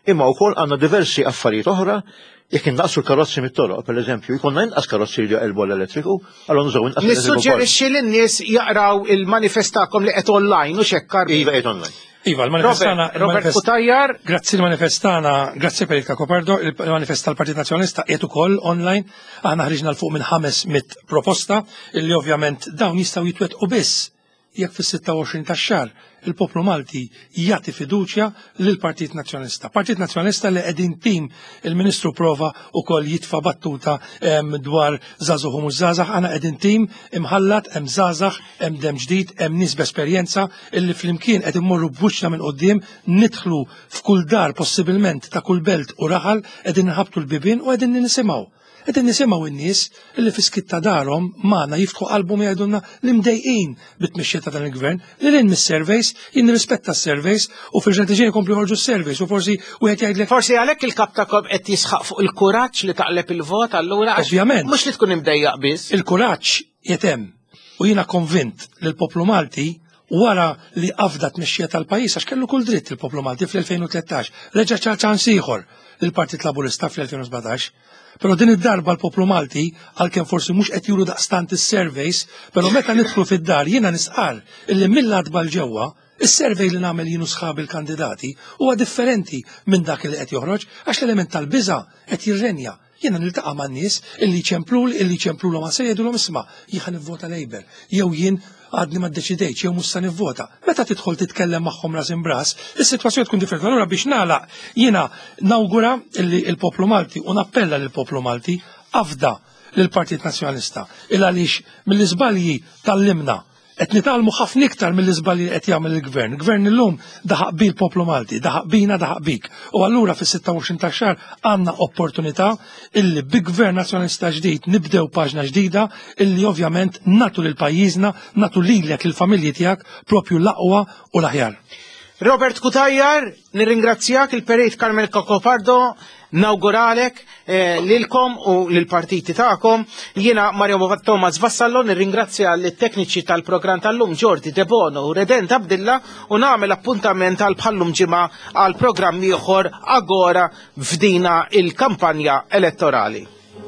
imma wkoll għandna diversi affarijiet oħra jekk innaqsu l-karozzi mit-toroq, pereżempju, jkollna inqas karozzi li jaqilbu l-elettriku, allora nużaw inqas. Nissuġġerixxi lin-nies jaqraw il-manifestakom li qed online u xekkar. Iva qed online. Iva, il-manifestana. Robert Kutajjar. Grazzi il-manifestana, grazzi per il-Kakopardo, il-manifesta tal-Partit Nazzjonalista qiegħed ukoll online. Aħna ħriġna l fuq minn 500 proposta, illi ovvjament dawn jistgħu jitwettqu biss jekk fis-26 tax-xahar il-poplu Malti jagħti fiduċja lill-Partit Nazzjonalista. Partit Nazzjonalista li qegħdin tim il-Ministru prova wkoll jitfa' battuta dwar żagħżugħ u mhux żgħażagħ, aħna qegħdin tim imħallat hemm żgħażagħ, hemm dem ġdid, hemm nies b'esperjenza illi flimkien qed immorru b'wiċċna minn quddiem nidħlu f'kull dar possibilment ta' kull belt u raħal qegħdin inħabtu l-bibien u qegħdin nisimgħu. Qegħdin nisimgħu n-nies illi fi-skitta darhom magħna jiftħu qalbhom jgħidulna li mdejqin bit-tmexxija ta' dan il-gvern li lin mis-surveys jien nirrispetta s-surveys u fil-ġentiġejn ikomplu jħorġu s-surveys u forsi wieħed jgħidlek. Forsi għalhekk il-kap tagħkom qed jisħaq fuq il-kuraġġ li taqleb il-vot allura. Ovvjament. Mhux li tkun imdejjaq biss. Il-kuraġġ jetem u jiena konvint li l-poplu Malti wara li afda tmexxija tal-pajjiż għax kellu kull dritt il-poplu Malti fl-2013 reġa' ċans ieħor lill-Partit Laburista fl-2017. Pero din id-darba l-poplu Malti, għalkemm forsi mhux qed juru daqstant is-surveys, però meta nidħlu fid-dar jiena nisqal illi mill-adba l-ġewwa, is-survey li nagħmel jienu sħab il-kandidati huwa differenti minn dak li qed joħroġ għax l-element tal-biża' qed jirrenja. Jiena niltaqa' man-nies illi ċemplulu ma se jgħidulhom isma' jien nivvota Labour, jew jien għadni ma ddeċidejtx jew mhux se nivvota. Meta tidħol titkellem magħhom ras imbras, is-sitwazzjoni tkun differenti. Allura biex nagħlaq jiena nawgura li l-poplu Malti u nappella lill-poplu Malti afda lill-Partit Nazzjonalista il għaliex mill-iżbalji tal-limna qed nitalmu ħafna iktar mill-iżbalji qed jagħmel il-gvern. Il-gvern illum daħaq bil poplu Malti, daħaq bina, daħaq bik. U allura fis-26 ta' xahar għandna opportunità illi bi gvern nazzjonalista ġdid nibdew paġna ġdida illi ovvjament natu lil pajjiżna, natu lilek il-familji tiegħek propju l-aqwa u l-aħjar. Robert Kutajjar, nirringrazzjak il-Perit Carmel Kakopardo, nawguralek lilkom u lil-partiti ta'kom. Jiena Mario Thomas Vassallo nirringrazzja l-tekniċi tal-programm tal-lum Jordi De Bono u Reden Abdilla u nagħmel appuntament għal bħallum ġimgħa għal programm ieħor agora f'dina il-kampanja elettorali.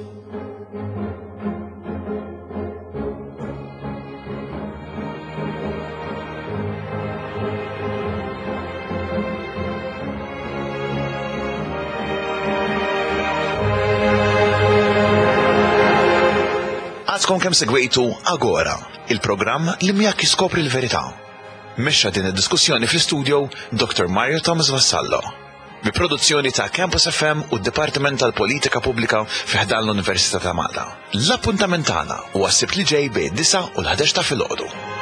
Għadkom kemm segwejtu Agora, il-programm li miegħek jiskopri l-verità. Mexxa din id-diskussjoni fl-istudio Dr. Mario Thomas Vassallo, bi produzzjoni ta' Campus FM u d-Dipartiment tal-Politika Pubblika fiħdan l-Università ta' Malta. L-appuntament tagħna huwa s-sibt li ġej bejn 9 u l-11 ta' filgħodu.